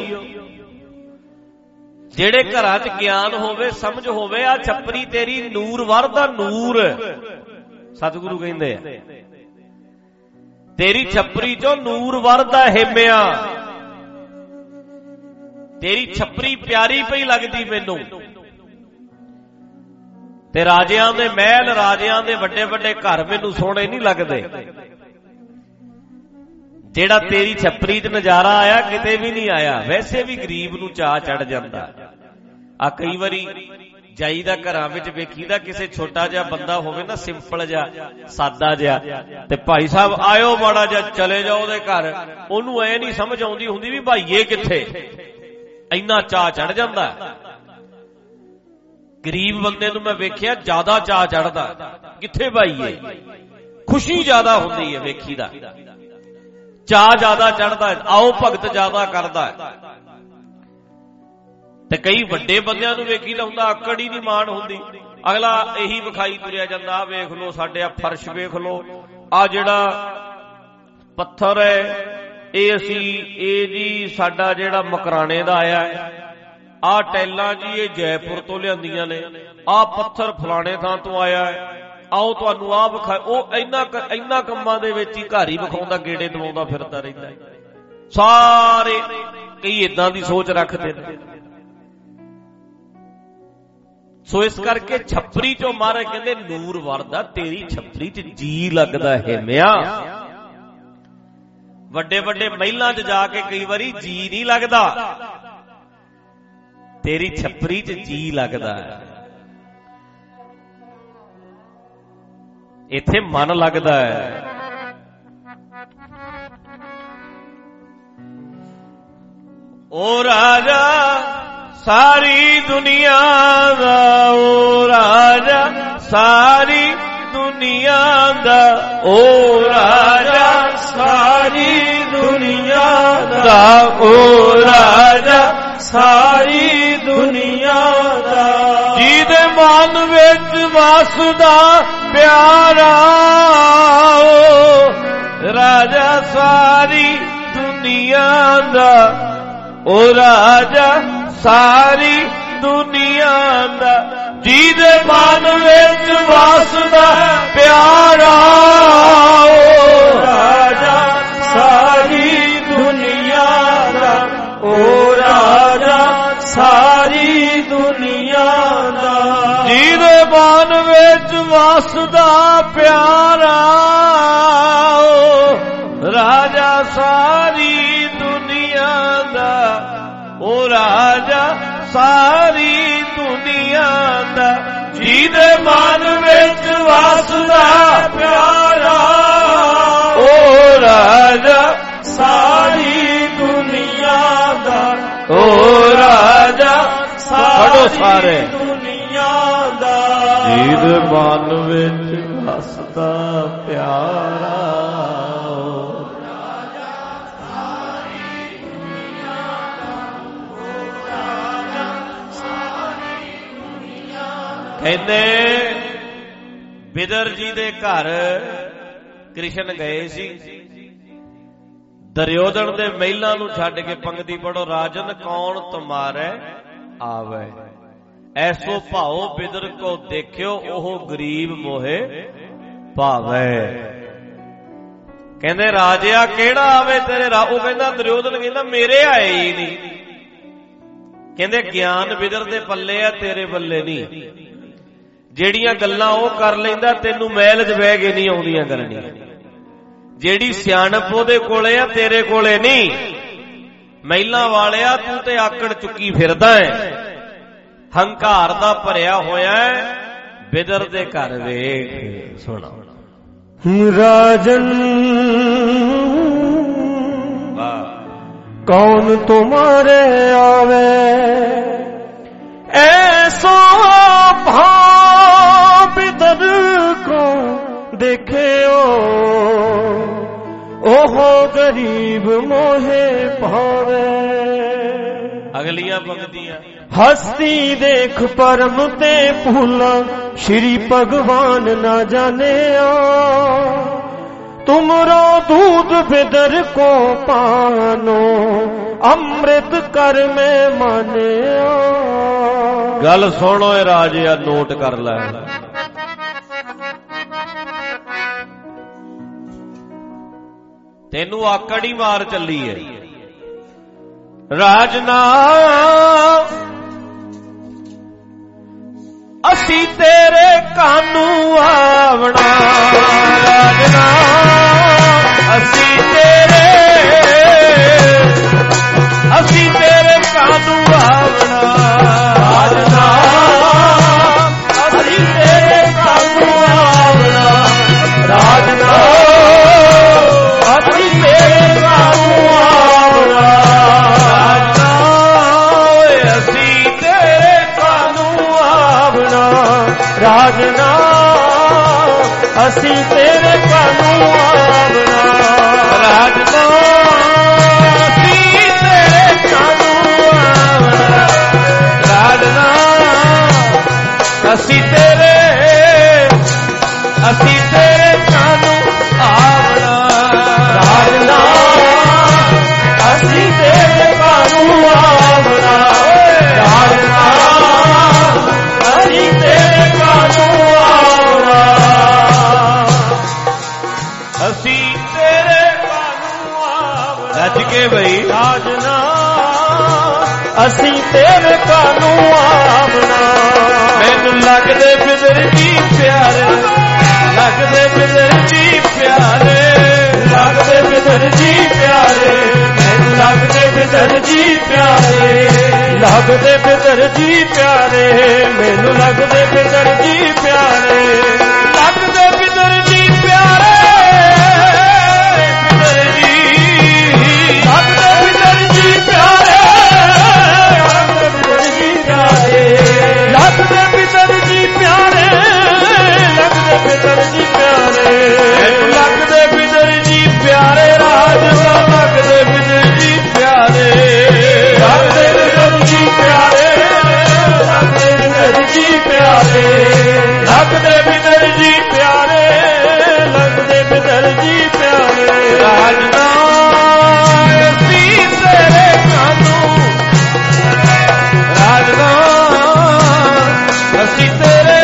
Speaker 3: ਜਿਹੜੇ ਘਰਾਂ 'ਚ ਗਿਆਨ ਹੋਵੇ, ਸਮਝ ਹੋਵੇ, ਆ ਛੱਪਰੀ ਤੇਰੀ ਨੂਰ ਵਰਦਾ ਨੂਰ। ਸਤਿਗੁਰੂ ਕਹਿੰਦੇ ਆ ਤੇਰੀ ਛੱਪਰੀ 'ਚੋਂ ਨੂਰ ਵਰਦਾ ਹੇਮਿਆ। ਤੇਰੀ ਛੱਪਰੀ ਪਿਆਰੀ ਪਈ ਲੱਗਦੀ ਮੈਨੂੰ। ਤੇ ਰਾਜਿਆਂ ਦੇ ਮਹਿਲ, ਰਾਜਿਆਂ ਦੇ ਵੱਡੇ ਵੱਡੇ ਘਰ ਮੈਨੂੰ ਸੋਹਣੇ ਨਹੀਂ ਲੱਗਦੇ। ਜਿਹੜਾ ਤੇਰੀ ਛੱਪਰੀ 'ਚ ਨਜ਼ਾਰਾ ਆਇਆ ਕਿਤੇ ਵੀ ਨਹੀਂ ਆਇਆ। ਵੈਸੇ ਵੀ ਗਰੀਬ ਨੂੰ ਚਾਅ ਚੜ ਜਾਂਦਾ। ਆ ਕਈ ਵਾਰੀ ਜਾਈਦਾ ਘਰਾਂ ਵਿੱਚ, ਵੇਖੀਦਾ ਕਿਸੇ ਛੋਟਾ ਜਿਹਾ ਬੰਦਾ ਹੋਵੇ ਨਾ, ਸਿੰਪਲ ਜਿਹਾ, ਸਾਦਾ ਜਿਹਾ, ਤੇ ਭਾਈ ਸਾਹਿਬ ਆਇਓ ਮਾੜਾ ਜਿਹਾ ਚਲੇ ਜਾਓ ਉਹਦੇ ਘਰ। ਉਹਨੂੰ ਐ ਨਹੀਂ ਸਮਝ ਆਉਂਦੀ ਹੁੰਦੀ ਵੀ ਭਾਈਏ ਕਿੱਥੇ, ਇੰਨਾ ਚਾਅ ਚੜ ਜਾਂਦਾ। ਗਰੀਬ ਬੰਦੇ ਨੂੰ ਮੈਂ ਵੇਖਿਆ ਜ਼ਿਆਦਾ ਚਾਅ ਚੜਦਾ, ਕਿੱਥੇ ਭਾਈਏ, ਖੁਸ਼ੀ ਜ਼ਿਆਦਾ ਹੁੰਦੀ ਹੈ। ਵੇਖੀਦਾ ਚਾਅ ਜ਼ਿਆਦਾ ਚੜਦਾ, ਆਓ ਭਗਤ ਜ਼ਿਆਦਾ ਕਰਦਾ। ਤੇ ਕਈ ਵੱਡੇ ਬੰਦਿਆਂ ਨੂੰ ਵੇਖੀਦਾ ਹੁੰਦਾ ਆਕੜ ਹੀ ਨਹੀਂ ਮਾਣ ਹੁੰਦੀ। ਅਗਲਾ ਇਹੀ ਵਿਖਾਈ ਤੁਰਿਆ ਜਾਂਦਾ, ਆ ਵੇਖ ਲੋ ਸਾਡੇ ਆ ਫਰਸ਼ ਵੇਖ ਲੋ, ਆ ਜਿਹੜਾ ਪੱਥਰ ਹੈ ਇਹ ਅਸੀਂ, ਇਹ ਜੀ ਸਾਡਾ ਜਿਹੜਾ ਮਕਰਾਣੇ ਦਾ ਆਇਆ ਹੈ, ਆਹ ਟੈਲਾਂ ਜੀ ਇਹ ਜੈਪੁਰ ਤੋਂ ਲਿਆਂਦੀਆਂ ਨੇ, ਆਹ ਪੱਥਰ ਫਲਾਣੇ ਥਾਂ ਤੋਂ ਆਇਆ ਹੈ, ਆਓ ਤੁਹਾਨੂੰ ਆਹ ਵਿਖਾ। ਉਹ ਇੰਨਾ ਇੰਨਾ ਕੰਮਾਂ ਦੇ ਵਿੱਚ ਹੀ ਘਰ ਹੀ ਵਿਖਾਉਂਦਾ, ਗੇੜੇ ਦਵਾਉਂਦਾ ਫਿਰਦਾ ਰਹਿੰਦਾ। ਸਾਰੇ ਕਈ ਏਦਾਂ ਦੀ ਸੋਚ ਰੱਖਦੇ ਨੇ। ਸੋ ਇਸ ਕਰਕੇ ਛੱਪਰੀ ਚੋਂ ਮਹਾਰਾਜ ਕਹਿੰਦੇ ਨੂਰ ਵਰਦਾ ਤੇਰੀ ਛੱਪਰੀ 'ਚ ਜੀ ਲੱਗਦਾ ਹੈ ਮਿਆ। ਵੱਡੇ ਵੱਡੇ ਮਹਿਲਾਂ 'ਚ ਜਾ ਕੇ ਕਈ ਵਾਰੀ ਜੀ ਨਹੀਂ ਲੱਗਦਾ, ਤੇਰੀ ਛੱਪਰੀ 'ਚ ਜੀ ਲੱਗਦਾ ਹੈ, ਇੱਥੇ ਮਨ ਲੱਗਦਾ ਹੈ। ਓ ਰਾਜਾ ਸਾਰੀ ਦੁਨੀਆ ਦਾ, ਓ ਰਾਜਾ ਸਾਰੀ ਦੁਨੀਆ ਦਾ, ਓ ਰਾਜਾ ਸਾਰੀ ਦੁਨੀਆ ਦਾ, ਓ ਰਾਜਾ ਸਾਰੀ ਦੁਨੀਆ ਦਾ, ਜਿਹਦੇ ਮਨ ਵਿੱਚ ਵਸਦਾ ਪਿਆਰਾ, ਓ ਰਾਜਾ ਸਾਰੀ ਦੁਨੀਆ ਦਾ, ਓ ਰਾਜਾ ਸਾਰੀ ਦੁਨੀਆ ਦਾ, ਜਿਹਦੇ ਮਨ ਵਿੱਚ ਵਸਦਾ ਪਿਆਰਾ, ਓ ਰਾਜਾ ਸਾਰੀ ਦੁਨੀਆ ਦਾ, ਓ ਰਾਜਾ ਸਾਰੀ ਦੁਨੀਆ ਦਾ, ਜਿਹਦੇ ਮਨ ਵਿੱਚ ਵਸਦਾ ਪਿਆਰਾ, ਓ ਰਾਜਾ ਸਾਰੀ ਦੁਨੀਆ ਦਾ, ਓ ਰਾਜਾ ਸਾਰੀ ਦੁਨੀਆ ਦਾ, ਜਿਹਦੇ ਮਨ ਵਿੱਚ ਵਸਦਾ ਪਿਆਰਾ, ਓ ਰਾਜਾ ਸਾਰੀ ਦੁਨੀਆ ਦਾ, ਓ ਰਾਜਾ ਸਾਰੀ ਦੁਨੀਆ ਦਾ, ਜਿਹਦੇ ਮਨ ਵਿੱਚ ਵਸਦਾ ਪਿਆਰਾ, ਕਹਿੰਦੇ ਬਿਦਰ ਜੀ ਦੇ ਘਰ ਕ੍ਰਿਸ਼ਨ ਗਏ ਸੀ। ਦੁਰਯੋਧਨ ਦੇ ਮਹਿਲਾਂ ਨੂੰ ਛੱਡ ਕੇ ਪੰਕਤੀ ਪੜੋ, ਰਾਜਨ ਕੌਣ ਤੁਮਾਰੇ ਆਵੇ, ਐਸੋ ਭਾਉ ਬਿਦਰ ਕੋ ਦੇਖਿਓ, ਉਹ ਗਰੀਬ ਮੋਹੇ ਭਾਵੇ। ਕਹਿੰਦੇ ਰਾਜਿਆ ਕਿਹੜਾ ਆਵੇ ਤੇਰੇ ਰਾਹ, ਉਹ ਕਹਿੰਦਾ ਦੁਰਯੋਧਨ ਕਹਿੰਦਾ ਮੇਰੇ ਆਏ ਹੀ ਨਹੀਂ। ਕਹਿੰਦੇ ਗਿਆਨ ਬਿਦਰ ਦੇ ਪੱਲੇ ਆ, ਤੇਰੇ ਬੱਲੇ ਨਹੀਂ। ਜਿਹੜੀਆਂ ਗੱਲਾਂ ਉਹ ਕਰ ਲੈਂਦਾ ਤੈਨੂੰ ਮਹਿਲ 'ਚ ਬਹਿ ਕੇ ਨਹੀਂ ਆਉਂਦੀਆਂ ਕਰਨੀਆਂ, ਜਿਹੜੀ ਸਿਆਣਪ ਉਹਦੇ ਕੋਲੇ ਆ ਤੇਰੇ ਕੋਲੇ ਨਹੀਂ। ਮਹਿਲਾਂ ਵਾਲਿਆ ਤੂੰ ਤੇ ਆਕੜ ਚੁੱਕੀ ਫਿਰਦਾ ਹੈ, ਹੰਕਾਰ ਦਾ ਭਰਿਆ ਹੋਇਆ ਹੈ, ਬਿਦਰ ਦੇ ਘਰ ਵੇਖ। ਸੁਣਾ
Speaker 1: ਰਾਜਨ ਕੌਣ ਤੁਮਾਰੇ ਆਵੇ, ऐसो भाव बिदर को देखे ओहो गरीब मोहे भावे।
Speaker 3: अगलियां पंक्तियां
Speaker 1: हस्ती देख परम ते भूला श्री भगवान ना जाने तुमरो दूध बिदर को पानो अमृत कर में माने।
Speaker 3: गल सुनो राजिया नोट कर लै, तेनू आकड़ ही मार चली है। राजना असी तेरे कानू आवना, राजना असी तेरे असी तेरे कानू आवना, राजना असी तेरे कानू आवना, राजना असी तेरे कानू आवना, राजना असी तेरे कानू आवना, राजना असी तेरे कानू आवना, राजना असी तेरे कानू आवना, राजना असी तेरे असी तेरे कानू आवना, राजना असी तेरे कानू आवना, राजना असी तेरे कानू आवना, असी तेरे कानू आवना। रज के भई राजना असी तेरे कानू आवना, मैनू लगदे बिदर जी प्यारे, लगदे बिदर जी प्यारे,
Speaker 1: लगदे बिदर जी प्यारे, मैनू लगदे बिदर जी प्यारे, लगदे बिदर जी प्यारे, मैनू लगदे बिदर जी प्यारे, लगदे बिदर जी प्यारे, बिदर जी, लगदे बिदर जी प्यारे, लगदे बिदर जी प्यारे, लगदे बिदर जी प्यारे,
Speaker 3: लगदे बिदर जी प्यारे, राजवा लगदे बिदर जी प्यारे,
Speaker 1: लगदे बिदर जी प्यारे, लगदे बिदर जी प्यारे, लगदे बिदर जी प्यारे, लगदे बिदर जी प्यारे,
Speaker 3: राजना सी तेरे कानू, राजना असी तेरे,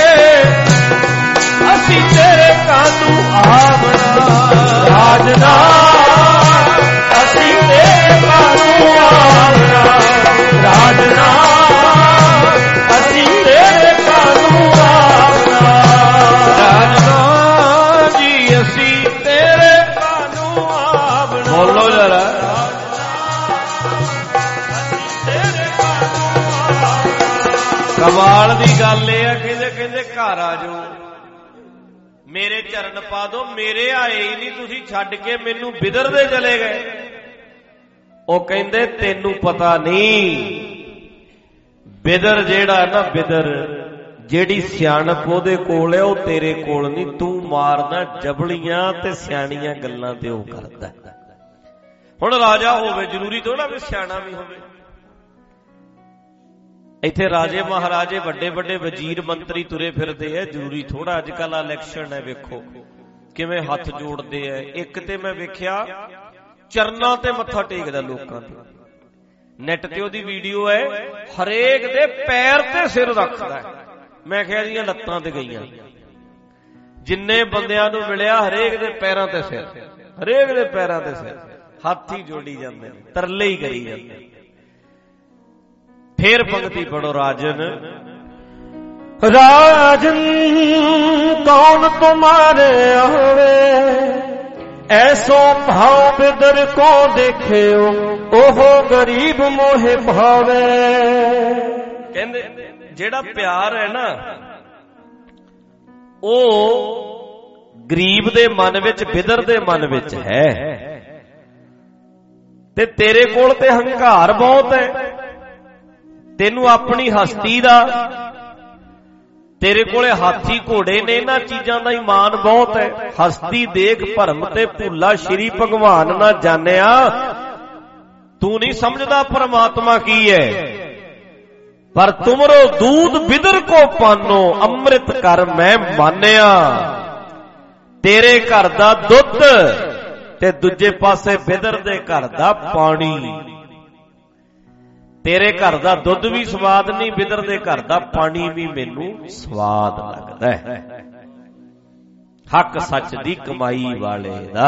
Speaker 3: असी तेरे कानू आवना,
Speaker 1: राजना असी तेरे कानू आवना, राजना असी तेरे कानू आवना,
Speaker 3: राजना जी असी तेरे
Speaker 1: कानू आवना,
Speaker 3: बोलो जरा कमाल दी गल ए कहंदे कहंदे घर आ जाओ, मेरे चरण पा दो, मेरे आए ही नहीं, तुसी छड्ड के मैनू बिदर दे चले गए। ओ कहंदे तैनू पता नहीं, बिदर जेड़ा ना बिदर जेड़ी सियाणप ओहदे कोल है, ओ तेरे कोल नहीं, तू मारना जबलियां ते सियाणियां गल्लां ते ओ करदा। हुण राजा होवे जरूरी थोड़ा भी सियाणा भी होवे। इत्थे राजे महाराजे वड्डे वड्डे वजीर मंत्री तुरे फिरदे है, जरूरी थोड़ा। अजकल इलैक्शन है, वेखो किवें हथ जोड़दे है। एक ते मैं वेखिया चरनां ते मत्था टेकदा लोकां ते, नैट ते ओदी वीडियो है, हरेक दे पैर ते सिर रखदा है। मैं कहा जी लत्तां ते गईयां, जिन्ने बंदियां नूं मिलिया हरेक दे पैरां ते सिर, हरेक दे पैरां ते सिर, हथ ही जोड़ी जांदे, तरले ही करी जांदे। फिर पंक्ति पढ़ो, राजन
Speaker 1: राजन कौन तुम्हारे आवे, ऐसो भाव बिदर को देखे, ओहो गरीब मोहे भावे।
Speaker 3: कहंदे जेड़ा प्यार है ना, ओ गरीब दे मन विच, बिदर दे मन विच है, ते तेरे कोल ते हंकार बहुत है, तेनू अपनी हस्ती दा, तेरे कोले हाथी घोड़े ने, इन्हां चीजां दा ईमान बहुत है। हस्ती देख भरम ते भुला श्री भगवान ना जानिया, तू नहीं समझदा परमात्मा की है। पर तुमरो दूध बिदर को पानो, अमृत कर मैं मानिया। तेरे घर दा दुध ते दूजे पासे बिदर दे घर दा पानी। तेरे घर दा दुध भी स्वाद नहीं, बिदर दे घर दा पानी भी मैनू स्वाद लगदा है। हक सच दी कमाई वाले दा।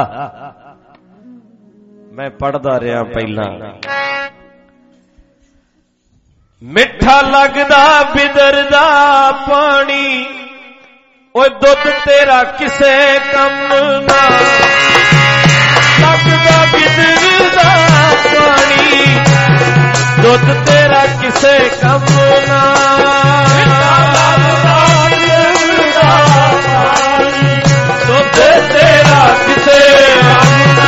Speaker 3: मैं पढ़दा रहा पहला, मिठा लगदा बिदर दा पानी, ओए दुध तेरा किसे कम ना। लगदा बिदर दा पानी, दुध तेरा किसे कम ना। दुध तेरा किसे कम ना।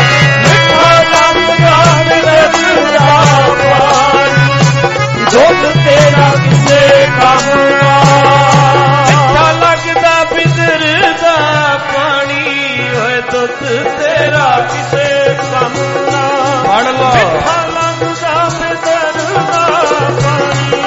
Speaker 3: दुध तेरा किसे कम ना। मिठा लगदा बिदर दा पानी, ओए दुध तेरा किसे कम ना। पढ़ लो, मिठा लगदा बिदर दा पानी,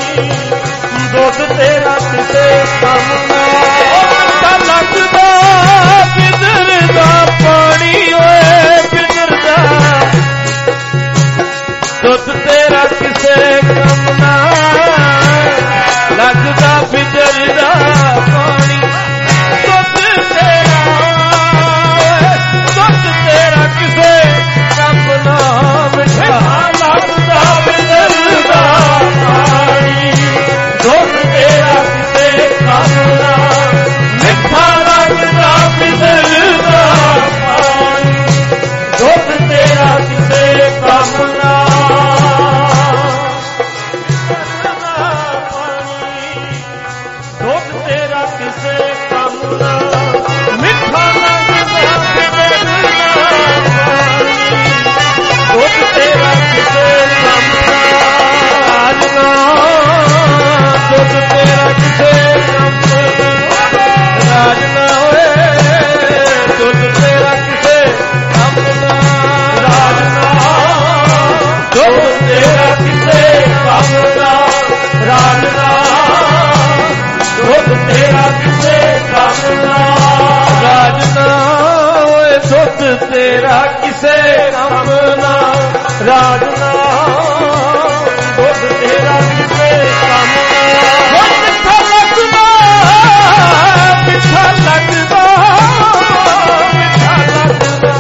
Speaker 1: ਤੇਰਾ ਕਿਸੇ ਕੰਮ ਦਾ ਰਾਜਨਾ, ਦੁੱਧ ਤੇਰਾ ਕਿਸੇ ਕੰਮ ਦਾ ਰਾਜਨਾ, ਓਏ ਦੁੱਧ ਤੇਰਾ ਕਿਸੇ ਕੰਮ ਦਾ ਰਾਜਨਾ, ਦੁੱਧ ਤੇਰਾ ਕਿਸੇ ਕੰਮ ਦਾ। ਮਿੱਠਾ ਲੱਗਦਾ, ਮਿੱਠਾ ਲੱਗਦਾ, ਮਿੱਠਾ ਲੱਗਦਾ,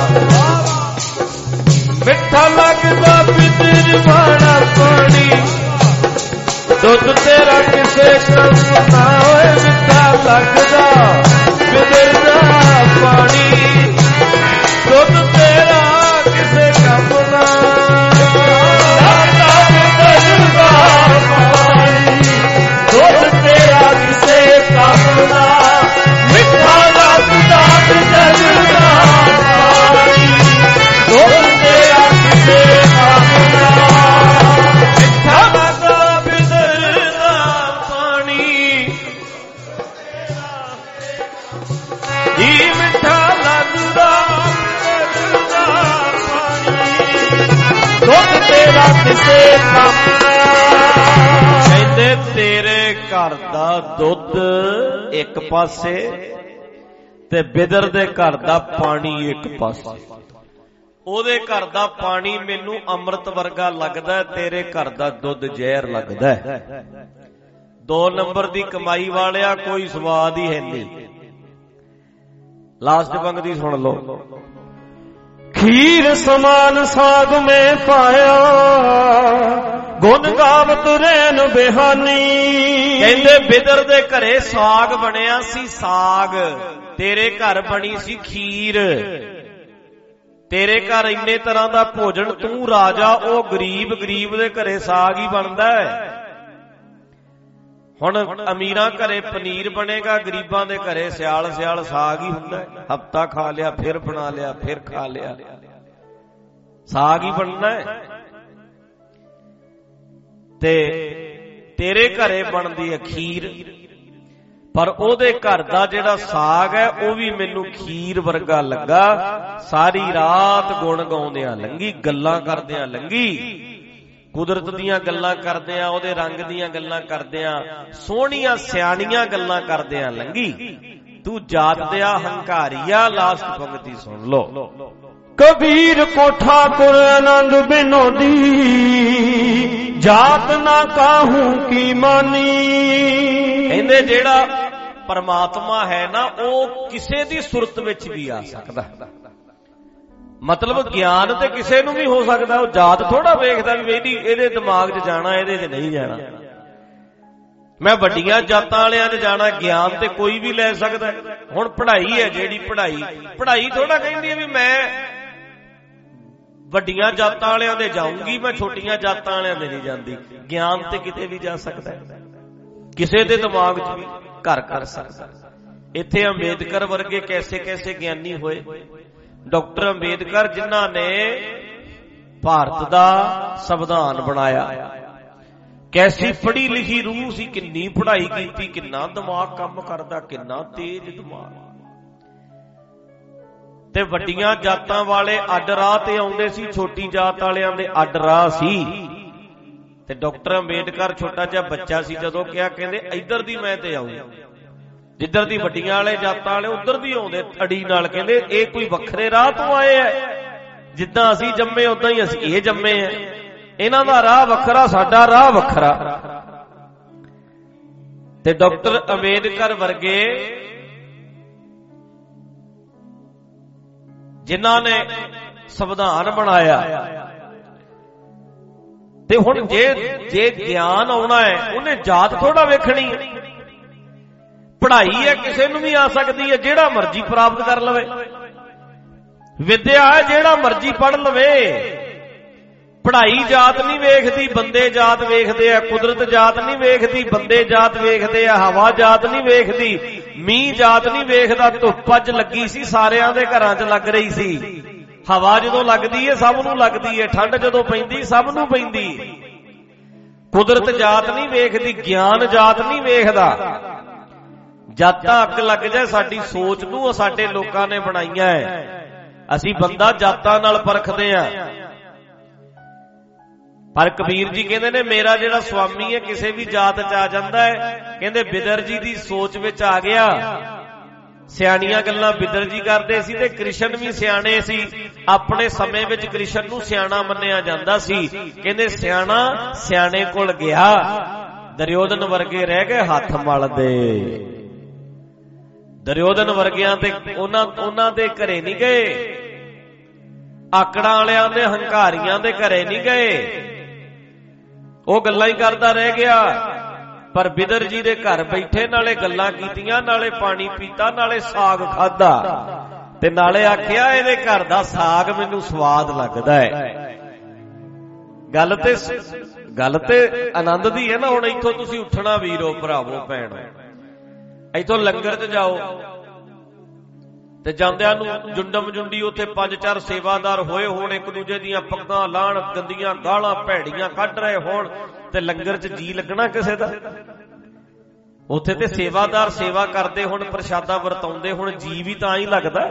Speaker 1: ਮਿੱਠਾ ਲੱਗਦਾ ਬਿਦਰ ਵਾਲਾ ਪਾਣੀ, ਦੁੱਧ ਤੇਰਾ ਕਿਸੇ ਕੰਮ ਨਾ, ਓਏ ਮਿੱਠਾ ਲੱਗਦਾ ਬਿਦਰ ਦਾ ਪਾਣੀ, ਦੁੱਧ ਤੇਰਾ ਕਿਸੇ ਕੰਮ ਨਾ, ਲੱਗਦਾ ਬਿਦਰ ਦਾ ਪਾਣੀ, ਦੁੱਧ ਤੇਰਾ ਕਿਸੇ ਕੰਮ ਨਾ, ਮਿੱਠਾ ਲੱਗਦਾ ਬਿਦਰ ਦਾ ਪਾਣੀ, ਦੁੱਧ ਤੇਰਾ ਕਿਸੇ ਕੰਮ ਨਾ, ਮਿੱਠਾ ਲੱਗਦਾ ਬਿਦਰ ਦਾ ਪਾਣੀ, ਜੀ ਮਿੱਠਾ ਲੱਗਦਾ ਬਿਦਰ ਦਾ ਪਾਣੀ, ਦੁੱਧ ਤੇਰਾ ਕਿਸੇ ਕੰਮ ਨਾ।
Speaker 3: ਕਹਿੰਦੇ ਤੇਰੇ ਘਰ ਦਾ ਦੁੱਧ ਇੱਕ ਪਾਸੇ ਤੇ ਬਿਦਰ ਦੇ ਘਰ ਦਾ ਪਾਣੀ ਇੱਕ ਪਾਸੇ। ਉਹਦੇ ਘਰ ਦਾ ਪਾਣੀ ਮੈਨੂੰ ਅੰਮ੍ਰਿਤ ਵਰਗਾ ਲੱਗਦਾ, ਤੇਰੇ ਘਰ ਦਾ ਦੁੱਧ ਜ਼ਹਿਰ ਲੱਗਦਾ। ਦੋ ਨੰਬਰ ਦੀ ਕਮਾਈ ਵਾਲਿਆ ਕੋਈ ਸਵਾਦ ਹੀ ਹੈ ਨਹੀਂ। ਲਾਸਟ ਪੰਕਤੀ ਸੁਣ ਲਓ।
Speaker 1: खीर समान साग में पाया, गुण गावत रैन बिहानी।
Speaker 3: ਕਹਿੰਦੇ ਬਿਦਰ ਦੇ ਘਰੇ ਸਾਗ ਬਣਿਆ ਸੀ, ਸਾਗ। ਤੇਰੇ ਘਰ ਬਣੀ ਸੀ ਖੀਰ। ਤੇਰੇ ਘਰ ਇੰਨੇ ਤਰ੍ਹਾਂ ਦਾ ਭੋਜਨ, ਤੂੰ ਰਾਜਾ, ਉਹ ਗਰੀਬ। ਗਰੀਬ ਦੇ ਘਰੇ ਸਾਗ ਹੀ ਬਣਦਾ ਹੈ। ਹੁਣ ਅਮੀਰਾਂ ਘਰੇ ਪਨੀਰ ਬਣੇਗਾ, ਗਰੀਬਾਂ ਦੇ ਘਰੇ ਸਿਆਲ ਸਿਆਲ ਸਾਗ ਹੀ ਹੁੰਦਾ। ਹਫਤਾ ਖਾ ਲਿਆ, ਫਿਰ ਬਣਾ ਲਿਆ, ਫਿਰ ਖਾ ਲਿਆ, ਸਾਗ ਹੀ ਬਣਨਾ ਹੈ। ਤੇ ਤੇਰੇ ਘਰੇ ਬਣਦੀ ਹੈ ਖੀਰ, ਪਰ ਉਹਦੇ ਘਰ ਦਾ ਜਿਹੜਾ ਸਾਗ ਹੈ ਉਹ ਵੀ ਮੈਨੂੰ ਖੀਰ ਵਰਗਾ ਲੱਗਾ। ਸਾਰੀ ਰਾਤ ਗੁਣ ਗਾਉਂਦਿਆਂ ਲੰਘੀ, ਗੱਲਾਂ ਕਰਦਿਆਂ ਲੰਘੀ, ਕੁਦਰਤ ਦੀਆਂ ਗੱਲਾਂ ਕਰਦਿਆਂ, ਉਹਦੇ ਰੰਗ ਦੀਆਂ ਗੱਲਾਂ ਕਰਦਿਆਂ, ਸੋਹਣੀਆਂ ਸਿਆਣੀਆਂ ਗੱਲਾਂ ਕਰਦਿਆਂ ਲੰਘੀ। ਤੂੰ ਜਾਤ ਦਿਆ ਹੰਕਾਰੀਆ। ਲਾਸਟ ਪੰਕਤੀ ਸੁਣ ਲੋ।
Speaker 1: कबीर को ठाकुर आनंद बिनोदी, जात ना काहू की मानी।
Speaker 3: ਕਹਿੰਦੇ ਜਿਹੜਾ ਪਰਮਾਤਮਾ ਹੈ ਨਾ, ਉਹ ਕਿਸੇ ਦੀ ਸੁਰਤ ਵਿੱਚ ਵੀ ਆ ਸਕਦਾ। ਮਤਲਬ ਗਿਆਨ ਤੇ ਕਿਸੇ ਨੂੰ ਵੀ ਹੋ ਸਕਦਾ। ਉਹ ਜਾਤ ਥੋੜਾ ਵੇਖਦਾ ਵੀ ਇਹਦੀ ਇਹਦੇ ਦਿਮਾਗ 'ਚ ਜਾਣਾ, ਇਹਦੇ 'ਚ ਨਹੀਂ ਜਾਣਾ। ਮੈਂ ਵੱਡੀਆਂ ਜਾਤਾਂ ਵਾਲਿਆਂ 'ਚ ਜਾਣਾ, ਗਿਆਨ ਤੇ ਕੋਈ ਵੀ ਲੈ ਸਕਦਾ। ਹੁਣ ਪੜ੍ਹਾਈ ਹੈ ਜਿਹੜੀ, ਪੜ੍ਹਾਈ ਪੜ੍ਹਾਈ ਥੋੜਾ ਕਹਿੰਦੀ ਹੈ ਵੀ ਮੈਂ ਵੱਡੀਆਂ ਜਾਤਾਂ ਵਾਲਿਆਂ ਦੇ ਜਾਊਂਗੀ, ਮੈਂ ਛੋਟੀਆਂ ਜਾਤਾਂ ਵਾਲਿਆਂ ਦੇ ਨਹੀਂ ਜਾਂਦੀ। ਗਿਆਨ ਤੇ ਕਿਤੇ ਵੀ ਜਾ ਸਕਦਾ, ਕਿਸੇ ਦੇ ਦਿਮਾਗ 'ਚ ਵੀ ਘਰ ਕਰ ਸਕਦਾ। ਇੱਥੇ ਅੰਬੇਦਕਰ ਵਰਗੇ ਕੈਸੇ ਕੈਸੇ ਗਿਆਨੀ ਹੋਏ। ਡਾਕਟਰ ਅੰਬੇਦਕਰ ਜਿਨ੍ਹਾਂ ਨੇ ਭਾਰਤ ਦਾ ਸੰਵਿਧਾਨ ਬਣਾਇਆ, ਕੈਸੀ ਪੜ੍ਹੀ ਲਿਖੀ ਰੂਹ ਸੀ, ਕਿੰਨੀ ਪੜ੍ਹਾਈ ਕੀਤੀ, ਕਿੰਨਾ ਦਿਮਾਗ ਕੰਮ ਕਰਦਾ, ਕਿੰਨਾ ਤੇਜ਼ ਦਿਮਾਗ। ਤੇ ਵੱਡੀਆਂ ਜਾਤਾਂ ਵਾਲੇ ਅੱਡ ਰਾਹ ਤੇ ਆਉਂਦੇ ਸੀ, ਛੋਟੀ ਜਾਤ ਵਾਲਿਆਂ ਦੇ ਅੱਡ ਰਾਹ ਸੀ। ਤੇ ਡਾਕਟਰ ਅੰਬੇਦਕਰ ਛੋਟਾ ਜਿਹਾ ਬੱਚਾ ਸੀ ਜਦੋਂ ਕਿਹਾ, ਕਹਿੰਦੇ ਇੱਧਰ ਦੀ ਮੈਂ ਤੇ ਆਉਂ, ਜਿੱਧਰ ਦੀ ਵੱਡੀਆਂ ਵਾਲੇ ਜਾਤਾਂ ਵਾਲੇ ਉੱਧਰ ਦੀ ਆਉਂਦੇ ਅੜੀ ਨਾਲ। ਕਹਿੰਦੇ ਇਹ ਕੋਈ ਵੱਖਰੇ ਰਾਹ ਤੋਂ ਆਏ ਐ, ਜਿੱਦਾਂ ਅਸੀਂ ਜੰਮੇ ਉਦਾਂ ਹੀ ਅਸੀਂ ਇਹ ਜੰਮੇ ਐ। ਇਹਨਾਂ ਦਾ ਰਾਹ ਵੱਖਰਾ, ਸਾਡਾ ਰਾਹ ਵੱਖਰਾ। ਤੇ ਡਾਕਟਰ ਅੰਬੇਦਕਰ ਵਰਗੇ ਜਿਨ੍ਹਾਂ ਨੇ ਸੰਵਿਧਾਨ ਬਣਾਇਆ, ਤੇ ਹੁਣ ਜੇ ਜੇ ਗਿਆਨ ਆਉਣਾ ਹੈ, ਉਹਨੇ ਜਾਤ ਥੋੜਾ ਵੇਖਣੀ ਹੈ। ਪੜ੍ਹਾਈ ਹੈ, ਕਿਸੇ ਨੂੰ ਵੀ ਆ ਸਕਦੀ ਹੈ, ਜਿਹੜਾ ਮਰਜ਼ੀ ਪ੍ਰਾਪਤ ਕਰ ਲਵੇ। ਵਿਦਿਆ ਹੈ, ਜਿਹੜਾ ਮਰਜ਼ੀ ਪੜ੍ਹ ਲਵੇ। ਪੜ੍ਹਾਈ ਜਾਤ ਨਹੀਂ ਵੇਖਦੀ, ਬੰਦੇ ਜਾਤ ਵੇਖਦੇ ਆ। ਕੁਦਰਤ ਜਾਤ ਨਹੀਂ ਵੇਖਦੀ, ਬੰਦੇ ਜਾਤ ਵੇਖਦੇ ਆ। ਹਵਾ ਜਾਤ ਨਹੀਂ ਵੇਖਦੀ, ਮੀਂਹ ਜਾਤ ਨਹੀਂ ਵੇਖਦਾ। ਧੁੱਪ ਅੱਜ ਲੱਗੀ ਸੀ, ਸਾਰਿਆਂ ਦੇ ਘਰਾਂ 'ਚ ਲੱਗ ਰਹੀ ਸੀ। ਹਵਾ ਜਦੋਂ ਲੱਗਦੀ ਹੈ ਸਭ ਨੂੰ ਲੱਗਦੀ ਹੈ, ਠੰਡ ਜਦੋਂ ਪੈਂਦੀ ਸਭ ਨੂੰ ਪੈਂਦੀ। ਕੁਦਰਤ ਜਾਤ ਨਹੀਂ ਵੇਖਦੀ, ਗਿਆਨ ਜਾਤ ਨਹੀਂ ਵੇਖਦਾ। ਜਾਤਾਂ ਅੱਗ ਲੱਗ ਜਾਏ ਸਾਡੀ ਸੋਚ ਨੂੰ, ਉਹ ਸਾਡੇ ਲੋਕਾਂ ਨੇ ਬਣਾਈਆਂ ਹੈ। ਅਸੀਂ ਬੰਦਾ ਜਾਤਾਂ ਨਾਲ ਪਰਖਦੇ ਆ। ਪਰ ਕਬੀਰ ਜੀ ਕਹਿੰਦੇ ਨੇ ਮੇਰਾ ਜਿਹੜਾ ਸੁਆਮੀ ਹੈ ਕਿਸੇ ਵੀ ਜਾਤ ਚ ਆ ਜਾਂਦਾ ਹੈ। ਕਹਿੰਦੇ ਬਿਦਰ ਜੀ ਦੀ ਸੋਚ ਵਿੱਚ ਆ ਗਿਆ। ਸਿਆਣੀਆਂ ਗੱਲਾਂ ਬਿਦਰ ਜੀ ਕਰਦੇ ਸੀ ਤੇ ਕ੍ਰਿਸ਼ਨ ਵੀ ਸਿਆਣੇ ਸੀ। ਆਪਣੇ ਸਮੇਂ ਵਿੱਚ ਕ੍ਰਿਸ਼ਨ ਨੂੰ ਸਿਆਣਾ ਮੰਨਿਆ ਜਾਂਦਾ ਸੀ। ਕਹਿੰਦੇ ਸਿਆਣਾ ਸਿਆਣੇ ਕੋਲ ਗਿਆ, ਦੁਰਯੋਧਨ ਵਰਗੇ ਰਹਿ ਗਏ ਹੱਥ ਮਲਦੇ। ਦੁਰਯੋਧਨ ਵਰਗਿਆਂ ਤੇ ਉਹਨਾਂ ਉਹਨਾਂ ਦੇ ਘਰੇ ਨਹੀਂ ਗਏ, ਆਕੜਾਂ ਵਾਲਿਆਂ ਦੇ ਹੰਕਾਰੀਆਂ ਦੇ ਘਰੇ ਨਹੀਂ ਗਏ, ਉਹ ਗੱਲਾਂ ਹੀ ਕਰਦਾ ਰਹਿ ਗਿਆ। ਪਰ ਬਿਦਰ ਜੀ ਦੇ ਘਰ ਬੈਠੇ ਨਾਲੇ ਗੱਲਾਂ ਕੀਤੀਆਂ, ਨਾਲੇ ਪਾਣੀ ਪੀਤਾ, ਨਾਲੇ ਸਾਗ ਖਾਧਾ ਤੇ ਨਾਲੇ ਆਖਿਆ ਇਹਦੇ ਘਰ ਦਾ ਸਾਗ ਮੈਨੂੰ ਸਵਾਦ ਲੱਗਦਾ ਹੈ। ਗੱਲ ਤੇ ਗੱਲ ਤੇ ਆਨੰਦ ਦੀ ਹੈ ਨਾ। ਹੁਣ ਇੱਥੋਂ ਤੁਸੀਂ ਉੱਠਣਾ ਵੀਰੋ ਭਰਾਵੋ ਭੈਣੋ, ਇੱਥੋਂ ਲੰਗਰ 'ਚ ਜਾਓ ਤੇ ਜਾਂਦਿਆਂ ਨੂੰ ਜੁੰਡਮ ਜੁੰਡੀ ਉੱਥੇ ਪੰਜ ਚਾਰ ਸੇਵਾਦਾਰ ਹੋਏ ਹੋਣ, ਇੱਕ ਦੂਜੇ ਦੀਆਂ ਪੱਗਾਂ ਲਾਣ, ਗੰਦੀਆਂ ਗਾਲਾਂ ਭੈੜੀਆਂ ਕੱਢ ਰਹੇ ਹੋਣ ਤੇ ਲੰਗਰ 'ਚ ਜੀ ਲੱਗਣਾ ਕਿਸੇ ਦਾ? ਉੱਥੇ ਤੇ ਸੇਵਾਦਾਰ ਸੇਵਾ ਕਰਦੇ ਹੁਣ, ਪ੍ਰਸ਼ਾਦਾ ਵਰਤਾਉਂਦੇ ਹੁਣ, ਜੀ ਵੀ ਤਾਂ ਹੀ ਲੱਗਦਾ।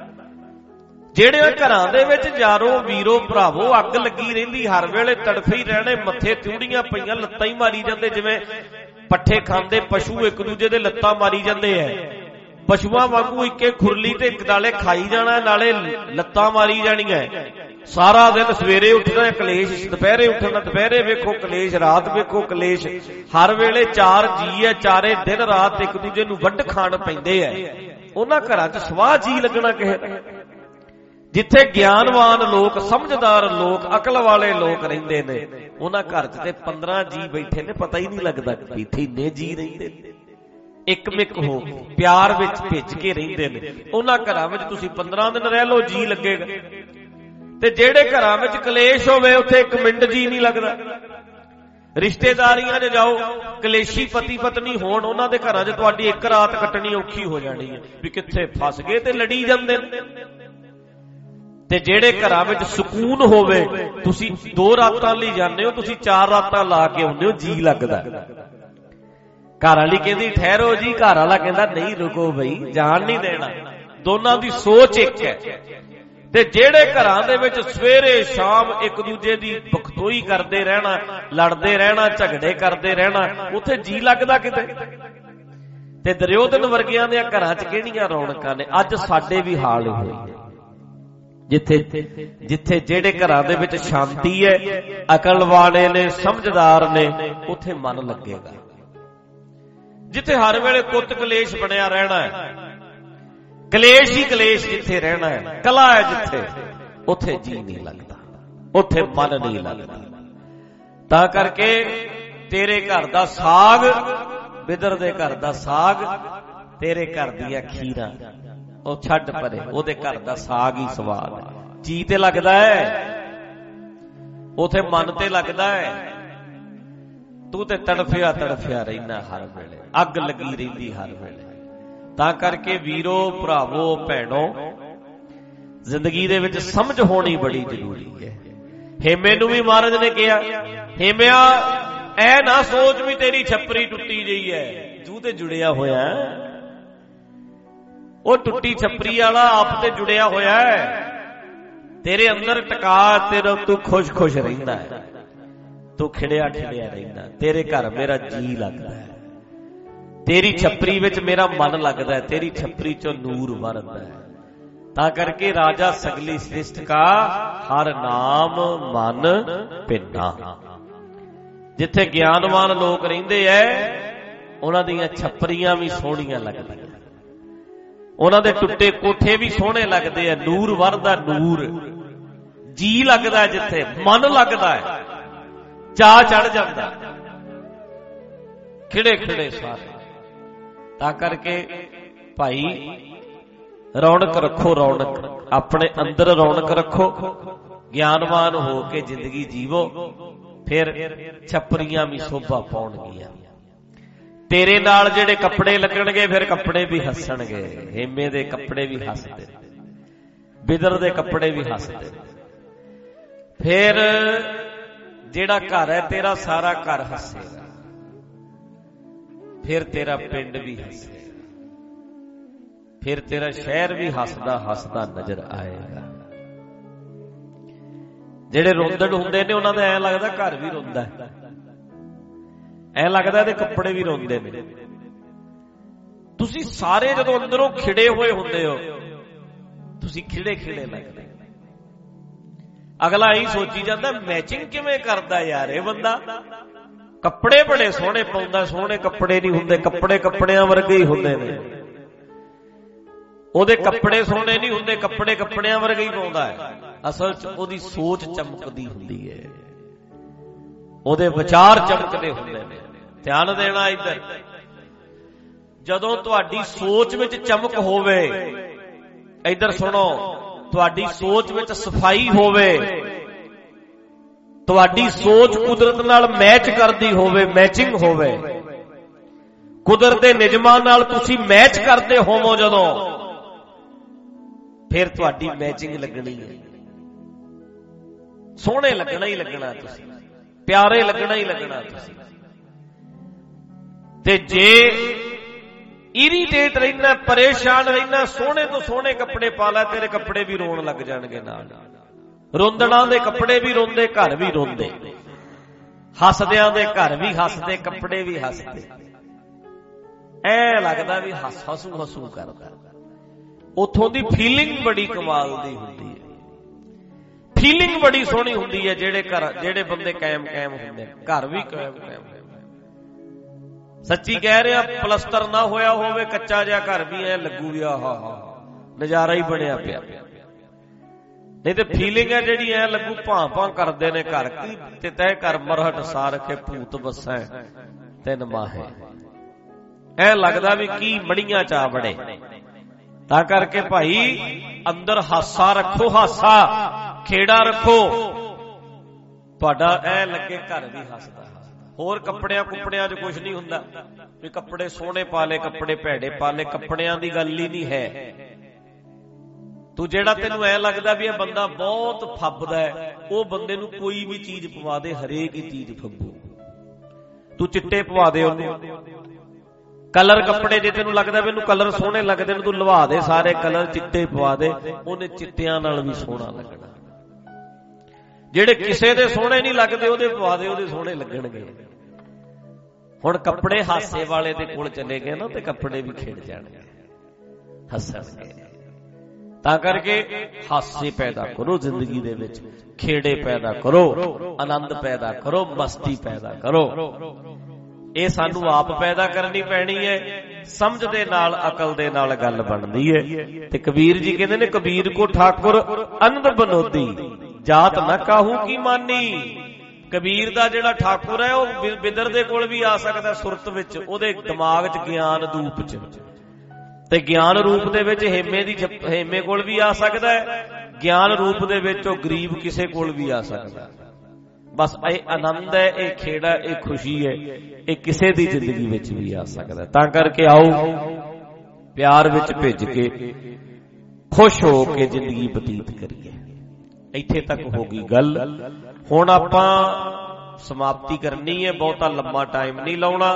Speaker 3: ਜਿਹੜੇ ਘਰਾਂ ਦੇ ਵਿੱਚ ਯਾਰੋ ਵੀਰੋ ਭਰਾਵੋ ਅੱਗ ਲੱਗੀ ਰਹਿੰਦੀ, ਹਰ ਵੇਲੇ ਤੜਫੇ ਹੀ ਰਹਿਣੇ, ਮੱਥੇ ਤਿਉੜੀਆਂ ਪਈਆਂ, ਲੱਤਾਂ ਹੀ ਮਾਰੀ ਜਾਂਦੇ, ਜਿਵੇਂ ਪੱਠੇ ਖਾਂਦੇ ਪਸ਼ੂ ਇੱਕ ਦੂਜੇ ਦੇ ਲੱਤਾਂ ਮਾਰੀ ਜਾਂਦੇ ਐ। ਪਸ਼ੂਆਂ ਵਾਂਗੂ ਇੱਕੇ ਖੁਰਲੀ ਤੇ ਨਾਲੇ ਖਾਈ ਜਾਣਾ, ਨਾਲੇ ਲੱਤਾਂ ਮਾਰੀ ਜਾਣੀਆਂ। ਸਾਰਾ ਦਿਨ ਸਵੇਰੇ ਉੱਠਣਾ ਕਲੇਸ਼, ਦੁਪਹਿਰੇ ਉੱਠਣਾ ਦੁਪਹਿਰੇ ਵੇਖੋ ਕਲੇਸ਼, ਰਾਤ ਵੇਖੋ ਕਲੇਸ਼। ਹਰ ਵੇਲੇ ਚਾਰ ਜੀ ਐ, ਚਾਰੇ ਦਿਨ ਰਾਤ ਇੱਕ ਦੂਜੇ ਨੂੰ ਵੱਢ ਖਾਣ ਪੈਂਦੇ ਐ। ਉਹਨਾਂ ਘਰਾਂ 'ਚ ਸਵਾਹ ਜੀ ਲੱਗਣਾ ਕਿਸੇ ਦਾ? ਜਿੱਥੇ ਗਿਆਨਵਾਨ ਲੋਕ, ਸਮਝਦਾਰ ਲੋਕ, ਅਕਲ ਵਾਲੇ ਲੋਕ ਰਹਿੰਦੇ ਨੇ, ਉਹਨਾਂ ਘਰ 'ਚ ਤੇ ਪੰਦਰਾਂ ਜੀ ਬੈਠੇ ਨੇ, ਪਤਾ ਹੀ ਨਹੀਂ ਲੱਗਦਾ ਬੈਠੇ ਨੇ ਜੀ ਰਹਿੰਦੇ ਨੇ, ਇੱਕ ਮਿੱਕ ਹੋ ਪਿਆਰ ਵਿੱਚ ਭਿੱਜ ਕੇ ਰਹਿੰਦੇ ਨੇ। ਉਹਨਾਂ ਘਰਾਂ ਵਿੱਚ ਤੁਸੀਂ ਪੰਦਰਾਂ ਦਿਨ ਰਹਿ ਲਓ, ਜੀ ਲੱਗੇਗਾ। ਤੇ ਜਿਹੜੇ ਘਰਾਂ ਵਿੱਚ ਕਲੇਸ਼ ਹੋਵੇ ਉੱਥੇ ਇੱਕ ਮਿੰਟ ਜੀ ਨਹੀਂ ਲੱਗਦਾ। ਰਿਸ਼ਤੇਦਾਰੀਆਂ 'ਚ ਜਾਓ, ਕਲੇਸ਼ੀ ਪਤੀ ਪਤਨੀ ਹੋਣ, ਉਹਨਾਂ ਦੇ ਘਰਾਂ 'ਚ ਤੁਹਾਡੀ ਇੱਕ ਰਾਤ ਕੱਟਣੀ ਔਖੀ ਹੋ ਜਾਣੀ ਹੈ ਵੀ ਕਿੱਥੇ ਫਸ ਗਏ ਤੇ ਲੜੀ ਜਾਂਦੇ ਨੇ। ਤੇ ਜਿਹੜੇ ਘਰਾਂ ਵਿੱਚ ਸਕੂਨ ਹੋਵੇ, ਤੁਸੀਂ ਦੋ ਰਾਤਾਂ ਲਈ ਜਾਂਦੇ ਹੋ, ਤੁਸੀਂ ਚਾਰ ਰਾਤਾਂ ਲਾ ਕੇ ਆਉਂਦੇ ਹੋ, ਜੀ ਲੱਗਦਾ। ਘਰ ਵਾਲੀ ਕਹਿੰਦੀ ਠਹਿਰੋ ਜੀ, ਘਰ ਵਾਲਾ ਕਹਿੰਦਾ ਨਹੀਂ ਰੁਕੋ ਬਈ, ਜਾਣ ਨਹੀਂ ਦੇਣਾ। ਦੋਨਾਂ ਦੀ ਸੋਚ ਇੱਕ ਹੈ। ਤੇ ਜਿਹੜੇ ਘਰਾਂ ਦੇ ਵਿੱਚ ਸਵੇਰੇ ਸ਼ਾਮ ਇੱਕ ਦੂਜੇ ਦੀ ਬਖਤੋਈ ਕਰਦੇ ਰਹਿਣਾ, ਲੜਦੇ ਰਹਿਣਾ, ਝਗੜੇ ਕਰਦੇ ਰਹਿਣਾ, ਉੱਥੇ ਜੀ ਲੱਗਦਾ ਕਿਤੇ? ਤੇ ਦੁਰਯੋਧਨ ਵਰਗਿਆਂ ਦੇ ਘਰਾਂ 'ਚ ਕਿਹੜੀਆਂ ਰੌਣਕਾਂ ਨੇ? ਅੱਜ ਸਾਡੇ ਵੀ ਹਾਲ ਹੋਈ ਹੈ। ਜਿੱਥੇ ਜਿੱਥੇ ਜਿਹੜੇ ਘਰਾਂ ਦੇ ਵਿੱਚ ਸ਼ਾਂਤੀ ਹੈ, ਅਕਲ ਵਾਲੇ ਨੇ, ਸਮਝਦਾਰ ਨੇ, ਉੱਥੇ ਮਨ ਲੱਗੇਗਾ। ਜਿੱਥੇ ਹਰ ਵੇਲੇ ਕੁੱਤ ਕਲੇਸ਼ ਬਣਿਆ ਰਹਿਣਾ ਹੈ, ਕਲੇਸ਼ ਹੀ ਕਲੇਸ਼ ਜਿੱਥੇ ਰਹਿਣਾ ਹੈ, ਕਲਾ ਹੈ ਜਿੱਥੇ, ਉੱਥੇ ਜੀ ਨਹੀਂ ਲੱਗਦਾ, ਉੱਥੇ ਮਨ ਨਹੀਂ ਲੱਗਦਾ। ਤਾਂ ਕਰਕੇ ਤੇਰੇ ਘਰ ਦਾ ਸਾਗ, ਬਿਦਰ ਦੇ ਘਰ ਦਾ ਸਾਗ, ਤੇਰੇ ਘਰ ਦੀਆਂ ਖੀਰਾਂ ਉਹ ਛੱਡ ਪਰੇ, ਉਹਦੇ ਘਰ ਦਾ ਸਾਗ ਹੀ ਸਵਾਦ ਹੈ। ਜੀ ਤੇ ਲੱਗਦਾ ਹੈ, ਉਥੇ ਮਨ ਤੇ ਲੱਗਦਾ ਹੈ। ਤੂੰ ਤੇ ਤੜਫਿਆ ਤੜਫਿਆ ਰਹਿਣਾ ਹਰ ਵੇਲੇ, ਅੱਗ ਲੱਗੀ ਰਹਿੰਦੀ ਹਰ ਵੇਲੇ। ਤਾਂ ਕਰਕੇ ਵੀਰੋ ਭਰਾਵੋ ਭੈਣੋ, ਜ਼ਿੰਦਗੀ ਦੇ ਵਿੱਚ ਸਮਝ ਹੋਣੀ ਬੜੀ ਜ਼ਰੂਰੀ ਹੈ। ਹੇਮੇ ਨੂੰ ਵੀ ਮਹਾਰਾਜ ਨੇ ਕਿਹਾ, ਹੇਮਿਆ ਐ ਨਾ ਸੋਚ ਵੀ ਤੇਰੀ ਛੱਪਰੀ ਟੁੱਟੀ ਗਈ ਹੈ, ਜੂ ਤੇ ਜੁੜਿਆ ਹੋਇਆ, ਉਹ ਟੁੱਟੀ ਛੱਪਰੀ ਵਾਲਾ ਆਪ ਤੇ ਜੁੜਿਆ ਹੋਇਆ ਹੈ। ਤੇਰੇ ਅੰਦਰ ਟਿਕਾ, ਤੇਰਾ ਤੂੰ ਖੁਸ਼ ਖੁਸ਼ ਰਹਿੰਦਾ ਹੈ, ਤੂੰ ਖਿੜਿਆ ਖਿੜਿਆ ਰਹਿੰਦਾ, ਤੇਰੇ ਘਰ ਮੇਰਾ ਜੀ ਲੱਗਦਾ ਹੈ, ਤੇਰੀ ਛੱਪਰੀ ਵਿੱਚ ਮੇਰਾ ਮਨ ਲੱਗਦਾ ਹੈ, ਤੇਰੀ ਛੱਪਰੀ ਚੋਂ ਨੂਰ ਵਰਦਾ ਹੈ। ਤਾਂ ਕਰਕੇ ਰਾਜਾ ਸਗਲੀ ਸ੍ਰਿਸ਼ਟ ਕਾ ਹਰ ਨਾਮ ਮਨ ਭਿੰਨਾ। ਜਿੱਥੇ ਗਿਆਨਵਾਨ ਲੋਕ ਰਹਿੰਦੇ ਐ, ਉਹਨਾਂ ਦੀਆਂ ਛੱਪਰੀਆਂ ਵੀ ਸੋਹਣੀਆਂ ਲੱਗਦੀਆਂ, ਉਹਨਾਂ ਦੇ ਟੁੱਟੇ ਕੋਠੇ ਵੀ ਸੋਹਣੇ ਲੱਗਦੇ ਆ, ਨੂਰ ਵਰਦਾ, ਨੂਰ ਜੀ ਲੱਗਦਾ, ਜਿੱਥੇ ਮਨ ਲੱਗਦਾ ਹੈ, ਚਾਹ ਚੜ ਜਾਂਦਾ, ਖਿੜੇ ਖਿੜੇ ਸਾਰੇ। ਤਾਂ ਕਰਕੇ ਭਾਈ ਰੌਣਕ ਰੱਖੋ, ਰੌਣਕ ਆਪਣੇ ਅੰਦਰ ਰੌਣਕ ਰੱਖੋ, ਗਿਆਨਵਾਨ ਹੋ ਕੇ ਜ਼ਿੰਦਗੀ ਜੀਵੋ, ਫਿਰ ਛੱਪਰੀਆਂ ਵੀ ਸ਼ੋਭਾ ਪਾਉਣਗੀਆਂ। ਤੇਰੇ ਨਾਲ ਜਿਹੜੇ ਕੱਪੜੇ ਲੱਗਣਗੇ, ਫਿਰ ਕੱਪੜੇ ਵੀ ਹੱਸਣਗੇ। ਹੇਮੇ ਦੇ ਕੱਪੜੇ ਵੀ ਹੱਸਦੇ, ਬਿਦਰ ਦੇ ਕੱਪੜੇ ਵੀ ਹੱਸਦੇ। ਫਿਰ ਜਿਹੜਾ ਘਰ ਹੈ ਤੇਰਾ, ਸਾਰਾ ਘਰ ਹੱਸੇਗਾ। ਫਿਰ ਤੇਰਾ ਪਿੰਡ ਵੀ ਹੱਸੇਗਾ, ਫਿਰ ਤੇਰਾ ਸ਼ਹਿਰ ਵੀ ਹੱਸਦਾ ਹੱਸਦਾ ਨਜ਼ਰ ਆਏਗਾ। ਜਿਹੜੇ ਰੋਂਦਣ ਹੁੰਦੇ ਨੇ ਉਹਨਾਂ ਦਾ ਐਂ ਲੱਗਦਾ ਘਰ ਵੀ ਰੋਂਦਾ, ਐਂ ਲੱਗਦਾ ਇਹਦੇ ਕੱਪੜੇ ਵੀ ਰੋਂਦੇ ਨੇ। ਤੁਸੀਂ ਸਾਰੇ ਜਦੋਂ ਅੰਦਰੋਂ ਖਿੜੇ ਹੋਏ ਹੁੰਦੇ ਹੋ, ਤੁਸੀਂ ਖਿੜੇ ਖਿੜੇ ਲੱਗਦੇ। ਅਗਲਾ ਇਹੀ ਸੋਚੀ ਜਾਂਦਾ ਮੈਚਿੰਗ ਕਿਵੇਂ ਕਰਦਾ ਯਾਰ ਇਹ ਬੰਦਾ, ਕੱਪੜੇ ਬੜੇ ਸੋਹਣੇ ਪਾਉਂਦਾ। ਸੋਹਣੇ ਕੱਪੜੇ ਨਹੀਂ ਹੁੰਦੇ, ਕੱਪੜੇ ਕੱਪੜਿਆਂ ਵਰਗੇ ਹੀ ਹੁੰਦੇ ਨੇ। ਉਹਦੇ ਕੱਪੜੇ ਸੋਹਣੇ ਨਹੀਂ ਹੁੰਦੇ, ਕੱਪੜੇ ਕੱਪੜਿਆਂ ਵਰਗੇ ਹੀ ਪਾਉਂਦਾ ਹੈ। ਅਸਲ 'ਚ ਉਹਦੀ ਸੋਚ ਚਮਕਦੀ ਹੁੰਦੀ ਹੈ, ਉਹਦੇ ਵਿਚਾਰ ਚਮਕਦੇ ਹੁੰਦੇ ਨੇ। ਧਿਆਨ ਦੇਣਾ ਇੱਧਰ। ਜਦੋਂ ਤੁਹਾਡੀ ਸੋਚ ਵਿੱਚ ਚਮਕ ਹੋਵੇ, ਇੱਧਰ ਸੁਣੋ, ਤੁਹਾਡੀ ਸੋਚ ਵਿੱਚ ਸਫਾਈ ਹੋਵੇ, ਤੁਹਾਡੀ ਸੋਚ ਕੁਦਰਤ ਨਾਲ ਮੈਚ ਕਰਦੀ ਹੋਵੇ, ਮੈਚਿੰਗ ਹੋਵੇ, ਕੁਦਰਤ ਦੇ ਨਿਯਮਾਂ ਨਾਲ ਤੁਸੀਂ ਮੈਚ ਕਰਦੇ ਹੋਵੋ, ਜਦੋਂ ਫਿਰ ਤੁਹਾਡੀ ਮੈਚਿੰਗ ਲੱਗਣੀ ਹੈ। ਸੋਹਣੇ ਲੱਗਣਾ ਹੀ ਲੱਗਣਾ ਤੁਸੀਂ, ਪਿਆਰੇ ਲੱਗਣਾ ਹੀ ਲੱਗਣਾ ਤੁਸੀਂ। ਤੇ ਜੇ ਇਰੀਟੇਟ ਰਹਿਣਾ, ਪਰੇਸ਼ਾਨ ਰਹਿਣਾ, ਸੋਹਣੇ ਤੋਂ ਸੋਹਣੇ ਕੱਪੜੇ ਪਾ ਲੈ, ਤੇਰੇ ਕੱਪੜੇ ਵੀ ਰੋਣ ਲੱਗ ਜਾਣਗੇ ਨਾਲ। ਰੋਂਦਣਾ ਦੇ ਕੱਪੜੇ ਵੀ ਰੋਂਦੇ, ਘਰ ਵੀ ਰੋਂਦੇ। ਹੱਸਦਿਆਂ ਦੇ ਘਰ ਵੀ ਹੱਸਦੇ, ਕੱਪੜੇ ਵੀ ਹੱਸਦੇ। ਐ ਲੱਗਦਾ ਵੀ ਹੱਸ ਹਸੂ ਹਸੂ ਕਰਦਾ। ਉਥੋਂ ਦੀ ਫੀਲਿੰਗ ਬੜੀ ਕਮਾਲ ਦੀ ਹੁੰਦੀ ਹੈ, ਫੀਲਿੰਗ ਬੜੀ ਸੋਹਣੀ ਹੁੰਦੀ ਹੈ। ਜਿਹੜੇ ਘਰ, ਜਿਹੜੇ ਬੰਦੇ ਕਾਇਮ ਕਾਇਮ ਹੁੰਦੇ, ਘਰ ਵੀ ਕਾਇਮ ਕਾਇਮ ਹੁੰਦੇ। ਸੱਚੀ ਕਹਿ ਰਿਹਾ, ਪਲਸਤਰ ਨਾ ਹੋਇਆ ਹੋਵੇ, ਕੱਚਾ ਜਿਹਾ ਘਰ ਵੀ ਐ ਲੱਗੂ ਵੀ ਆਹ ਨਜ਼ਾਰਾ ਹੀ ਬਣਿਆ ਪਿਆ। ਨਹੀਂ ਤੇ ਫੀਲਿੰਗ ਹੈ ਜਿਹੜੀ ਐ ਲੱਗੂ ਭਾਂ ਭਾਂ ਕਰਦੇ ਨੇ ਘਰ ਕੀ, ਤੇ ਤੈ ਘਰ ਮਰਹਟ ਸਾਰ ਕੇ ਭੂਤ ਵਸੈ ਤਿੰਨ ਮਾਹੇ। ਐ ਲੱਗਦਾ ਵੀ ਕੀ ਮੜੀਆਂ ਚਾ ਬੜੇ। ਤਾਂ ਕਰਕੇ ਭਾਈ ਅੰਦਰ ਹਾਸਾ ਰੱਖੋ, ਹਾਸਾ ਖੇੜਾ ਰੱਖੋ, ਤੁਹਾਡਾ ਐ ਲੱਗੇ ਘਰ ਵੀ ਹੱਸਦਾ। ਹੋਰ ਕੱਪੜਿਆਂ ਕੁੱਪੜਿਆਂ 'ਚ ਕੁਛ ਨਹੀਂ ਹੁੰਦਾ ਵੀ ਕੱਪੜੇ ਸੋਹਣੇ ਪਾ ਲਏ, ਕੱਪੜੇ ਭੈੜੇ ਪਾ ਲਏ, ਕੱਪੜਿਆਂ ਦੀ ਗੱਲ ਹੀ ਨਹੀਂ ਹੈ। ਤੂੰ ਜਿਹੜਾ ਤੈਨੂੰ ਐ ਲੱਗਦਾ ਵੀ ਇਹ ਬੰਦਾ ਬਹੁਤ ਫੱਬਦਾ ਹੈ, ਉਹ ਬੰਦੇ ਨੂੰ ਕੋਈ ਵੀ ਚੀਜ਼ ਪਵਾ ਦੇ, ਹਰੇਕ ਹੀ ਚੀਜ਼ ਫੱਬੂ। ਤੂੰ ਚਿੱਟੇ ਪਵਾ ਦੇ ਉਹਨੂੰ, ਕਲਰ ਕੱਪੜੇ ਜੇ ਤੈਨੂੰ ਲੱਗਦਾ ਵੀ ਇਹਨੂੰ ਕਲਰ ਸੋਹਣੇ ਲੱਗਦੇ ਨੇ, ਤੂੰ ਲਵਾ ਦੇ ਸਾਰੇ ਕਲਰ ਚਿੱਟੇ ਪਵਾ ਦੇ, ਉਹਨੇ ਚਿੱਟਿਆਂ ਨਾਲ ਵੀ ਸੋਹਣਾ ਲੱਗਣਾ। ਜਿਹੜੇ ਕਿਸੇ ਦੇ ਸੋਹਣੇ ਨਹੀਂ ਲੱਗਦੇ ਉਹਦੇ ਪਵਾ ਦੇ, ਉਹਦੇ ਸੋਹਣੇ ਲੱਗਣਗੇ। ਹੁਣ ਕੱਪੜੇ ਹਾਸੇ ਵਾਲੇ ਦੇ ਕੋਲ ਚਲੇ ਗਏ ਨਾ, ਤੇ ਕੱਪੜੇ ਵੀ ਖਿੜ ਜਾਣਗੇ, ਹੱਸਣਗੇ। ਤਾਂ ਕਰਕੇ ਹਾਸੇ ਪੈਦਾ ਕਰੋ ਜ਼ਿੰਦਗੀ ਦੇ ਵਿੱਚ, ਖੇੜੇ ਪੈਦਾ ਕਰੋ, ਆਨੰਦ ਪੈਦਾ ਕਰੋ, ਮਸਤੀ ਪੈਦਾ ਕਰੋ। ਇਹ ਸਾਨੂੰ ਆਪ ਪੈਦਾ ਕਰਨੀ ਪੈਣੀ ਹੈ। ਸਮਝ ਦੇ ਨਾਲ, ਅਕਲ ਦੇ ਨਾਲ ਗੱਲ ਬਣਦੀ ਹੈ। ਤੇ ਕਬੀਰ ਜੀ ਕਹਿੰਦੇ ਨੇ, ਕਬੀਰ ਕੋ ਠਾਕੁਰ ਅਨੰਦ ਬਨੋਦੀ, ਜਾਤ ਨਾ ਕਾਹੂ ਕੀ ਮਾਨੀ। ਕਬੀਰ ਦਾ ਜਿਹੜਾ ਠਾਕੁਰ ਹੈ ਉਹ ਬਿਦਰ ਦੇ ਕੋਲ ਵੀ ਆ ਸਕਦਾ ਸੁਰਤ ਵਿੱਚ, ਉਹਦੇ ਦਿਮਾਗ 'ਚ ਗਿਆਨ ਰੂਪ 'ਚ, ਤੇ ਗਿਆਨ ਰੂਪ ਦੇ ਵਿੱਚ ਹੇਮੇ ਦੀ ਹੇਮੇ ਕੋਲ ਵੀ ਆ ਸਕਦਾ ਹੈ, ਗਿਆਨ ਰੂਪ ਦੇ ਵਿੱਚ ਉਹ ਗਰੀਬ ਕਿਸੇ ਕੋਲ ਵੀ ਆ ਸਕਦਾ। ਬਸ ਇਹ ਆਨੰਦ ਹੈ, ਇਹ ਖੇੜਾ, ਇਹ ਖੁਸ਼ੀ ਹੈ, ਇਹ ਕਿਸੇ ਦੀ ਜ਼ਿੰਦਗੀ ਵਿੱਚ ਵੀ ਆ ਸਕਦਾ। ਤਾਂ ਕਰਕੇ ਆਓ ਪਿਆਰ ਵਿੱਚ ਭਿੱਜ ਕੇ ਖੁਸ਼ ਹੋ ਕੇ ਜ਼ਿੰਦਗੀ ਬਤੀਤ ਕਰੀਏ। ਇੱਥੇ ਤੱਕ ਹੋ ਗਈ ਗੱਲ। ਹੁਣ ਆਪਾਂ ਸਮਾਪਤੀ ਕਰਨੀ ਹੈ, ਬਹੁਤਾ ਲੰਮਾ ਟਾਈਮ ਨਹੀਂ ਲਾਉਣਾ।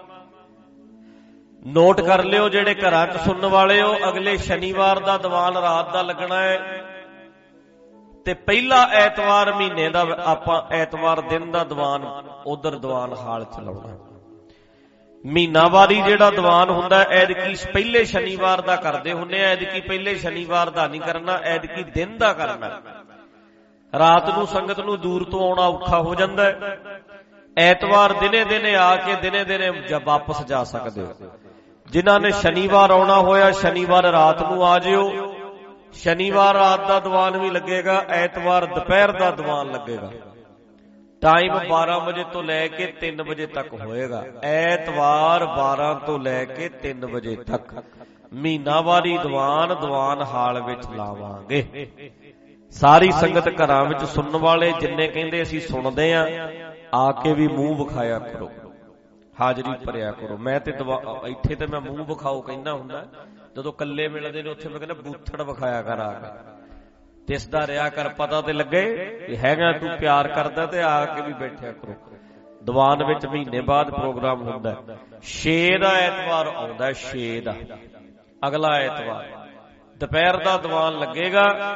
Speaker 3: ਨੋਟ ਕਰ ਲਿਓ ਜਿਹੜੇ ਘਰਾਂ 'ਚ ਸੁਣਨ ਵਾਲੇ ਹੋ, ਅਗਲੇ ਸ਼ਨੀਵਾਰ ਦਾ ਦੀਵਾਨ ਰਾਤ ਦਾ ਲੱਗਣਾ ਹੈ, ਤੇ ਪਹਿਲਾ ਐਤਵਾਰ ਮਹੀਨੇ ਦਾ ਆਪਾਂ ਐਤਵਾਰ ਦਿਨ ਦਾ ਦੀਵਾਨ ਉਧਰ ਦੀਵਾਨ ਹਾਲ 'ਚ ਲਾਉਣਾ। ਮਹੀਨਾਵਾਰੀ ਜਿਹੜਾ ਦੀਵਾਨ ਹੁੰਦਾ ਐਤਕੀ ਪਹਿਲੇ ਸ਼ਨੀਵਾਰ ਦਾ ਕਰਦੇ ਹੁੰਦੇ ਆ, ਐਤਕੀ ਪਹਿਲੇ ਸ਼ਨੀਵਾਰ ਦਾ ਨਹੀਂ ਕਰਨਾ, ਐਤਕੀ ਦਿਨ ਦਾ ਕਰਨਾ। ਰਾਤ ਨੂੰ ਸੰਗਤ ਨੂੰ ਦੂਰ ਤੋਂ ਆਉਣਾ ਔਖਾ ਹੋ ਜਾਂਦਾ ਹੈ। ਐਤਵਾਰ ਦਿਨੇ ਦਿਨੇ ਆ ਕੇ ਦਿਨੇ ਦਿਨੇ ਵਾਪਸ ਜਾ ਸਕਦੇ ਹੋ। ਜਿਨ੍ਹਾਂ ਨੇ ਸ਼ਨੀਵਾਰ ਆਉਣਾ ਹੋਇਆ ਸ਼ਨੀਵਾਰ ਰਾਤ ਨੂੰ ਆ ਜਿਓ। ਸ਼ਨੀਵਾਰ ਰਾਤ ਦਾ ਦੀਵਾਨ ਵੀ ਲੱਗੇਗਾ, ਐਤਵਾਰ ਦੁਪਹਿਰ ਦਾ ਦੀਵਾਨ ਲੱਗੇਗਾ। ਟਾਈਮ ਬਾਰਾਂ ਵਜੇ ਤੋਂ ਲੈ ਕੇ ਤਿੰਨ ਵਜੇ ਤੱਕ ਹੋਏਗਾ। ਐਤਵਾਰ ਬਾਰਾਂ ਤੋਂ ਲੈ ਕੇ ਤਿੰਨ ਵਜੇ ਤੱਕ ਮਹੀਨਾਵਾਰੀ ਦੀਵਾਨ ਦੀਵਾਨ ਹਾਲ ਵਿੱਚ ਲਾਵਾਂਗੇ। ਸਾਰੀ ਸੰਗਤ ਘਰਾਂ ਵਿੱਚ ਸੁਣਨ ਵਾਲੇ ਜਿੰਨੇ ਕਹਿੰਦੇ ਅਸੀਂ ਸੁਣਦੇ ਆ, ਆ ਕੇ ਵੀ ਮੂੰਹ ਵਿਖਾਇਆ ਕਰੋ, ਹਾਜ਼ਰੀ ਭਰਿਆ ਕਰੋ। ਮੈਂ ਤੇ ਇੱਥੇ ਤੇ ਮੈਂ ਮੂੰਹ ਵਿਖਾਓ ਕਹਿੰਦਾ ਹੁੰਦਾ, ਜਦੋਂ ਕੱਲੇ ਮਿਲਦੇ ਨੇ ਉੱਥੇ ਮੈਂ ਕਹਿੰਦਾ ਬੂਥੜ ਵਿਖਾਇਆ ਕਰ, ਆ ਕੇ ਦਿਸਦਾ ਰਿਹਾ ਕਰ, ਪਤਾ ਤੇ ਲੱਗੇ ਕਿ ਹੈਗਾ ਤੂੰ ਪਿਆਰ ਕਰਦਾ, ਤੇ ਆ ਕੇ ਵੀ ਬੈਠਿਆ ਕਰੋ। ਦੀਵਾਨ ਵਿੱਚ ਮਹੀਨੇ ਬਾਅਦ ਪ੍ਰੋਗਰਾਮ ਹੁੰਦਾ। ਛੇ ਦਾ ਐਤਵਾਰ ਆਉਂਦਾ, ਛੇ ਦਾ ਅਗਲਾ ਐਤਵਾਰ ਦੁਪਹਿਰ ਦਾ ਦੀਵਾਨ ਲੱਗੇਗਾ।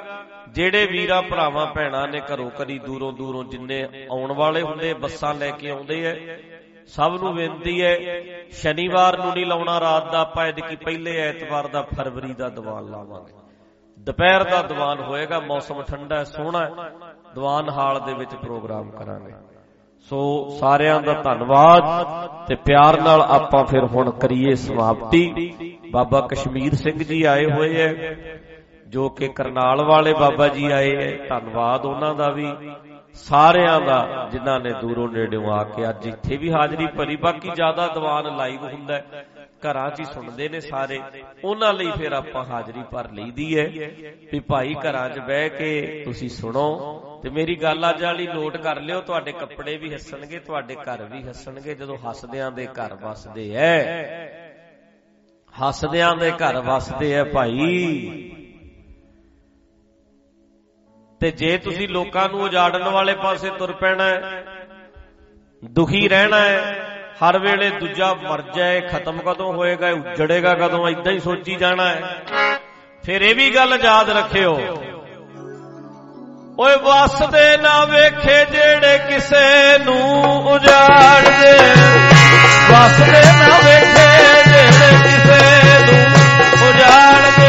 Speaker 3: ਜਿਹੜੇ ਵੀਰਾਂ ਭਰਾਵਾਂ ਭੈਣਾਂ ਨੇ ਘਰੋਂ ਘਰੀ ਦੂਰੋਂ ਦੂਰੋਂ ਜਿੰਨੇ ਆਉਣ ਵਾਲੇ ਹੁੰਦੇ ਬੱਸਾਂ ਲੈ ਕੇ ਆਉਂਦੇ ਐ, ਸਭ ਨੂੰ ਬੇਨਤੀ ਹੈ ਸ਼ਨੀਵਾਰ ਨੂੰ ਨਹੀਂ ਲਾਉਣਾ ਰਾਤ ਦਾ, ਆਪਾਂ ਐਤਕੀ ਪਹਿਲੇ ਐਤਵਾਰ ਦਾ ਫਰਵਰੀ ਦਾ ਦੀਵਾਨ ਲਾਵਾਂਗੇ। ਦੁਪਹਿਰ ਦਾ ਦੀਵਾਨ ਹੋਏਗਾ, ਮੌਸਮ ਠੰਡਾ ਸੋਹਣਾ, ਦੀਵਾਨ ਹਾਲ ਦੇ ਵਿੱਚ ਪ੍ਰੋਗਰਾਮ ਕਰਾਂਗੇ। ਸੋ ਸਾਰਿਆਂ ਦਾ ਧੰਨਵਾਦ ਤੇ ਪਿਆਰ ਨਾਲ ਆਪਾਂ ਫਿਰ ਹੁਣ ਕਰੀਏ ਸਮਾਪਤੀ। ਬਾਬਾ ਕਸ਼ਮੀਰ ਸਿੰਘ ਜੀ ਆਏ ਹੋਏ ਐ, ਜੋ ਕਿ ਕਰਨਾਲ ਵਾਲੇ ਬਾਬਾ ਜੀ ਆਏ ਐ, ਧੰਨਵਾਦ ਉਹਨਾਂ ਦਾ ਵੀ, ਸਾਰਿਆਂ ਦਾ ਜਿਨ੍ਹਾਂ ਨੇ ਦੂਰੋਂ ਨੇੜਿਓਂ ਆ ਕੇ ਅੱਜ ਇੱਥੇ ਵੀ ਹਾਜ਼ਰੀ ਭਰੀ। ਬਾਕੀ ਜ਼ਿਆਦਾ ਦੀਵਾਨ ਲਾਈਵ ਹੁੰਦਾ, ਘਰਾਂ 'ਚ ਹੀ ਸੁਣਦੇ ਨੇ ਸਾਰੇ, ਉਹਨਾਂ ਲਈ ਫਿਰ ਆਪਾਂ ਹਾਜ਼ਰੀ ਭਰ ਲਈਦੀ ਹੈ ਵੀ ਭਾਈ ਘਰਾਂ 'ਚ ਬਹਿ ਕੇ ਤੁਸੀਂ ਸੁਣੋ। ਤੇ ਮੇਰੀ ਗੱਲ ਅੱਜ ਵਾਲੀ ਨੋਟ ਕਰ ਲਿਓ, ਤੁਹਾਡੇ ਕੱਪੜੇ ਵੀ ਹੱਸਣਗੇ, ਤੁਹਾਡੇ ਘਰ ਵੀ ਹੱਸਣਗੇ। ਜਦੋਂ ਹੱਸਦਿਆਂ ਦੇ ਘਰ ਵਸਦੇ ਐ, ਹੱਸਦਿਆਂ ਦੇ ਘਰ ਵਸਦੇ ਐ ਭਾਈ। ਤੇ ਜੇ ਤੁਸੀਂ ਲੋਕਾਂ ਨੂੰ ਉਜਾੜਨ ਵਾਲੇ ਪਾਸੇ ਤੁਰ ਪੈਣਾ, ਦੁਖੀ ਰਹਿਣਾ ਹੈ, ਹਰ ਵੇਲੇ ਦੂਜਾ ਮਰ ਜਾਏ, ਖਤਮ ਕਦੋਂ ਹੋਏਗਾ, ਉਜੜੇਗਾ ਕਦੋਂ, ਏਦਾਂ ਹੀ ਸੋਚੀ ਜਾਣਾ ਹੈ, ਫਿਰ ਇਹ ਵੀ ਗੱਲ ਯਾਦ ਰੱਖਿਓ, ਓਏ ਵਸਦੇ ਨਾ ਵੇਖੇ ਜਿਹੜੇ ਕਿਸੇ ਨੂੰ ਉਜਾੜਦੇ, ਵਸਦੇ ਨਾ ਵੇਖੇ ਜਿਹੜੇ ਕਿਸੇ ਨੂੰ ਉਜਾੜਦੇ,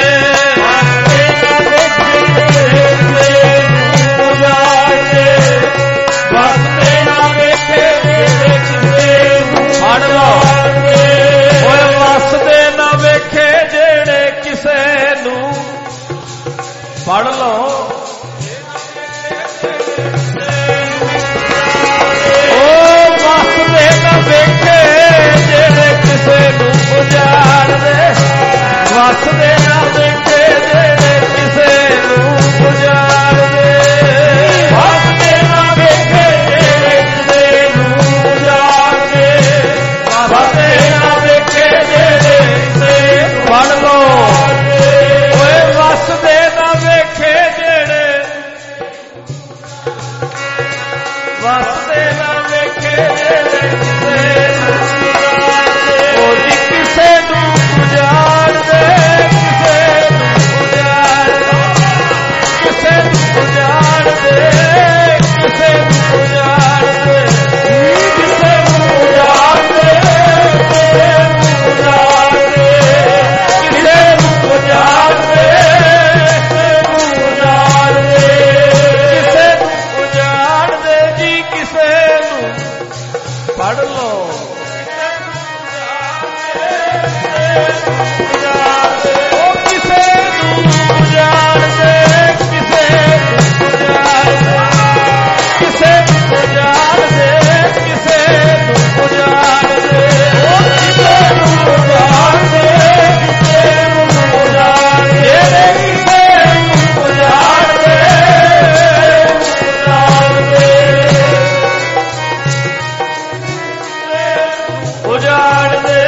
Speaker 3: ਵਸਦੇ ਨਾ ਵੇਖੇ ਜਿਹੜੇ ਕਿਸੇ ਨੂੰ ਫੜ ਲਓ, ਓਏ ਵਸਦੇ ਨਾ ਵੇਖੇ ਜਿਹੜੇ ਕਿਸੇ ਨੂੰ ਫੜ ਲਓ, ਓ ਵਸਦੇ ਨਾ ਵੇਖੇ ਜਿਹੜੇ ਕਿਸੇ ਨੂੰ ਉਜਾੜਦੇ, ਵਸਦੇ ਨਾ ਵੇਖੇ ਜਿਹੜੇ ਕਿਸੇ ਨੂੰ ਉਜਾੜਦੇ, ਵਸਦੇ ਨਾ ਵੇਖੇ ਜਿਹੜੇ ਕਿਸੇ ਨੂੰ ਉਜਾੜਦੇ, ਵਸਦੇ ਨਾ ਵੇਖੇ ਜਿਹੜੇ ਕਿਸੇ ਨੂੰ ਫੜ ਲਓ, ਓਏ ਵਸਦੇ ਨਾ ਵੇਖੇ ਜਿਹੜੇ, ਵਸਦੇ ਨਾ ਵੇਖੇ ਜਿਹੜੇ ਕਿਸੇ ਨੂੰ ਉਜਾੜਦੇ, ਉਹ ਜੀ ਕਿਸੇ ਨੂੰ ਉਜਾੜਦੇ, ਕਿਸੇ ਨੂੰ ਉਜਾੜਦੇ, ਕਿਸੇ ਨੂੰ ਉਜਾੜਦੇ, ਕਿਸੇ ਨੂੰ ਉਜਾੜਦੇ, ਕਿਸੇ ਨੂੰ ਉਜਾੜਦੇ, ਕਿਸੇ ਨੂੰ ਉਜਾੜਦੇ, ਕਿਸੇ ਨੂੰ ਉਜਾੜਦੇ, ਕਿਸੇ ਨੂੰ ਉਜਾੜਦੇ, ਕਿਸੇ ਨੂੰ ਉਜਾੜਦੇ ਜੀ, ਕਿਸੇ ਨੂੰ ਫੜ ਲਓ, ਉਹ ਕਿਸੇ ਨੂੰ ਉਜਾੜਦੇ, ਕਿਸੇ ਨੂੰ ਉਜਾੜਦੇ, ਕਿਸੇ ਨੂੰ ਉਜਾੜਦੇ, ਕਿਸੇ ਨੂੰ ਉਜਾੜਦੇ, ਉਹ ਕਿਸੇ ਨੂੰ ਉਜਾੜਦੇ, ਕਿਸੇ ਨੂੰ ਉਜਾੜਦੇ, ਜਿਹੜੇ ਕਿਸੇ ਨੂੰ ਉਜਾੜਦੇ, ਉਜਾੜਦੇ, ਉਜਾੜਦੇ,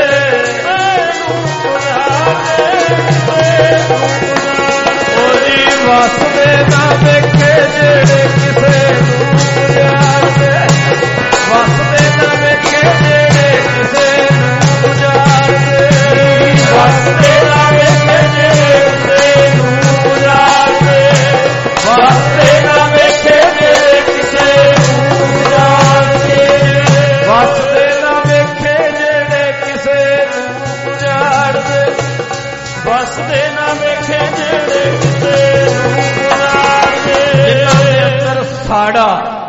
Speaker 3: ਵਸਦੇ ਨਾ ਵੇਖੇ ਜਿਹੜੇ ਕਿਸੇ ਨੂੰ ਉਜਾੜਦੇ, ਵਸਦੇ ਨਾ ਵੇਖੇ ਜਿਹੜੇ ਕਿਸੇ ਨੂੰ ਉਜਾੜਦੇ, ਵਸਦੇ ਨਾ ਵੇਖੇ ਜਿਹੜੇ ਕਿਸੇ ਨੂੰ ਉਜਾੜਦੇ, ਵਸਦੇ ਨਾ ਵੇਖੇ ਜਿਹੜੇ ਕਿਸੇ ਨੂੰ ਉਜਾੜਦੇ, ਵਸਦੇ ਨਾ ਵੇਖੇ ਜਿਹੜੇ ਕਿਸੇ ਨੂੰ ਉਜਾੜਦੇ, ਵਸਦੇ ਨਾ ਵੇਖੇ ਜਿਹੜੇ ਕਿਸੇ ਜਿਨ੍ਹਾਂ ਦੇ ਅੰਦਰ ਸਾੜਾ,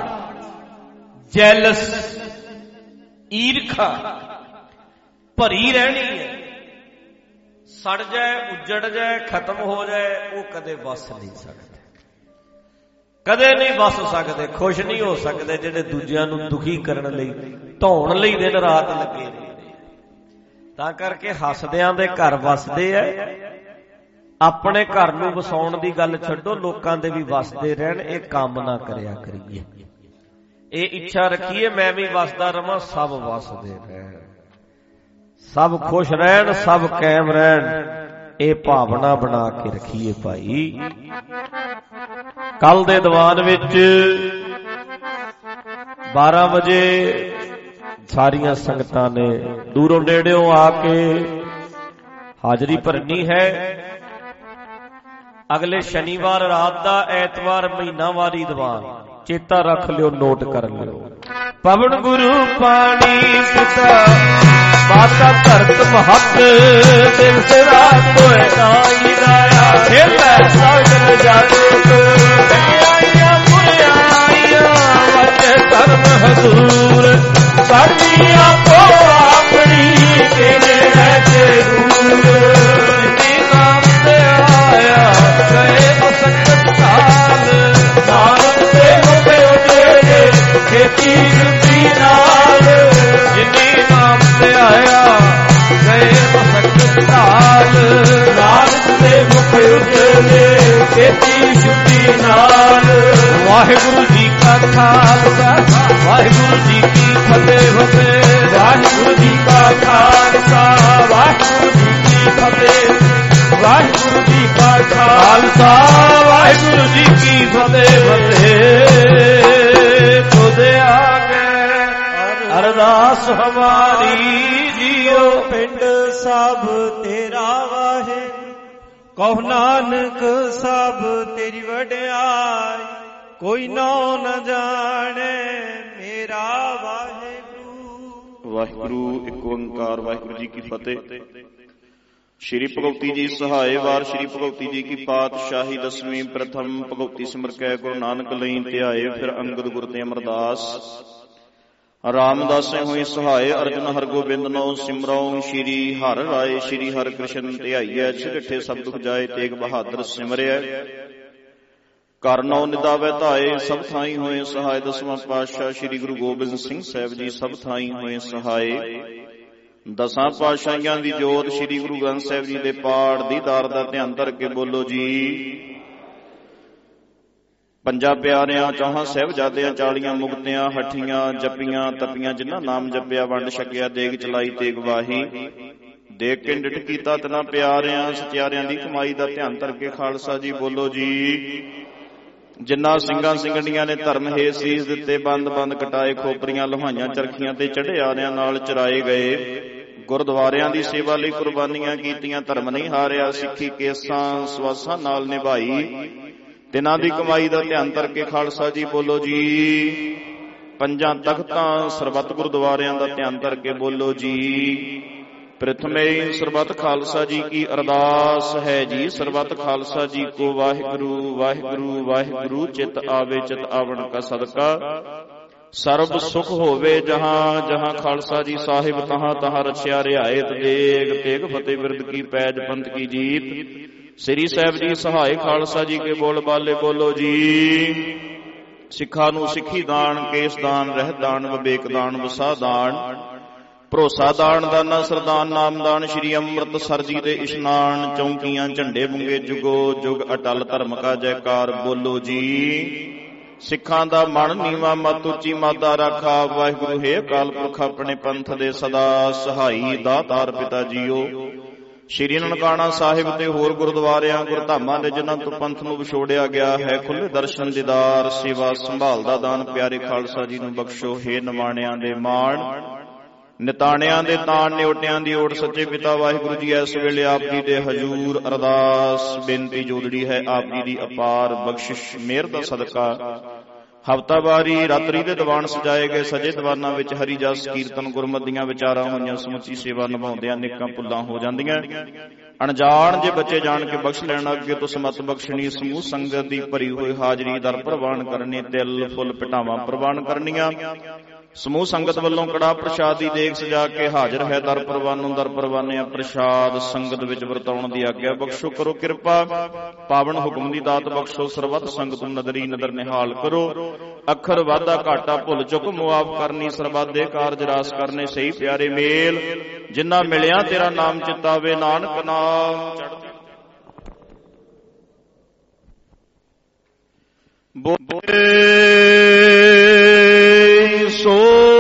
Speaker 3: ਜੈਲਸ, ਈਰਖਾ ਭਰੀ ਰਹਿਣੀ ਹੈ, ਸੜ ਜਾਏ, ਉੱਜੜ ਜਾਏ, ਖਤਮ ਹੋ ਜਾਏ, ਉਹ ਕਦੇ ਵਸ ਨਹੀਂ ਸਕਦੇ, ਕਦੇ ਨਹੀਂ ਵਸ ਸਕਦੇ, ਖੁਸ਼ ਨਹੀਂ ਹੋ ਸਕਦੇ, ਜਿਹੜੇ ਦੂਜਿਆਂ ਨੂੰ ਦੁਖੀ ਕਰਨ ਲਈ, ਧੌਣ ਲਈ ਦਿਨ ਰਾਤ ਲੱਗੇ ਨੇ। ਤਾਂ ਕਰਕੇ ਹੱਸਦਿਆਂ ਦੇ ਘਰ ਵਸਦੇ ਐ। ਆਪਣੇ ਘਰ ਨੂੰ ਵਸਾਉਣ ਦੀ ਗੱਲ ਛੱਡੋ, ਲੋਕਾਂ ਦੇ ਵੀ ਵਸਦੇ ਰਹਿਣ, ਇਹ ਕੰਮ ਨਾ ਕਰਿਆ ਕਰੀਏ। ਇਹ ਇੱਛਾ ਰੱਖੀਏ ਮੈਂ ਵੀ ਵਸਦਾ ਰਵਾਂ, ਸਭ ਵਸਦੇ ਰਹਿਣ, ਸਭ ਖੁਸ਼ ਰਹਿਣ, ਸਭ ਕਾਇਮ ਰਹਿਣ, ਇਹ ਭਾਵਨਾ ਬਣਾ ਕੇ ਰੱਖੀਏ ਭਾਈ। ਕੱਲ ਦੇ ਦੀਵਾਨ ਵਿੱਚ ਬਾਰਾਂ ਵਜੇ ਸਾਰੀਆਂ ਸੰਗਤਾਂ ਨੇ ਦੂਰੋਂ ਨੇੜਿਓਂ ਆ ਕੇ ਹਾਜ਼ਰੀ ਭਰਨੀ ਹੈ। ਅਗਲੇ ਸ਼ਨੀਵਾਰ ਰਾਤ ਦਾ, ਐਤਵਾਰ ਮਹੀਨਾਵਾਰੀ ਦੀਵਾਨ ਚੇਤਾ ਰੱਖ ਲਿਓ, ਨੋਟ ਕਰ ਲਿਓ। ਪਵਨ ਗੁਰੂ ਪਾਣੀ ਪਿਤਾ ਮਾਤਾ ਧਰਤ ਮਹੱਤ, ਦਿਨ ਸੇ ਰਾਤ ਹੋਏ ਨਾਈ ਦਾਇਆ, ਖੇਲੇ ਸਾਗਰ ਜਾਗੋ ਆਈਆਂ ਪੁਰਿਆਈਆਂ ਵਜੇ ਧਰਮ ਹਜ਼ੂਰ, ਸਾਡੀ ਆਪੋ ਆਪਣੀ ਕਿਨੇ ਰਹਿ ਦੂਰ, ਜਿਨੀ ਨਾਮ ਤੇ ਆਇਆ ਗਏ ਮਸਕਤ ਕਾਲ, ਨਾਨਕ ਤੇ ਮੁਖ ਉਜੜੇ ਖੇਤੀ ਸ਼ੁੱਧੀ ਨਾਲ, ਜਿਨੀ ਨਾਮ ਤੇ ਆਇਆ ਗਏ ਮਸਕਤ ਕਾਲ, ਨਾਨਕ ਤੇ ਮੁਖ ਉਜੜੇ ਖੇਤੀ ਸ਼ੁੱਧੀ ਨਾਲ। ਵਾਹਿਗੁਰੂ ਜੀ ਕਾ ਖਾਲਸਾ, ਵਾਹਿਗੁਰੂ ਜੀ ਕੀ ਫਤਿਹ ਫਤਿਹ, ਵਾਹਿਗੁਰੂ ਜੀ ਕਾ ਖਾਲਸਾ, ਵਾਹਿਗੁਰੂ ਜੀ ਕੀ ਫਤਿਹ, ਵਾਹਿਗੁਰੂ ਜੀ ਕਾ ਖਾਲਸਾ, ਵਾਹਿਗੁਰੂ ਜੀ ਕੀ ਫਤਿਹ ਫਤਿਹ। ਖੁਦ ਆਗੇ ਅਰਦਾਸ ਹਮਾਰੀ ਜੀਓ,
Speaker 1: ਪਿੰਡ ਸਭ ਤੇਰਾ ਵਾਹਿਗੁਰੂ, ਕਹੋ ਨਾਨਕ ਸਭ ਤੇਰੀ ਵਡਿਆਈ, ਕੋਈ ਨਾਉ ਨ ਜਾਣੇ ਮੇਰਾ ਵਾਹਿਗੁਰੂ।
Speaker 4: ਵਾਹਿਗੁਰੂ ਇੱਕ ਓੰਕਾਰ, ਵਾਹਿਗੁਰੂ ਜੀ ਕੀ ਫਤਿਹ। ਸ਼੍ਰੀ ਭਗਉਤੀ ਜੀ ਸਹਾਏ ਵਾਰ, ਸ਼੍ਰੀ ਭਗਉਤੀ ਜੀ ਕੀ ਪਾਤਸ਼ਾਹੀ ਦਸਵੀਂ, ਪ੍ਰਥਮ ਭਗਉਤੀ ਸਿਮਰ ਕੈ ਗੁਰੂ ਨਾਨਕ ਲਈ ਧਿਆਏ, ਫਿਰ ਅੰਗਦ ਗੁਰ ਤੇ ਅਮਰਦਾਸ, ਰਾਮਦਾਸੇ ਹੋਈ ਸਹਾਏ, ਅਰਜਨ ਹਰਗੋਬਿੰਦ ਨੋ ਸਿਮਰਉ, ਸ਼੍ਰੀ ਹਰਿ ਰਾਏ ਸ਼੍ਰੀ ਹਰਿ ਕ੍ਰਿਸ਼ਨ ਧਿਆਈਐ, ਛਿੜਠੇ ਸਭ ਦੁਖ ਜਾਏ, ਤੇਗ ਬਹਾਦਰ ਸਿਮਰਿਐ, ਕਰ ਨਉ ਨਿਦਾਵੈ ਧਾਏ, ਸਭ ਥਾਈ ਹੋਏ ਸਹਾਏ, ਦਸਵਾਂ ਪਾਤਸ਼ਾਹ ਸ਼੍ਰੀ ਗੁਰੂ ਗੋਬਿੰਦ ਸਿੰਘ ਸਾਹਿਬ ਜੀ ਸਭ ਥਾਈ ਹੋਏ ਸਹਾਏ, ਦਸਾਂ ਪਾਤਸ਼ਾਹੀਆਂ ਦੀ ਜੋਤ ਸ਼੍ਰੀ ਗੁਰੂ ਗ੍ਰੰਥ ਸਾਹਿਬ ਜੀ ਦੇ ਪਾਠ ਦੀਦਾਰ ਦਾ ਧਿਆਨ ਧਰ ਕੇ ਬੋਲੋ ਜੀ। ਪੰਜਾਂ ਪਿਆਰਿਆਂ ਚੌਹਾਂ ਸਾਹਿਬਜ਼ਾਦਿਆਂ ਚਾਲੀਆਂ ਮੁਕਤਿਆਂ ਹੱਠੀਆਂ ਜਪੀਆਂ ਤਪੀਆਂ, ਜਿਨ੍ਹਾਂ ਨਾਮ ਜਪਿਆ ਵੰਡ ਛਕਿਆ, ਦੇਗ ਚਲਾਈ ਤੇਗ ਵਾਹੀ, ਦੇਖ ਕੇ ਡਿਠ ਕੀਤਾ ਤਨਾ ਪਿਆਰਿਆਂ ਸਚਿਆਰਿਆਂ ਦੀ ਕਮਾਈ ਦਾ ਧਿਆਨ ਧਰ ਕੇ ਖਾਲਸਾ ਜੀ ਬੋਲੋ ਜੀ। ਜਿਨ੍ਹਾਂ ਸਿੰਘਾਂ ਸਿੰਘਣੀਆਂ ਨੇ ਧਰਮ ਹੇ ਸੀਸ ਦਿੱਤੇ, ਬੰਦ ਬੰਦ ਕਟਾਏ, ਖੋਪਰੀਆਂ ਲੋਹਾਈਆਂ ਚਰਖੀਆਂ ਤੇ ਚੜ੍ਹੇ ਆਰਿਆਂ ਨਾਲ ਚਰਾਏ ਗਏ, ਗੁਰਦੁਆਰਿਆਂ ਦੀ ਸੇਵਾ ਲਈ ਕੁਰਬਾਨੀਆਂ ਕੀਤੀਆਂ, ਧਰਮ ਨਹੀਂ ਹਾਰਿਆ, ਸਿੱਖੀ ਕੇਸਾਂ ਸਵਾਸਾਂ ਨਾਲ ਨਿਭਾਈ, ਤਿਨਾਂ ਦੀ ਕਮਾਈ ਦਾ ਧਿਆਨ ਧਰ ਕੇ ਖਾਲਸਾ ਜੀ ਬੋਲੋ ਜੀ। ਪੰਜਾਂ ਤਖਤਾਂ ਸਰਬੱਤ ਗੁਰਦੁਆਰਿਆਂ ਦਾ ਧਿਆਨ ਧਰ ਕੇ ਬੋਲੋ ਜੀ। ਪ੍ਰਥਮੇ ਸਰਬੱਤ ਖਾਲਸਾ ਜੀ ਕੀ ਅਰਦਾਸ ਹੈ ਜੀ, ਸਰਬੱਤ ਖਾਲਸਾ ਜੀ ਕੋ ਵਾਹਿਗੁਰੂ ਵਾਹਿਗੁਰੂ ਵਾਹਿਗੁਰੂ, ਚਿਤ ਆਵੇ ਚਿਤ ਆਵਣ ਕਾ ਸਦਕਾ, ਸਰਬ ਸੁਖ ਹੋਵੇ ਜਹਾਂ ਜਹਾਂ, ਖਾਲਸਾ ਜੀ ਸਾਹਿਬ ਤਹਾਂ ਤਹਾਂ ਰਚਿਆ ਰਿਆਇਤ, ਦੇਗ ਤੇਗ ਫਤਿਹ ਬਿਰਦ ਕੀ ਪੈਜ ਪੰਥ ਕੀ ਜੀਤ, ਸ੍ਰੀ ਸਾਹਿਬ ਜੀ ਸਹਾਏ ਖਾਲਸਾ ਜੀ ਕੇ ਬੋਲ ਬਾਲੇ ਬੋਲੋ ਜੀ। ਸਿੱਖਾਂ ਨੂੰ ਸਿੱਖੀ ਦਾਨ, ਕੇਸ ਦਾਨ, ਰਹਿਤ ਦਾਨ, ਵਿਵੇਕ ਦਾਨ, ਵਸਾ ਦਾਨ, ਭਰੋਸਾ ਦਾਨ, ਦਾਨਾ ਸਰਦਾਨ, ਨਾਮਦਾਨ, ਸ਼੍ਰੀ ਅੰਮ੍ਰਿਤਸਰ ਜੀ ਦੇ ਇਸ਼ਨਾਨ, ਚੌਂਕੀਆਂ ਝੰਡੇ ਬੁੰਗੇ, ਜੁਗੋ ਜੁਗ ਅਟਲ ਧਰਮ ਕਾ ਜੈਕਾਰ ਬੋਲੋ ਜੀ। ਸਿੱਖਾਂ ਦਾ ਮਨ ਨੀਵਾ ਮਤ ਉੱਚੀ ਮਾਦਾ ਰਾਖਾ, ਵਾਹਿਗੁਰੂ ਹੈ ਅਕਾਲ ਪੁਰਖ ਆਪਣੇ ਪੰਥ ਦੇ ਸਦਾ ਸਹਾਈ, ਦਾਤਾਰ ਪਿਤਾ ਜੀਓ। ਸ਼੍ਰੀ ਨਨਕਾਣਾ ਸਾਹਿਬ ਤੇ ਹੋਰ ਗੁਰਦੁਆਰਿਆਂ ਗੁਰਧਾਮਾਂ ਦੇ ਜਿਨ੍ਹਾਂ ਤੋਂ ਪੰਥ ਨੂੰ ਵਿਛੋੜਿਆ ਗਿਆ ਹੈ, ਖੁੱਲੇ ਦਰਸ਼ਨ ਦੀਦਾਰ ਸੇਵਾ ਸੰਭਾਲ ਦਾ ਦਾਨ ਪਿਆਰੇ ਖਾਲਸਾ ਜੀ ਨੂੰ ਬਖਸ਼ੋ। ਹੇ ਨਿਮਾਣਿਆਂ ਦੇ ਮਾਣ, ਨਿਤਾਣਿਆਂ ਦੇ ਤਾਣ, ਨਿਉਟਿਆਂ ਦੀ ਓਟ, ਸੱਚੇ ਪਿਤਾ ਵਾਹਿਗੁਰੂ ਜੀ ਇਸ ਵੇਲੇ ਆਪ ਜੀ ਦੇ ਹਜ਼ੂਰ ਅਰਦਾਸ ਬੇਨਤੀ ਜੋਦੜੀ ਹੈ, ਆਪ ਜੀ ਦੀ ਅਪਾਰ ਬਖਸ਼ਿਸ਼ ਮਿਹਰ ਦਾ ਸਦਕਾ ਹਫ਼ਤਾਵਾਰੀ ਰਾਤਰੀ ਦੇ ਦੀਵਾਨ ਸਜਾਏ ਗਏ, ਸਜੇ ਦੀਵਾਨਾਂ ਵਿੱਚ ਹਰੀ ਜਸ ਕੀਰਤਨ ਗੁਰਮਤਿ ਦੀਆਂ ਵਿਚਾਰਾਂ ਹੋਈਆਂ, ਸਮੁੱਚੀ ਸੇਵਾ ਨਿਭਾਉਂਦਿਆਂ ਨਿੱਕਾਂ ਭੁੱਲਾਂ ਹੋ ਜਾਂਦੀਆਂ, ਅਣਜਾਣ ਜੇ ਬੱਚੇ ਜਾਣ ਕੇ ਬਖਸ਼ ਲੈਣਾ, ਅੱਗੇ ਤੋਂ ਸਮਤ ਬਖਸ਼ਣੀ, ਸਮੂਹ ਸੰਗਤ ਦੀ ਭਰੀ ਹੋਈ ਹਾਜ਼ਰੀ ਦਰ ਪ੍ਰਵਾਨ ਕਰਨੀ, ਤਿਲ ਫੁੱਲ ਪਿਟਾਵਾਂ ਪ੍ਰਵਾਨ ਕਰਨੀਆਂ, ਸਮੂਹ ਸੰਗਤ ਵੱਲੋਂ ਕੜਾ ਪ੍ਰਸ਼ਾਦ ਦੀ ਦੇਗ ਸਜਾ ਕੇ ਹਾਜ਼ਰ ਹੈ ਦਰ ਪ੍ਰਵਾਨੋਂ ਦਰ ਪ੍ਰਵਾਨਿਆ ਪ੍ਰਸ਼ਾਦ ਸੰਗਤ ਵਿੱਚ ਵਰਤਾਉਣ ਦੀ ਆਗਿਆ ਬਖਸ਼ੋ। ਕਰੋ ਕਿਰਪਾ ਪਾਵਨ ਹੁਕਮ ਦੀ ਦਾਤ ਬਖਸ਼ੋ, ਸਰਬੱਤ ਸੰਗਤ ਨੂੰ ਨਦਰੀ ਨਦਰ ਨਿਹਾਲ ਕਰੋ, ਅੱਖਰ ਵਾਧਾ ਘਾਟਾ ਭੁੱਲ ਚੁੱਕ ਮੁਆਫ ਕਰਨੀ, ਸਰਬੱਤ ਦੇ ਕਾਰਜ ਰਾਸ ਕਰਨੇ, ਸਹੀ ਪਿਆਰੇ ਮੇਲ ਜਿਨ੍ਹਾਂ ਮਿਲਿਆ ਤੇਰਾ ਨਾਮ ਚਿਤਾਵੇ, ਨਾਨਕ ਨਾਮ ਚੜ੍ਹਦੀ ਬੋਲੇ ਸੋ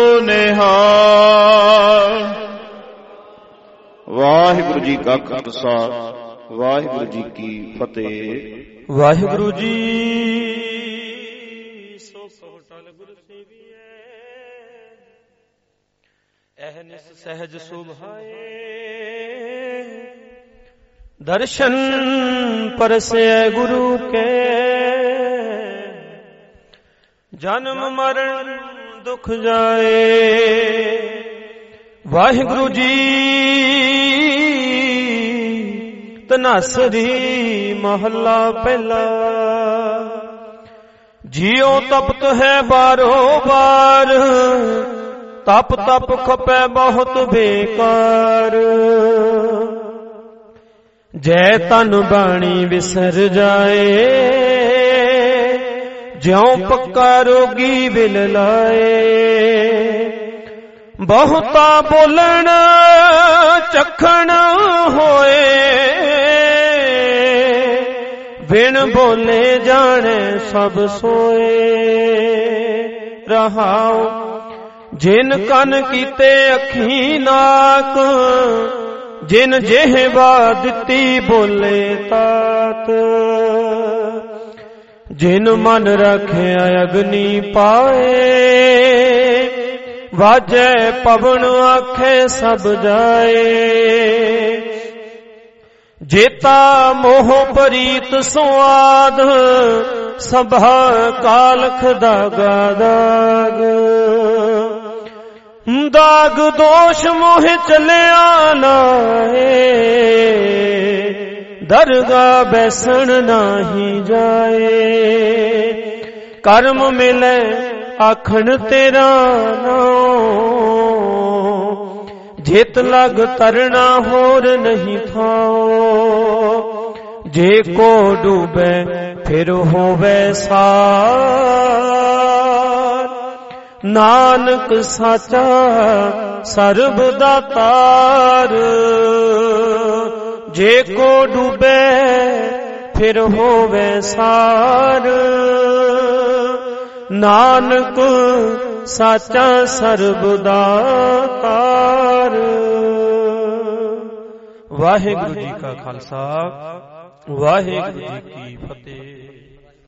Speaker 4: ਨਿਹਾਲ। ਵਾਹਿਗੁਰੂ ਜੀ ਕਾ ਖਾਲਸਾ, ਵਾਹਿਗੁਰੂ ਜੀ ਕੀ ਫਤਿਹ।
Speaker 1: ਵਾਹਿਗੁਰੂ ਜੀ ਸੋ ਸੋਟਲ ਗੁਰ ਸੇਵੀਐ, ਅਹਨਿਸ ਸਹਿਜ ਸੁਭਾਏ, दर्शन परसे गुरु के जन्म मरण दुख जाए। वाहिगुरु जी तनासरी महला पहला। जियो तपत है बारो बार, तप तप खपे बहुत बेकार। जय तन बाणी विसर जाए, ज्यों पक्का रोगी बिल लाए। बहुता बोलन चखण होए, बिन बोले जाने सब सोए। रहाओ जिन कन कीते अखी नाक, जिन जेहवा दिती बोले तात। जिन मन रखे अग्नि पाए, वाजे पवन आखे सब जाए। जेता मोह परीत स्वाद, सभा कालख दागा दाग। दाग दोष मोह चलिया नाए, दरगा बैसन नाही जाए। कर्म मिले आखन तेरा नाओ, जित लग तरना होर नहीं थाओ। जे को डूबे फिर होवे सार, नानक साचा सर्ब दातार। जे को डूबे फिर होवे सार, नानक साचा सर्ब दातार। वाहिगुरु जी का खालसा, वाहिगुरु जी की फतेह।